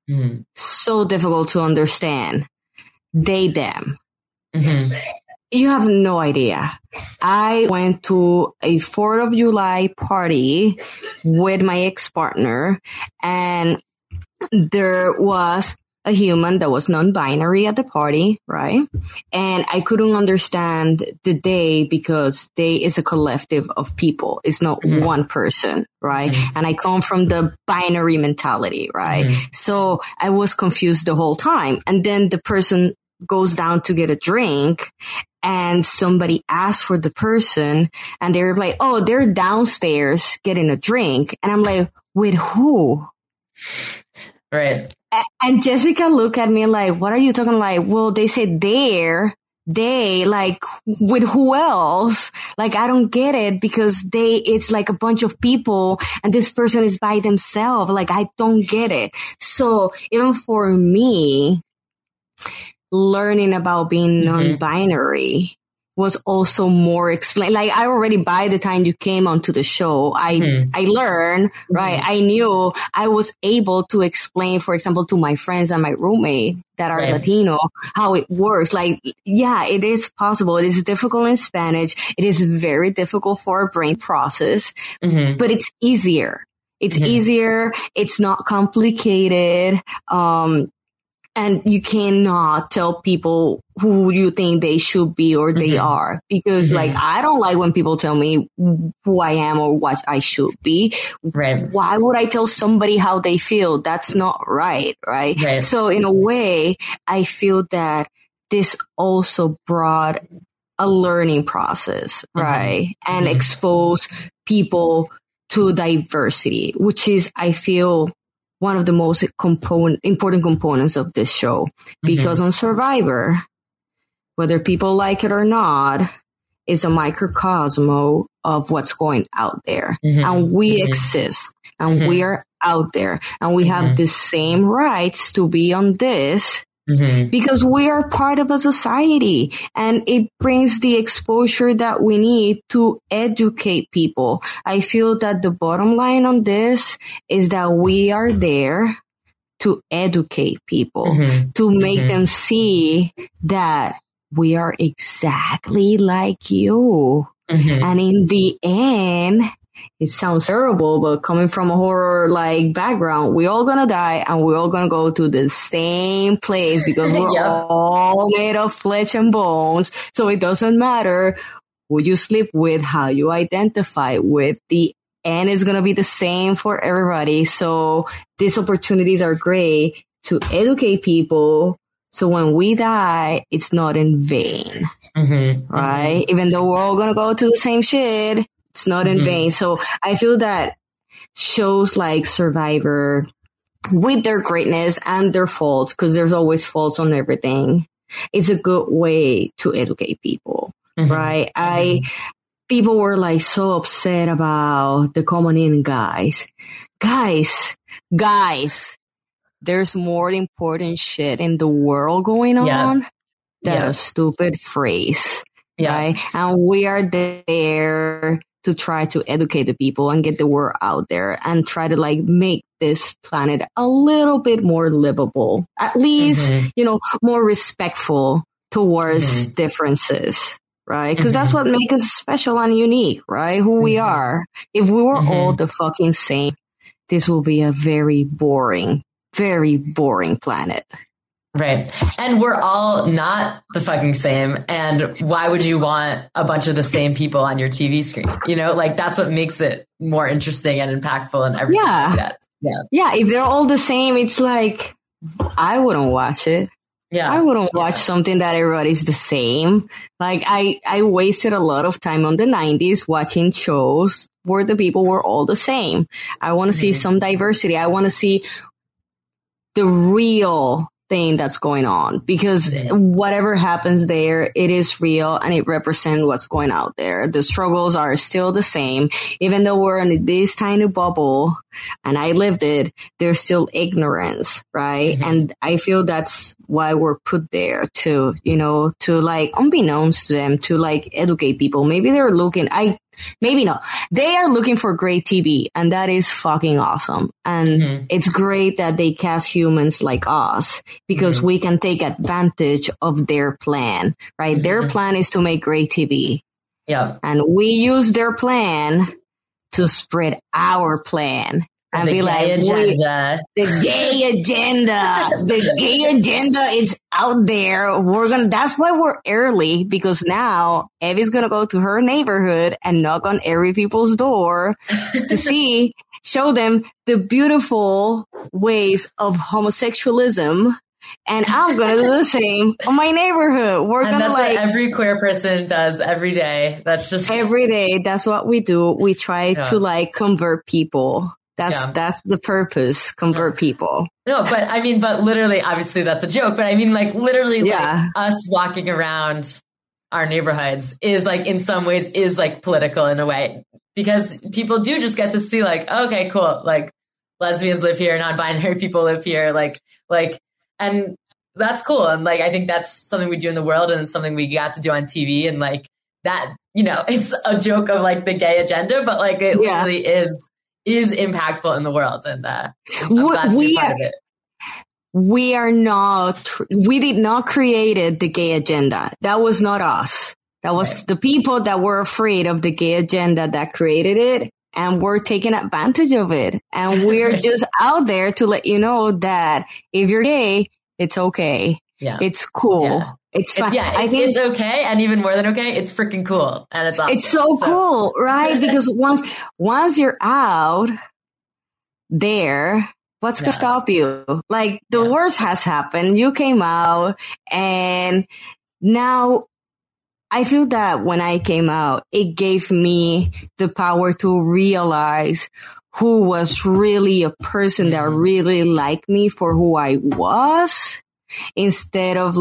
to understand they, them. You have no idea. I went to a 4th of July party with my ex-partner and there was a human that was non-binary at the party, right? And I couldn't understand the they because they is a collective of people. It's not one person, right? And I come from the binary mentality, right? So I was confused the whole time. And then the person goes down to get a drink and somebody asks for the person and they're like, oh, they're downstairs getting a drink. And I'm like, with who? Right. And Jessica looked at me like, what are you talking like? Well, they said they, like, with who else? Like, I don't get it because it's like a bunch of people and this person is by themselves. Like, I don't get it. So even for me, learning about being non-binary was also more explained. Like, I already, by the time you came onto the show, I learned, right? I knew I was able to explain, for example, to my friends and my roommate that are Latino, how it works. Like, yeah, it is possible. It is difficult in Spanish. It is very difficult for our brain process, but it's easier. It's easier. It's not complicated. And you cannot tell people who you think they should be or they are. Because, like, I don't like when people tell me who I am or what I should be. Right. Why would I tell somebody how they feel? That's not right, right? So, in a way, I feel that this also brought a learning process, right? And exposed people to diversity, which is, I feel, one of the most important components of this show, because on Survivor, whether people like it or not, it's a microcosm of what's going out there. And we exist and we are out there and we have the same rights to be on this because we are part of a society, and it brings the exposure that we need to educate people. I feel that the bottom line on this is that we are there to educate people, to make them see that we are exactly like you. And in the end, it sounds terrible, but coming from a horror like background, we all gonna die and we're all gonna go to the same place because we're all made of flesh and bones. So it doesn't matter who you sleep with, how you identify with. The end is gonna be the same for everybody. So these opportunities are great to educate people. So when we die, it's not in vain, right? Even though we're all gonna go to the same shit, it's not in vain. So I feel that shows like Survivor, with their greatness and their faults, because there's always faults on everything, is a good way to educate people, right? People were like so upset about the coming in guys. Guys, there's more important shit in the world going on than a stupid phrase, right? And we are there to try to educate the people and get the word out there and try to like make this planet a little bit more livable, at least, more respectful towards differences, right? Because that's what makes us special and unique, right? Who we are. If we were all the fucking same, this will be a very boring planet. Right. And we're all not the fucking same. And why would you want a bunch of the same people on your TV screen? Like that's what makes it more interesting and impactful and everything like that. Yeah. If they're all the same, it's like, I wouldn't watch it. Yeah. I wouldn't watch something that everybody's the same. Like I wasted a lot of time on the 90s watching shows where the people were all the same. I want to see some diversity. I want to see the real thing that's going on, because whatever happens there, it is real and it represents what's going out there. The struggles are still the same, even though we're in this tiny bubble and I lived it, there's still ignorance, right? And I feel that's why we're put there to, to like, unbeknownst to them, to like educate people. Maybe they're looking, maybe not. They are looking for great TV, and that is fucking awesome. And it's great that they cast humans like us because we can take advantage of their plan, right? Their plan is to make great TV. Yeah. And we use their plan to spread our plan. and be like, agenda. the gay agenda, the gay agenda is out there. That's why we're early, because now Evie's going to go to her neighborhood and knock on every people's door to show them the beautiful ways of homosexualism. And I'm going to do the same on my neighborhood. That's what every queer person does every day. That's just every day. That's what we do. We try to convert people. That's the purpose. Convert people. No, but literally, obviously that's a joke. But I mean, literally, us walking around our neighborhoods is in some ways is political in a way, because people do just get to see okay, cool. Lesbians live here, non-binary people live here. And that's cool. And I think that's something we do in the world, and it's something we got to do on TV, and that, it's a joke of the gay agenda, but it literally is impactful in the world. And I'm glad to be part of it. We did not create the gay agenda. That was not us. That was the people that were afraid of the gay agenda that created it. And we're taking advantage of it. And we're just out there to let you know that if you're gay, it's okay. Yeah. It's cool. Yeah. It's fun. I think it's okay. And even more than okay, it's freaking cool. And it's awesome. It's so cool, right? Because once you're out there, what's going to stop you? The worst has happened. You came out, and now I feel that when I came out, it gave me the power to realize who was really a person that really liked me for who I was, instead of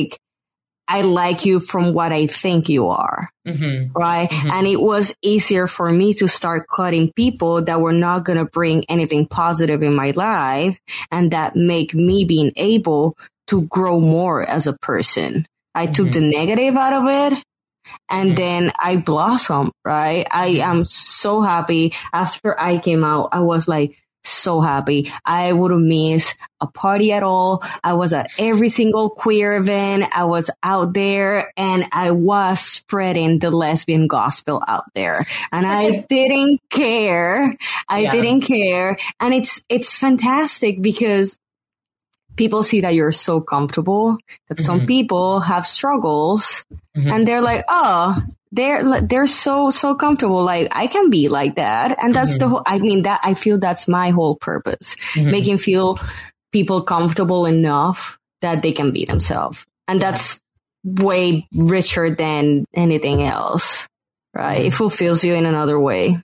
I like you from what I think you are. Mm-hmm. Right. Mm-hmm. And it was easier for me to start cutting people that were not going to bring anything positive in my life, and that make me being able to grow more as a person. I took the negative out of it, and then I blossomed, right? I am so happy. After I came out, I was so happy. I wouldn't miss a party at all. I was at every single queer event. I was out there, and I was spreading the lesbian gospel out there, and I didn't care. I didn't care. And it's fantastic, because people see that you're so comfortable, that some people have struggles, and they're they're so comfortable. I can be like that. And that's I feel that's my whole purpose, making people comfortable enough that they can be themselves. And that's way richer than anything else, right? It fulfills you in another way.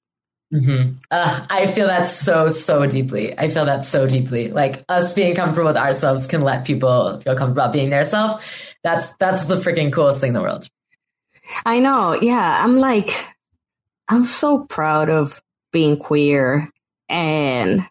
I feel that so deeply. I feel that so deeply. Us being comfortable with ourselves can let people feel comfortable about being their self. That's the freaking coolest thing in the world. I know. Yeah. I'm so proud of being queer. And,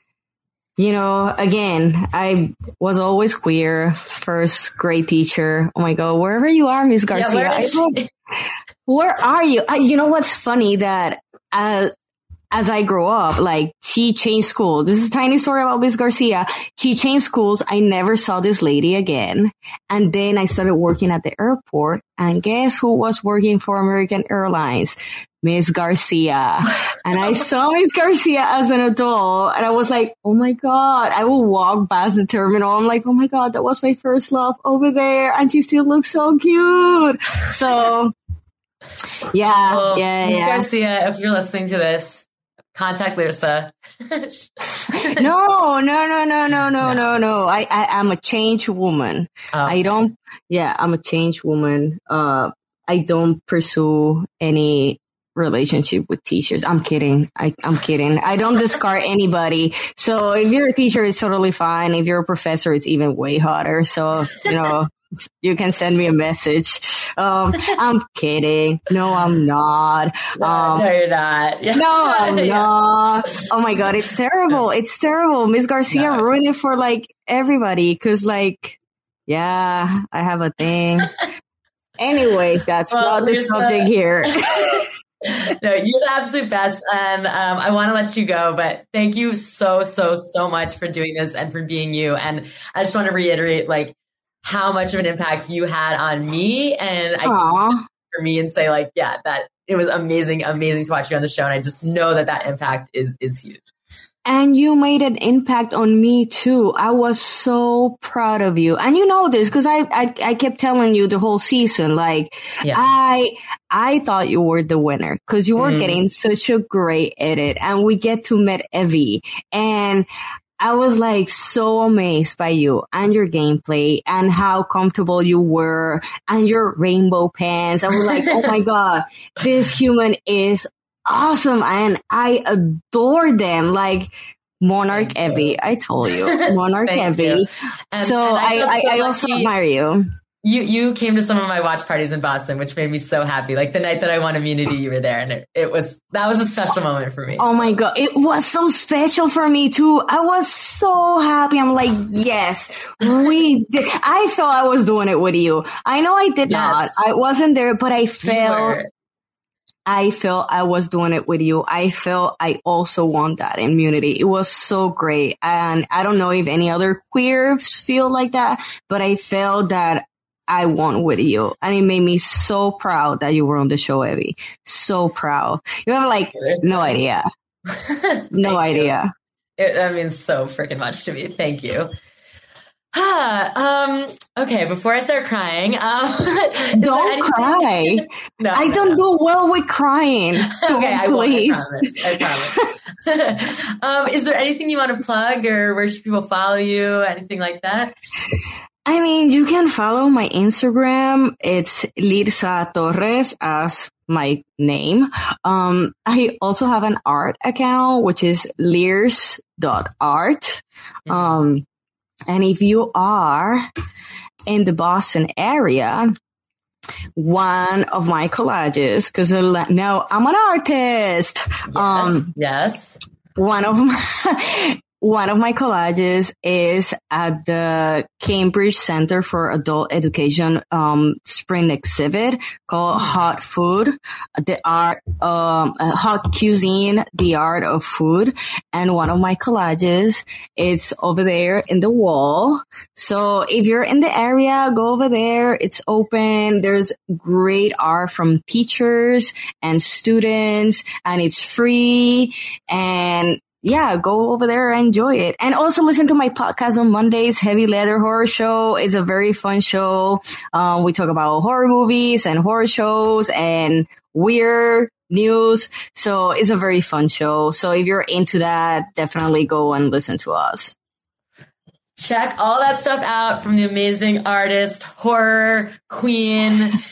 again, I was always queer. First grade teacher. Oh my God, wherever you are, Miss Garcia. Where are you? You know what's funny, that as I grew up, she changed schools. This is a tiny story about Miss Garcia. She changed schools. I never saw this lady again. And then I started working at the airport. And guess who was working for American Airlines? Miss Garcia. And I saw Miss Garcia as an adult. And I was like, oh my God. I will walk past the terminal. I'm like, oh my God, that was my first love over there. And she still looks so cute. So, yeah. Miss Garcia, if you're listening to this, contact Lirsa. No. I'm a changed woman. Oh, okay. I'm a changed woman. I don't pursue any relationship with teachers. I'm kidding. I'm kidding. I don't discard anybody. So if you're a teacher, it's totally fine. If you're a professor, it's even way hotter. So, you can send me a message. I'm kidding. No, I'm not. No, you're not. Yeah. No, I'm not. Oh my God, it's terrible. It's terrible. Miss Garcia ruined it for everybody. Cause I have a thing. Anyways, that's not the subject here. No, you're the absolute best. And I want to let you go, but thank you so much for doing this and for being you. And I just want to reiterate, how much of an impact you had on me, and for me, and say that it was amazing to watch you on the show, and I just know that impact is huge. And you made an impact on me too. I was so proud of you. And you know this because I kept telling you the whole season, like, I thought you were the winner because you were getting such a great edit, and we get to meet Evie, and I was like so amazed by you and your gameplay and how comfortable you were and your rainbow pants. I was like, oh my God, this human is awesome. And I adore them. Like Monarch Evie, I told you, Monarch Evie. So I also admire you. You came to some of my watch parties in Boston, which made me so happy. Like the night that I won immunity, you were there, and that was a special moment for me. Oh my God, it was so special for me too. I was so happy. I'm like, yes, we did. I felt I was doing it with you. I know I did not. I wasn't there, but I felt I was doing it with you. I felt I also won that immunity. It was so great. And I don't know if any other queers feel like that, but I felt that I won with you. And it made me so proud that you were on the show, Evie. So proud. You have like no idea. No idea. That means so freaking much to me. Thank you. Okay, before I start crying, don't cry. No, I don't do well with crying. Okay, please. I promise. Is there anything you want to plug, or where should people follow you? Anything like that? I mean, you can follow my Instagram. It's Lirsa Torres as my name. I also have an art account, which is lirs.art. And if you are in the Boston area, one of my collages, because now I'm an artist. Yes. One of my collages is at the Cambridge Center for Adult Education spring exhibit called Hot Food, the art, hot cuisine, the art of food. And one of my collages is over there in the wall. So if you're in the area, go over there. It's open. There's great art from teachers and students, and it's free. And yeah, go over there and enjoy it. And also listen to my podcast on Mondays, Heavy Leather Horror Show. It's a very fun show. We talk about horror movies and horror shows and weird news. So it's a very fun show. So if you're into that, definitely go and listen to us. Check all that stuff out from the amazing artist, horror queen,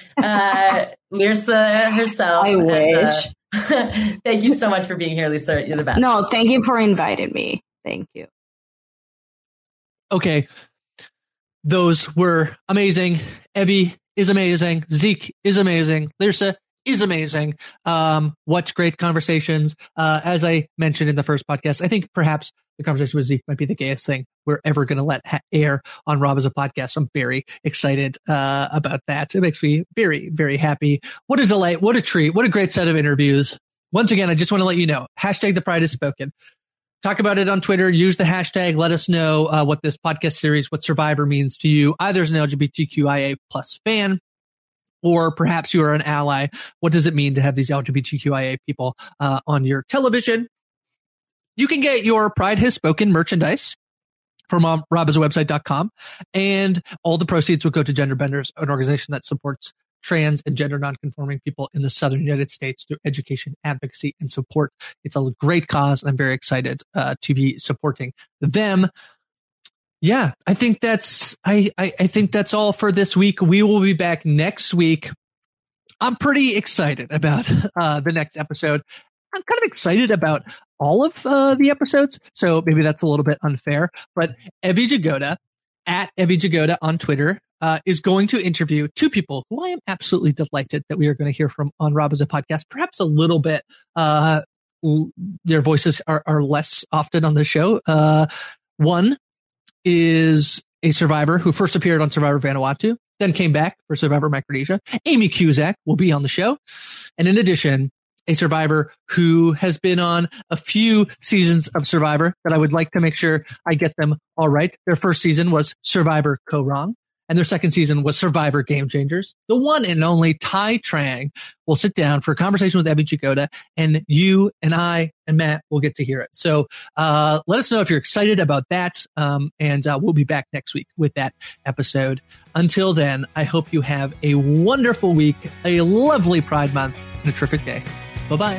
Lirsa herself. I wish. Thank you so much for being here, Lisa. You're the best. No, thank you for inviting me. Thank you. Okay. Those were amazing. Evie is amazing. Zeke is amazing. Lirsa is amazing. What great conversations. As I mentioned in the first podcast, I think perhaps the conversation with Zeke might be the gayest thing we're ever going to let air on Rob as a podcast. I'm very excited about that. It makes me very, very happy. What a delight. What a treat. What a great set of interviews. Once again, I just want to let you know, hashtag The Pride Has Spoken. Talk about it on Twitter. Use the hashtag. Let us know what this podcast series, what Survivor means to you, either as an LGBTQIA plus fan, or perhaps you are an ally. What does it mean to have these LGBTQIA people on your television? You can get your Pride Has Spoken merchandise from robasawebsite.com, and all the proceeds will go to Genderbenders, an organization that supports trans and gender nonconforming people in the southern United States through education, advocacy, and support. It's a great cause, and I'm very excited to be supporting them. Yeah, I think that's I think that's all for this week. We will be back next week. I'm pretty excited about the next episode. I'm kind of excited about all of the episodes, so maybe that's a little bit unfair. But Evie Jagoda, at Evie Jagoda on Twitter, is going to interview two people who I am absolutely delighted that we are going to hear from on Rob as a podcast. Perhaps a little bit, their voices are less often on the show. One is a survivor who first appeared on Survivor Vanuatu, then came back for Survivor Micronesia. Amy Cusack will be on the show. And in addition, a survivor who has been on a few seasons of Survivor that I would like to make sure I get them all right. Their first season was Survivor Co-Wrong. and their second season was Survivor Game Changers. The one and only Tai Trang will sit down for a conversation with Ebby Chicoda, and you and I and Matt will get to hear it. So let us know if you're excited about that, and we'll be back next week with that episode. Until then, I hope you have a wonderful week, a lovely Pride Month, and a terrific day. Bye-bye.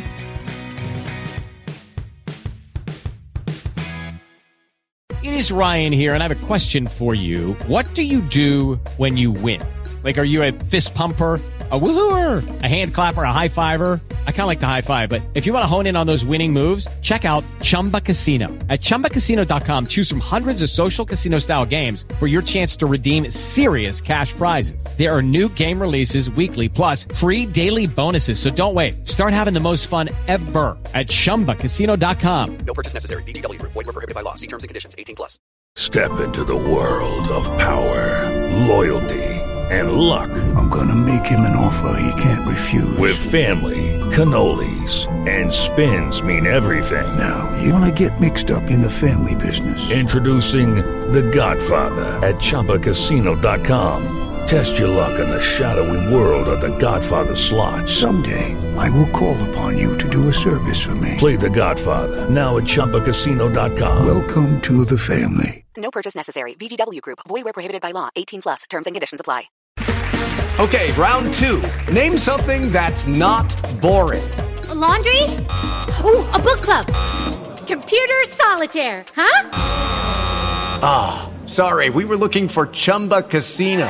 It is Ryan here, and I have a question for you. What do you do when you win? Like, are you a fist pumper, a woohooer, a hand clapper, a high fiver? I kind of like the high five, but if you want to hone in on those winning moves, check out Chumba Casino. At ChumbaCasino.com, choose from hundreds of social casino-style games for your chance to redeem serious cash prizes. There are new game releases weekly, plus free daily bonuses. So don't wait. Start having the most fun ever at ChumbaCasino.com. No purchase necessary. VGW Group. Void where prohibited by law. See terms and conditions. 18+. Step into the world of power, loyalty, and luck. I'm gonna make him an offer he can't refuse. With family, cannolis, and spins mean everything. Now, you wanna get mixed up in the family business. Introducing The Godfather at ChumbaCasino.com. Test your luck in the shadowy world of The Godfather slot. Someday, I will call upon you to do a service for me. Play The Godfather, now at ChumbaCasino.com. Welcome to the family. No purchase necessary. VGW Group. Void where prohibited by law. 18+. Terms and conditions apply. Okay, round two. Name something that's not boring. A laundry? Ooh, a book club. Computer solitaire, huh? Ah, sorry. We were looking for Chumba Casino.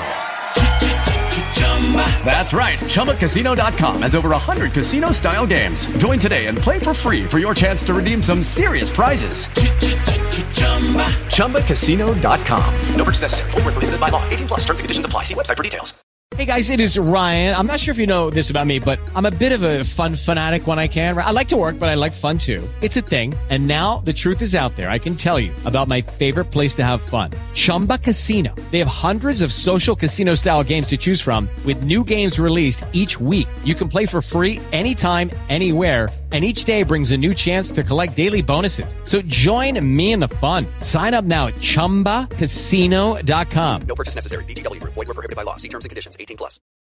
That's right. ChumbaCasino.com has over 100 casino-style games. Join today and play for free for your chance to redeem some serious prizes. ChumbaCasino.com. No purchase necessary. Void where prohibited by law. 18+. Terms and conditions apply. See website for details. Hey guys, it is Ryan. I'm not sure if you know this about me, but I'm a bit of a fun fanatic when I can. I like to work, but I like fun too. It's a thing. And now the truth is out there. I can tell you about my favorite place to have fun. Chumba Casino. They have hundreds of social casino style games to choose from with new games released each week. You can play for free anytime, anywhere. And each day brings a new chance to collect daily bonuses. So join me in the fun. Sign up now at ChumbaCasino.com. No purchase necessary. VGW Group. Void where prohibited by law. See terms and conditions. 18+.